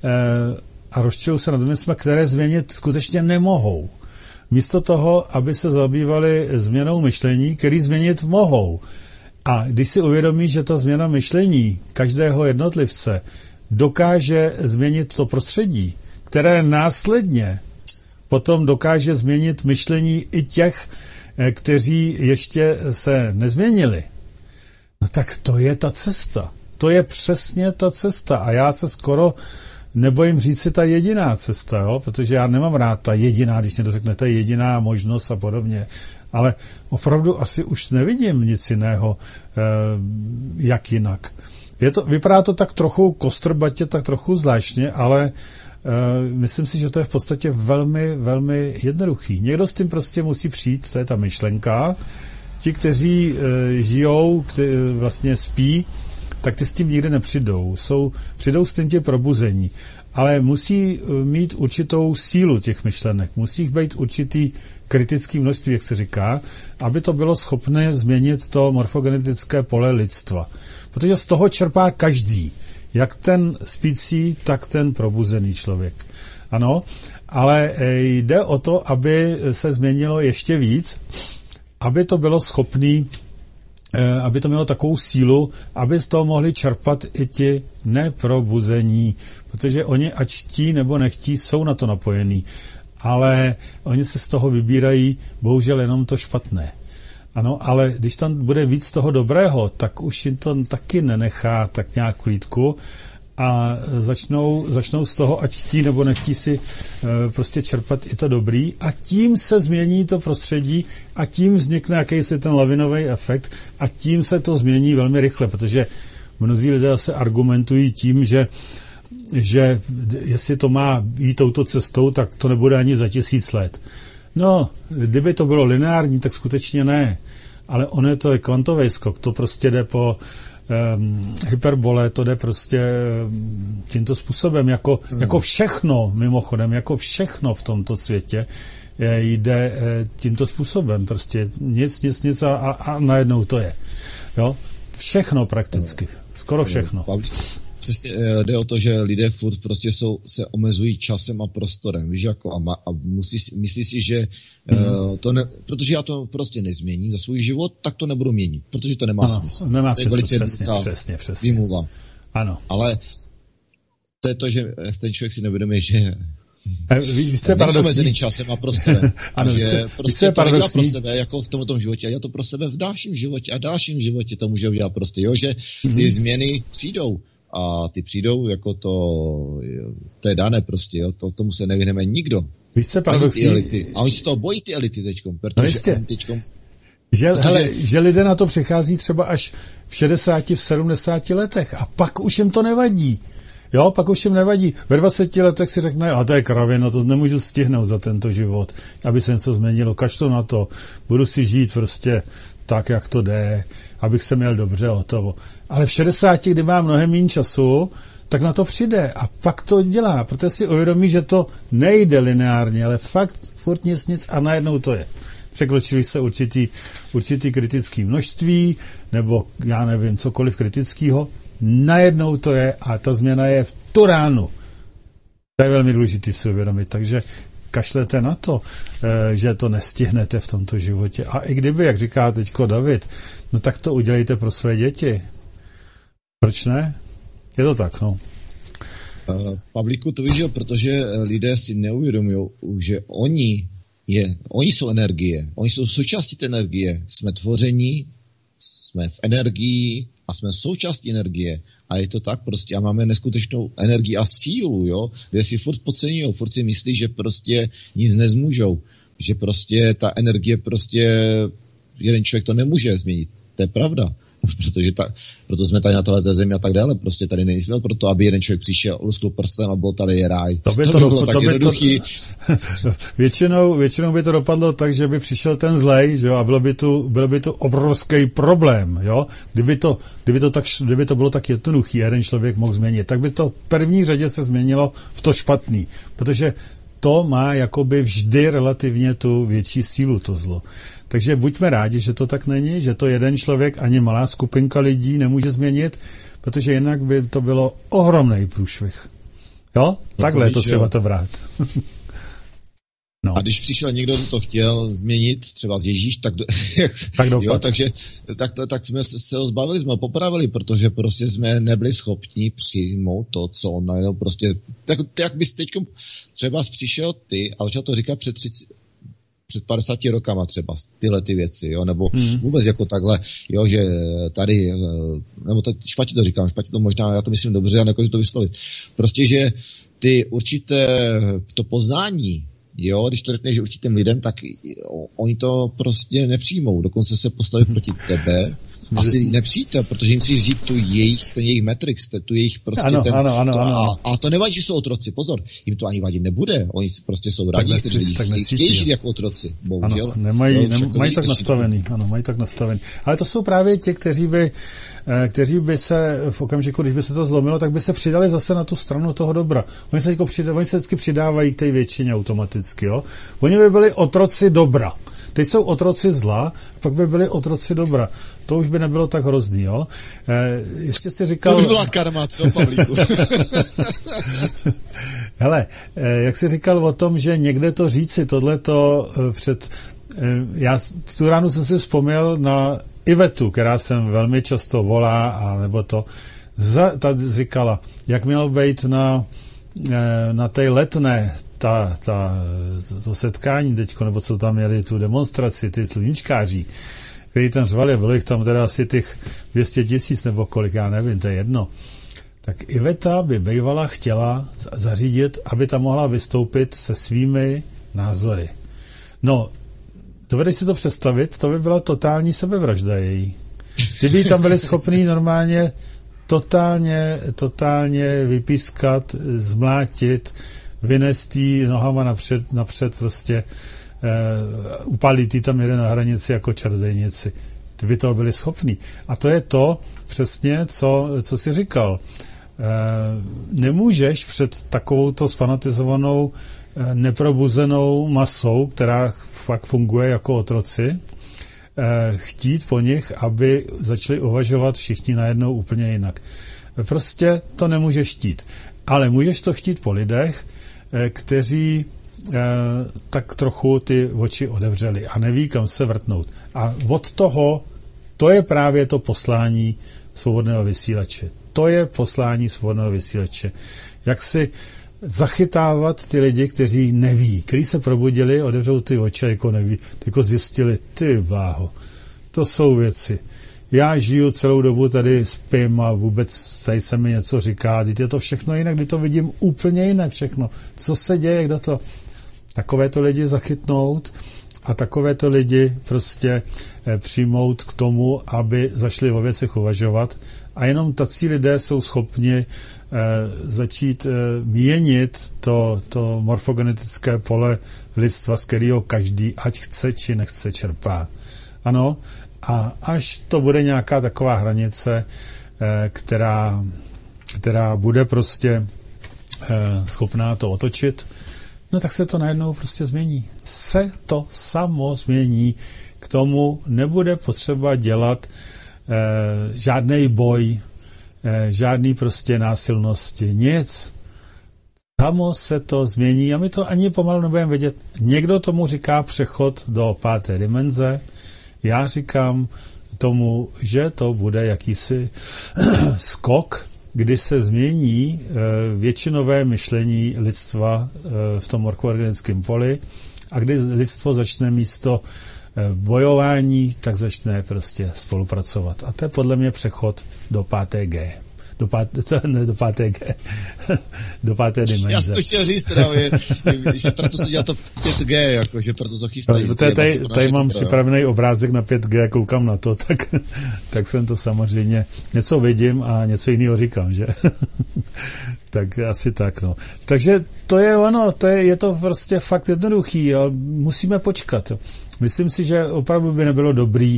C: a rozčilují se nad věcma, které změnit skutečně nemohou. Místo toho, aby se zabývali změnou myšlení, který změnit mohou. A když si uvědomí, že ta změna myšlení každého jednotlivce dokáže změnit to prostředí, které následně potom dokáže změnit myšlení i těch, kteří ještě se nezměnili, no tak to je ta cesta. To je přesně ta cesta. A já se skoro nebojím říct si ta jediná cesta, jo? Protože já nemám rád ta jediná, když někdo řekne, ta jediná možnost a podobně. Ale opravdu asi už nevidím nic jiného, jak jinak. Vypadá to tak trochu kostrbatě, tak trochu zvláštně, ale myslím si, že to je v podstatě velmi, velmi jednoduchý. Někdo s tím prostě musí přijít, to je ta myšlenka. Ti, kteří žijou, vlastně spí, tak ty s tím nikdy nepřijdou. Přijdou s tím tě probuzení, ale musí mít určitou sílu těch myšlenek. Musí být určitý kritický množství, jak se říká, aby to bylo schopné změnit to morfogenetické pole lidstva. Protože z toho čerpá každý. Jak ten spící, tak ten probuzený člověk. Ano, ale jde o to, aby se změnilo ještě víc, aby to bylo schopný, aby to mělo takovou sílu, aby z toho mohli čerpat i ti neprobuzení. Protože oni, ať chtí nebo nechtí, jsou na to napojení. Ale oni se z toho vybírají bohužel jenom to špatné. Ano, ale když tam bude víc toho dobrého, tak už jim to taky nenechá tak nějak klídku a začnou z toho, ať chtí nebo nechtí si prostě čerpat i to dobrý a tím se změní to prostředí a tím vznikne jakýsi ten lavinový efekt a tím se to změní velmi rychle, protože mnozí lidé se argumentují tím, že jestli to má jít touto cestou, tak to nebude ani za 1000 let. No, kdyby to bylo lineární, tak skutečně ne. Ale ono to je kvantový skok, to prostě jde po hyperbole, to jde prostě tímto způsobem, jako všechno, mimochodem, jako všechno v tomto světě jde tímto způsobem, prostě nic a najednou to je. Jo? Všechno prakticky, skoro všechno.
F: Přesně jde o to, že lidé furt prostě se omezují časem a prostorem, víš, jako a myslí si, že protože já to prostě nezměním za svůj život, tak to nebudu měnit, protože to nemá smysl.
C: Nemá smysl, přesně.
F: Vymluva.
C: Ano.
F: Ale to je to, že ten člověk si nevědomí, že
C: není
F: omezený časem a prostorem.
C: Ano,
F: že prostě to nedělá pro sebe, jako v tomto životě, a já to pro sebe v dalším životě to může udělat prostě, jo, že ty změny přijdou. A ty přijdou, jako to je dané prostě, jo, tomu se nevyhneme nikdo.
C: Víš se paradoxní?
F: A oni se toho bojí ty elity teďkom, protože teďkom...
C: Že lidé na to přichází třeba až v 60, v 70 letech a pak už jim to nevadí. Jo, pak už jim nevadí. Ve 20 letech si řekne, a to je kravina, to nemůžu stihnout za tento život, aby se něco změnilo, kašlu na to, budu si žít prostě tak, jak to jde, abych se měl dobře, hotovo. Ale v 60, kdy má mnohem méně času, tak na to přijde a pak to dělá, protože si uvědomí, že to nejde lineárně, ale fakt furt nic a najednou to je. Překročili se určitý kritický množství, nebo já nevím, cokoliv kritického, najednou to je a ta změna je v tu ránu. To je velmi důležité si uvědomit, takže kašlete na to, že to nestihnete v tomto životě. A i kdyby, jak říká teďko David, no tak to udělejte pro své děti. Proč ne? Je to tak, no.
F: Pavlíku, to víš, protože lidé si neuvědomují, že oni jsou energie. Oni jsou součástí té energie. Jsme tvoření, jsme v energii a jsme součástí energie. A je to tak prostě. A máme neskutečnou energii a sílu, jo. Lidé si furt podceňují, furt si myslí, že prostě nic nezmůžou. Že prostě ta energie prostě jeden člověk to nemůže změnit. To je pravda. protože proto jsme tady na této zemi a tak dále. Prostě tady nejsme proto, aby jeden člověk přišel, luskl prstem a bylo tady ráj. To by bylo tak jednoduchý.
C: Většinou by to dopadlo tak, že by přišel ten zlej, že jo, a byl by to obrovský problém, jo. Kdyby to bylo tak jednoduchý, jeden člověk mohl změnit, tak by to v první řadě se změnilo v to špatný, protože to má jakoby vždy relativně tu větší sílu, to zlo. Takže buďme rádi, že to tak není, že to jeden člověk ani malá skupinka lidí nemůže změnit, protože jinak by to bylo ohromný průšvih. Jo? Takhle to třeba to brát.
F: No. A když přišel někdo, kdo to chtěl změnit, třeba z Ježíš, tak jsme se ho zbavili, jsme ho popravili, protože prostě jsme nebyli schopni přijmout to, co on najednou prostě, tak jak bys teď třeba přišel ty a začal to říkat před 50 rokama třeba tyhle ty věci, jo, nebo vůbec jako takhle, jo, že tady, nebo to špatně to říkám, špatně to možná, já to myslím dobře, a nekožu to vyslovit. Prostě, že ty určité to poznání, jo, když to řekneš určitým lidem, tak oni to prostě nepřijmou, dokonce se postaví proti tebe, asi nepřijďte, protože jim chci vzít ten jejich matrix, tu jejich prostě
C: ano.
F: A to nevadí, že jsou otroci, pozor, jim to ani vadit nebude, oni prostě jsou rádi, kteří chtějí žít jako otroci, bohužel.
C: Ano, mají tak nastavený, ano, mají tak nastavený. Ale to jsou právě ti, kteří by se v okamžiku, když by se to zlomilo, tak by se přidali zase na tu stranu toho dobra. Oni se vždycky přidávají k té většině automaticky, jo. Oni by byli otroci dobra. Teď jsou otroci zla, pak by byli otroci dobra. To už by nebylo tak hrozný, jo? Ještě si říkal...
F: To by byla karma, co, Pavlíku?
C: Hele, jak jsi říkal o tom, že někde to říci, tohleto já tu ránu jsem si vzpomněl na Ivetu, která jsem velmi často volá, a nebo to... Ta říkala, jak mělo být na té letné to setkání teďko, nebo co tam měli, tu demonstraci, ty sluníčkáři, kteří tam řvali, bylo jich tam teda asi těch 200 000 nebo kolik, já nevím, to je jedno. Tak Iveta by bývala chtěla zařídit, aby tam mohla vystoupit se svými názory. No, dovedeš si to představit, to by byla totální sebevražda její. Kdyby tam byli schopní normálně totálně vypískat, zmlátit, vynést jí nohama napřed prostě, upálit jí tam jeden na hranici jako čarodejnici. Ty by toho byli schopní. A to je to přesně, co jsi říkal. Nemůžeš před takovouto sfanatizovanou, neprobuzenou masou, která fakt funguje jako otroci, chtít po nich, aby začali uvažovat všichni najednou úplně jinak. Prostě to nemůžeš chtít. Ale můžeš to chtít po lidech, kteří tak trochu ty oči otevřeli a neví, kam se vrtnout. A od toho, to je právě to poslání svobodného vysílače. To je poslání svobodného vysílače. Jak si zachytávat ty lidi, kteří neví, kteří se probudili, otevřou ty oči, jako neví, jako zjistili, ty bláho, to jsou věci. Já žiju celou dobu tady, spím a vůbec tady se mi něco říká, je to všechno jinak, kdy to vidím úplně jinak všechno. Co se děje, kdo to... Takovéto lidi zachytnout a takovéto lidi prostě přijmout k tomu, aby zašli o věcech uvažovat. A jenom tací lidé jsou schopni začít měnit to morfogenetické pole lidstva, z kterého každý, ať chce či nechce, čerpá. Ano, a až to bude nějaká taková hranice, která bude prostě schopná to otočit, no tak se to najednou prostě změní. Se to samo změní. K tomu nebude potřeba dělat žádný boj, žádný prostě násilnosti, nic. Samo se to změní a my to ani pomalu nebudeme vědět. Někdo tomu říká přechod do 5. dimenze, já říkám tomu, že to bude jakýsi skok, kdy se změní většinové myšlení lidstva v tom morfogenetickém poli a kdy lidstvo začne místo bojování, tak začne prostě spolupracovat. A to je podle mě přechod do 5G, do páté dimenze.
F: Já jsem to chtěl říct, že proto se dělá to 5G, jako, že proto to chystají.
C: Tady mám připravený obrázek na 5G, koukám na to, tak jsem to samozřejmě, něco vidím a něco jiného říkám, že? Tak asi tak, no. Takže to je ono, je to prostě fakt jednoduchý, ale musíme počkat. Myslím si, že opravdu by nebylo dobrý,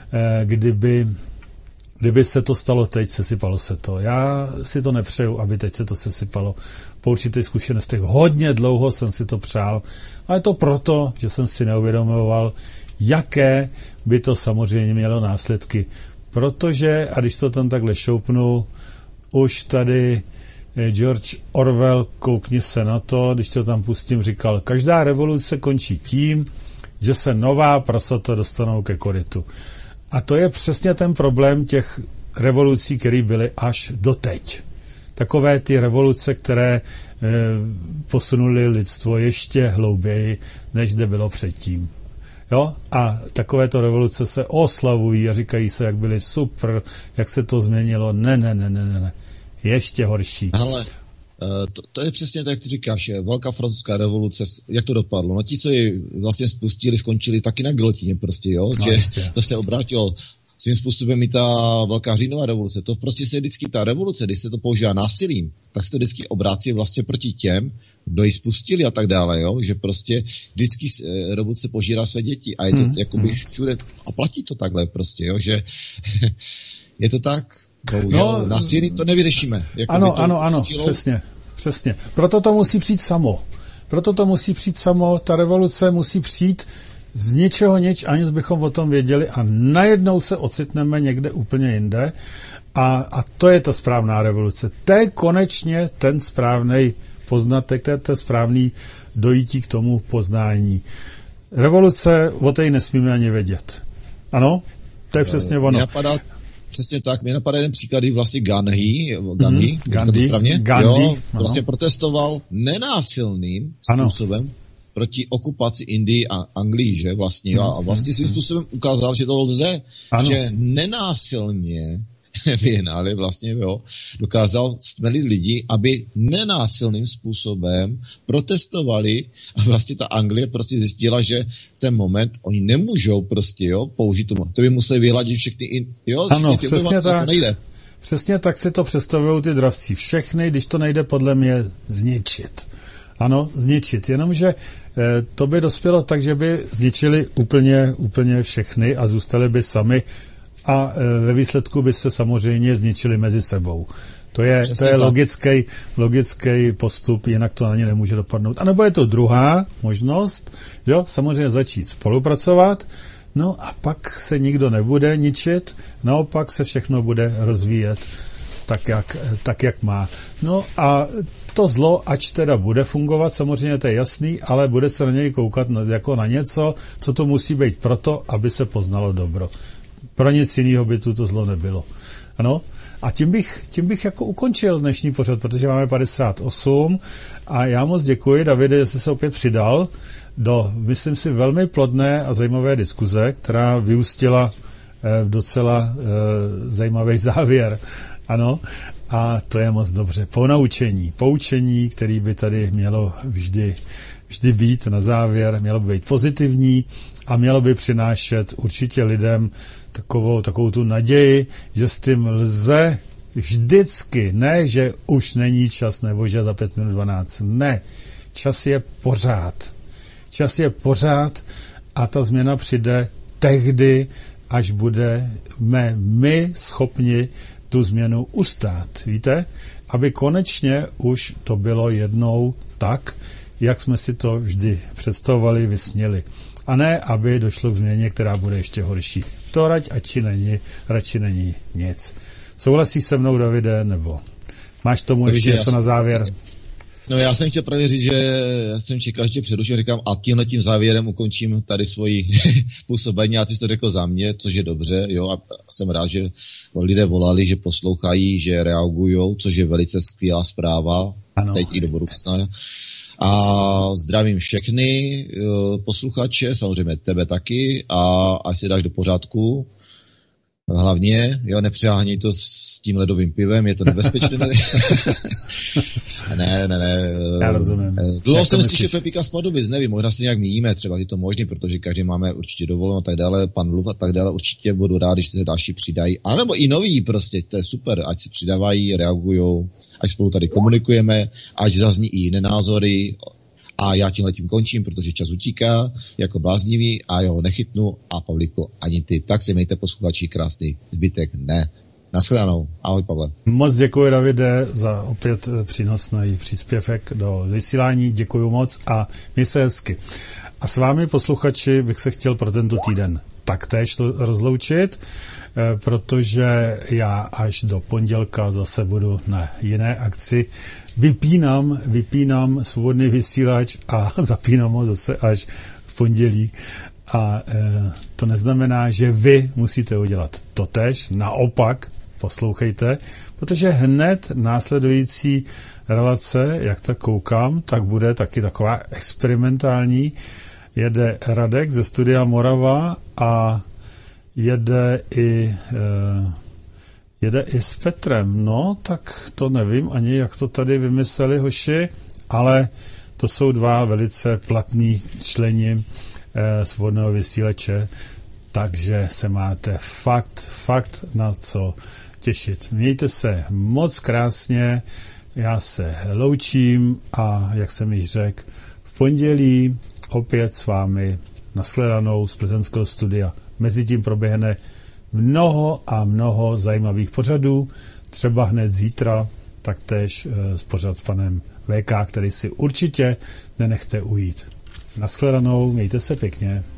C: kdyby se to stalo teď, sesypalo se to. Já si to nepřeju, aby teď se to sesypalo. Po určitých zkušenostech hodně dlouho jsem si to přál, ale to proto, že jsem si neuvědomoval, jaké by to samozřejmě mělo následky. Protože, a když to tam takhle šoupnu, už tady George Orwell, koukni se na to, když to tam pustím, říkal, každá revoluce končí tím, že se nová prasata dostanou ke korytu. A to je přesně ten problém těch revolucí, které byly až doteď. Takové ty revoluce, které posunuly lidstvo ještě hlouběji, než zde bylo předtím. Jo? A takovéto revoluce se oslavují a říkají se, jak byly super, jak se to změnilo. Ne. Ještě horší.
F: Ale to je přesně tak, jak ty říkáš, velká francouzská revoluce, jak to dopadlo? No ti, co ji vlastně spustili, skončili taky na gilotině prostě, jo? No, že to se obrátilo svým způsobem i ta velká říjnová revoluce. To prostě se vždycky ta revoluce, když se to používá násilím, tak se to vždycky obrácí vlastně proti těm, kdo ji spustili a tak dále, jo? Že prostě vždycky revoluce požírá své děti a je to jakoby všude a platí to takhle prostě, jo? Že je to tak. Bohužel, násilí to nevyřešíme.
C: Ano, přesně. Proto to musí přijít samo. Ta revoluce musí přijít z ničeho nic, aniž bychom o tom věděli a najednou se ocitneme někde úplně jinde a to je ta správná revoluce. To je konečně ten správný poznatek, to je ten správný dojítí k tomu poznání. Revoluce, o té nesmíme ani vědět. Ano? To je přesně ono.
F: Přesně tak, mě napadá jeden příklad, kdy vlastně Gandhi vlastně protestoval nenásilným způsobem proti okupaci Indii a Anglii, že vlastně, a vlastně svým způsobem ukázal, že to lze, že nenásilně vyhnali vlastně, jo, dokázal stmelit lidi, aby nenásilným způsobem protestovali a vlastně ta Anglie prostě zjistila, že v ten moment oni nemůžou prostě, jo, použít tomu. To by museli vyhladit všechny,
C: ano, přesně tak. To nejde. Přesně tak si to představují ty dravci. Všechny, když to nejde podle mě zničit. Ano, zničit. Jenomže to by dospělo tak, že by zničili úplně všechny a zůstali by sami a ve výsledku by se samozřejmě zničili mezi sebou. To je logický postup, jinak to na ně nemůže dopadnout. A nebo je to druhá možnost, jo, samozřejmě začít spolupracovat, no a pak se nikdo nebude ničit, naopak se všechno bude rozvíjet tak, jak má. No a to zlo, ač teda bude fungovat, samozřejmě to je jasný, ale bude se na něj koukat jako na něco, co to musí být proto, aby se poznalo dobro. Pro nic jiného by to zlo nebylo. Ano? A tím bych jako ukončil dnešní pořad, protože máme 58 a já moc děkuji, Davide, že jsi se opět přidal do, myslím si, velmi plodné a zajímavé diskuze, která vyústila v docela zajímavý závěr. Ano? A to je moc dobře. Poučení, který by tady mělo vždy být na závěr, mělo by být pozitivní a mělo by přinášet určitě lidem takovou tu naději, že s tím lze vždycky, ne, že už není čas, nebo že za 5 minut 12, ne, čas je pořád a ta změna přijde tehdy, až budeme my schopni tu změnu ustát, víte, aby konečně už to bylo jednou tak, jak jsme si to vždy představovali, vysnili. A ne, aby došlo k změně, která bude ještě horší. To radši není nic. Souhlasíš se mnou, Davide, nebo máš tomu ještě něco na závěr?
F: No já jsem chtěl právě říct, že já jsem čekal, že přerušil, říkám, a tímhletím závěrem ukončím tady svoji působení, a ty jsi to řekl za mě, což je dobře, jo, a jsem rád, že lidé volali, že poslouchají, že reagujou, což je velice skvělá zpráva, ano. Teď i do budoucna. A zdravím všechny posluchače, samozřejmě tebe taky, a až se dáš do pořádku, Hlavně, jo, nepřeháněj to s tím ledovým pivem, je to nebezpečné. Ne.
C: Já rozumím.
F: Dlouho jsem slyšel Pepíka z Pardubic, nevím, možná si nějak míjíme, třeba je to možný, protože každý máme určitě dovoleno a tak dále, pan Luv a tak dále, určitě budu rád, když se další přidají, anebo i noví prostě, to je super, ať se přidávají, reagujou, ať spolu tady komunikujeme, ať zazní i jiné názory. A já tímhletím končím, protože čas utíká jako bláznivý a já ho nechytnu a Pavlíku ani ty. Tak se mějte posluchači, krásný zbytek ne. Naschledanou. Ahoj, Pavle.
C: Moc děkuji, Davide, za opět přínosný příspěvek do vysílání. Děkuji moc a měj se hezky. A s vámi, posluchači, bych se chtěl pro tento týden taktéž rozloučit, protože já až do pondělka zase budu na jiné akci. Vypínám svobodný vysílač a zapínám ho zase až v pondělí. A to neznamená, že vy musíte udělat totéž, naopak poslouchejte, protože hned následující relace, jak tak koukám, tak bude taky taková experimentální. Jede Radek ze Studia Morava a jede i s Petrem. No, tak to nevím ani, jak to tady vymysleli hoši, ale to jsou dva velice platní členi svobodného vysílače, takže se máte fakt na co těšit. Mějte se moc krásně, já se loučím a jak jsem již řekl, v pondělí opět s vámi nashledanou z plzeňského studia. Mezitím proběhne mnoho zajímavých pořadů, třeba hned zítra, taktéž pořad s panem VK, který si určitě nenechte ujít. Nashledanou, mějte se pěkně.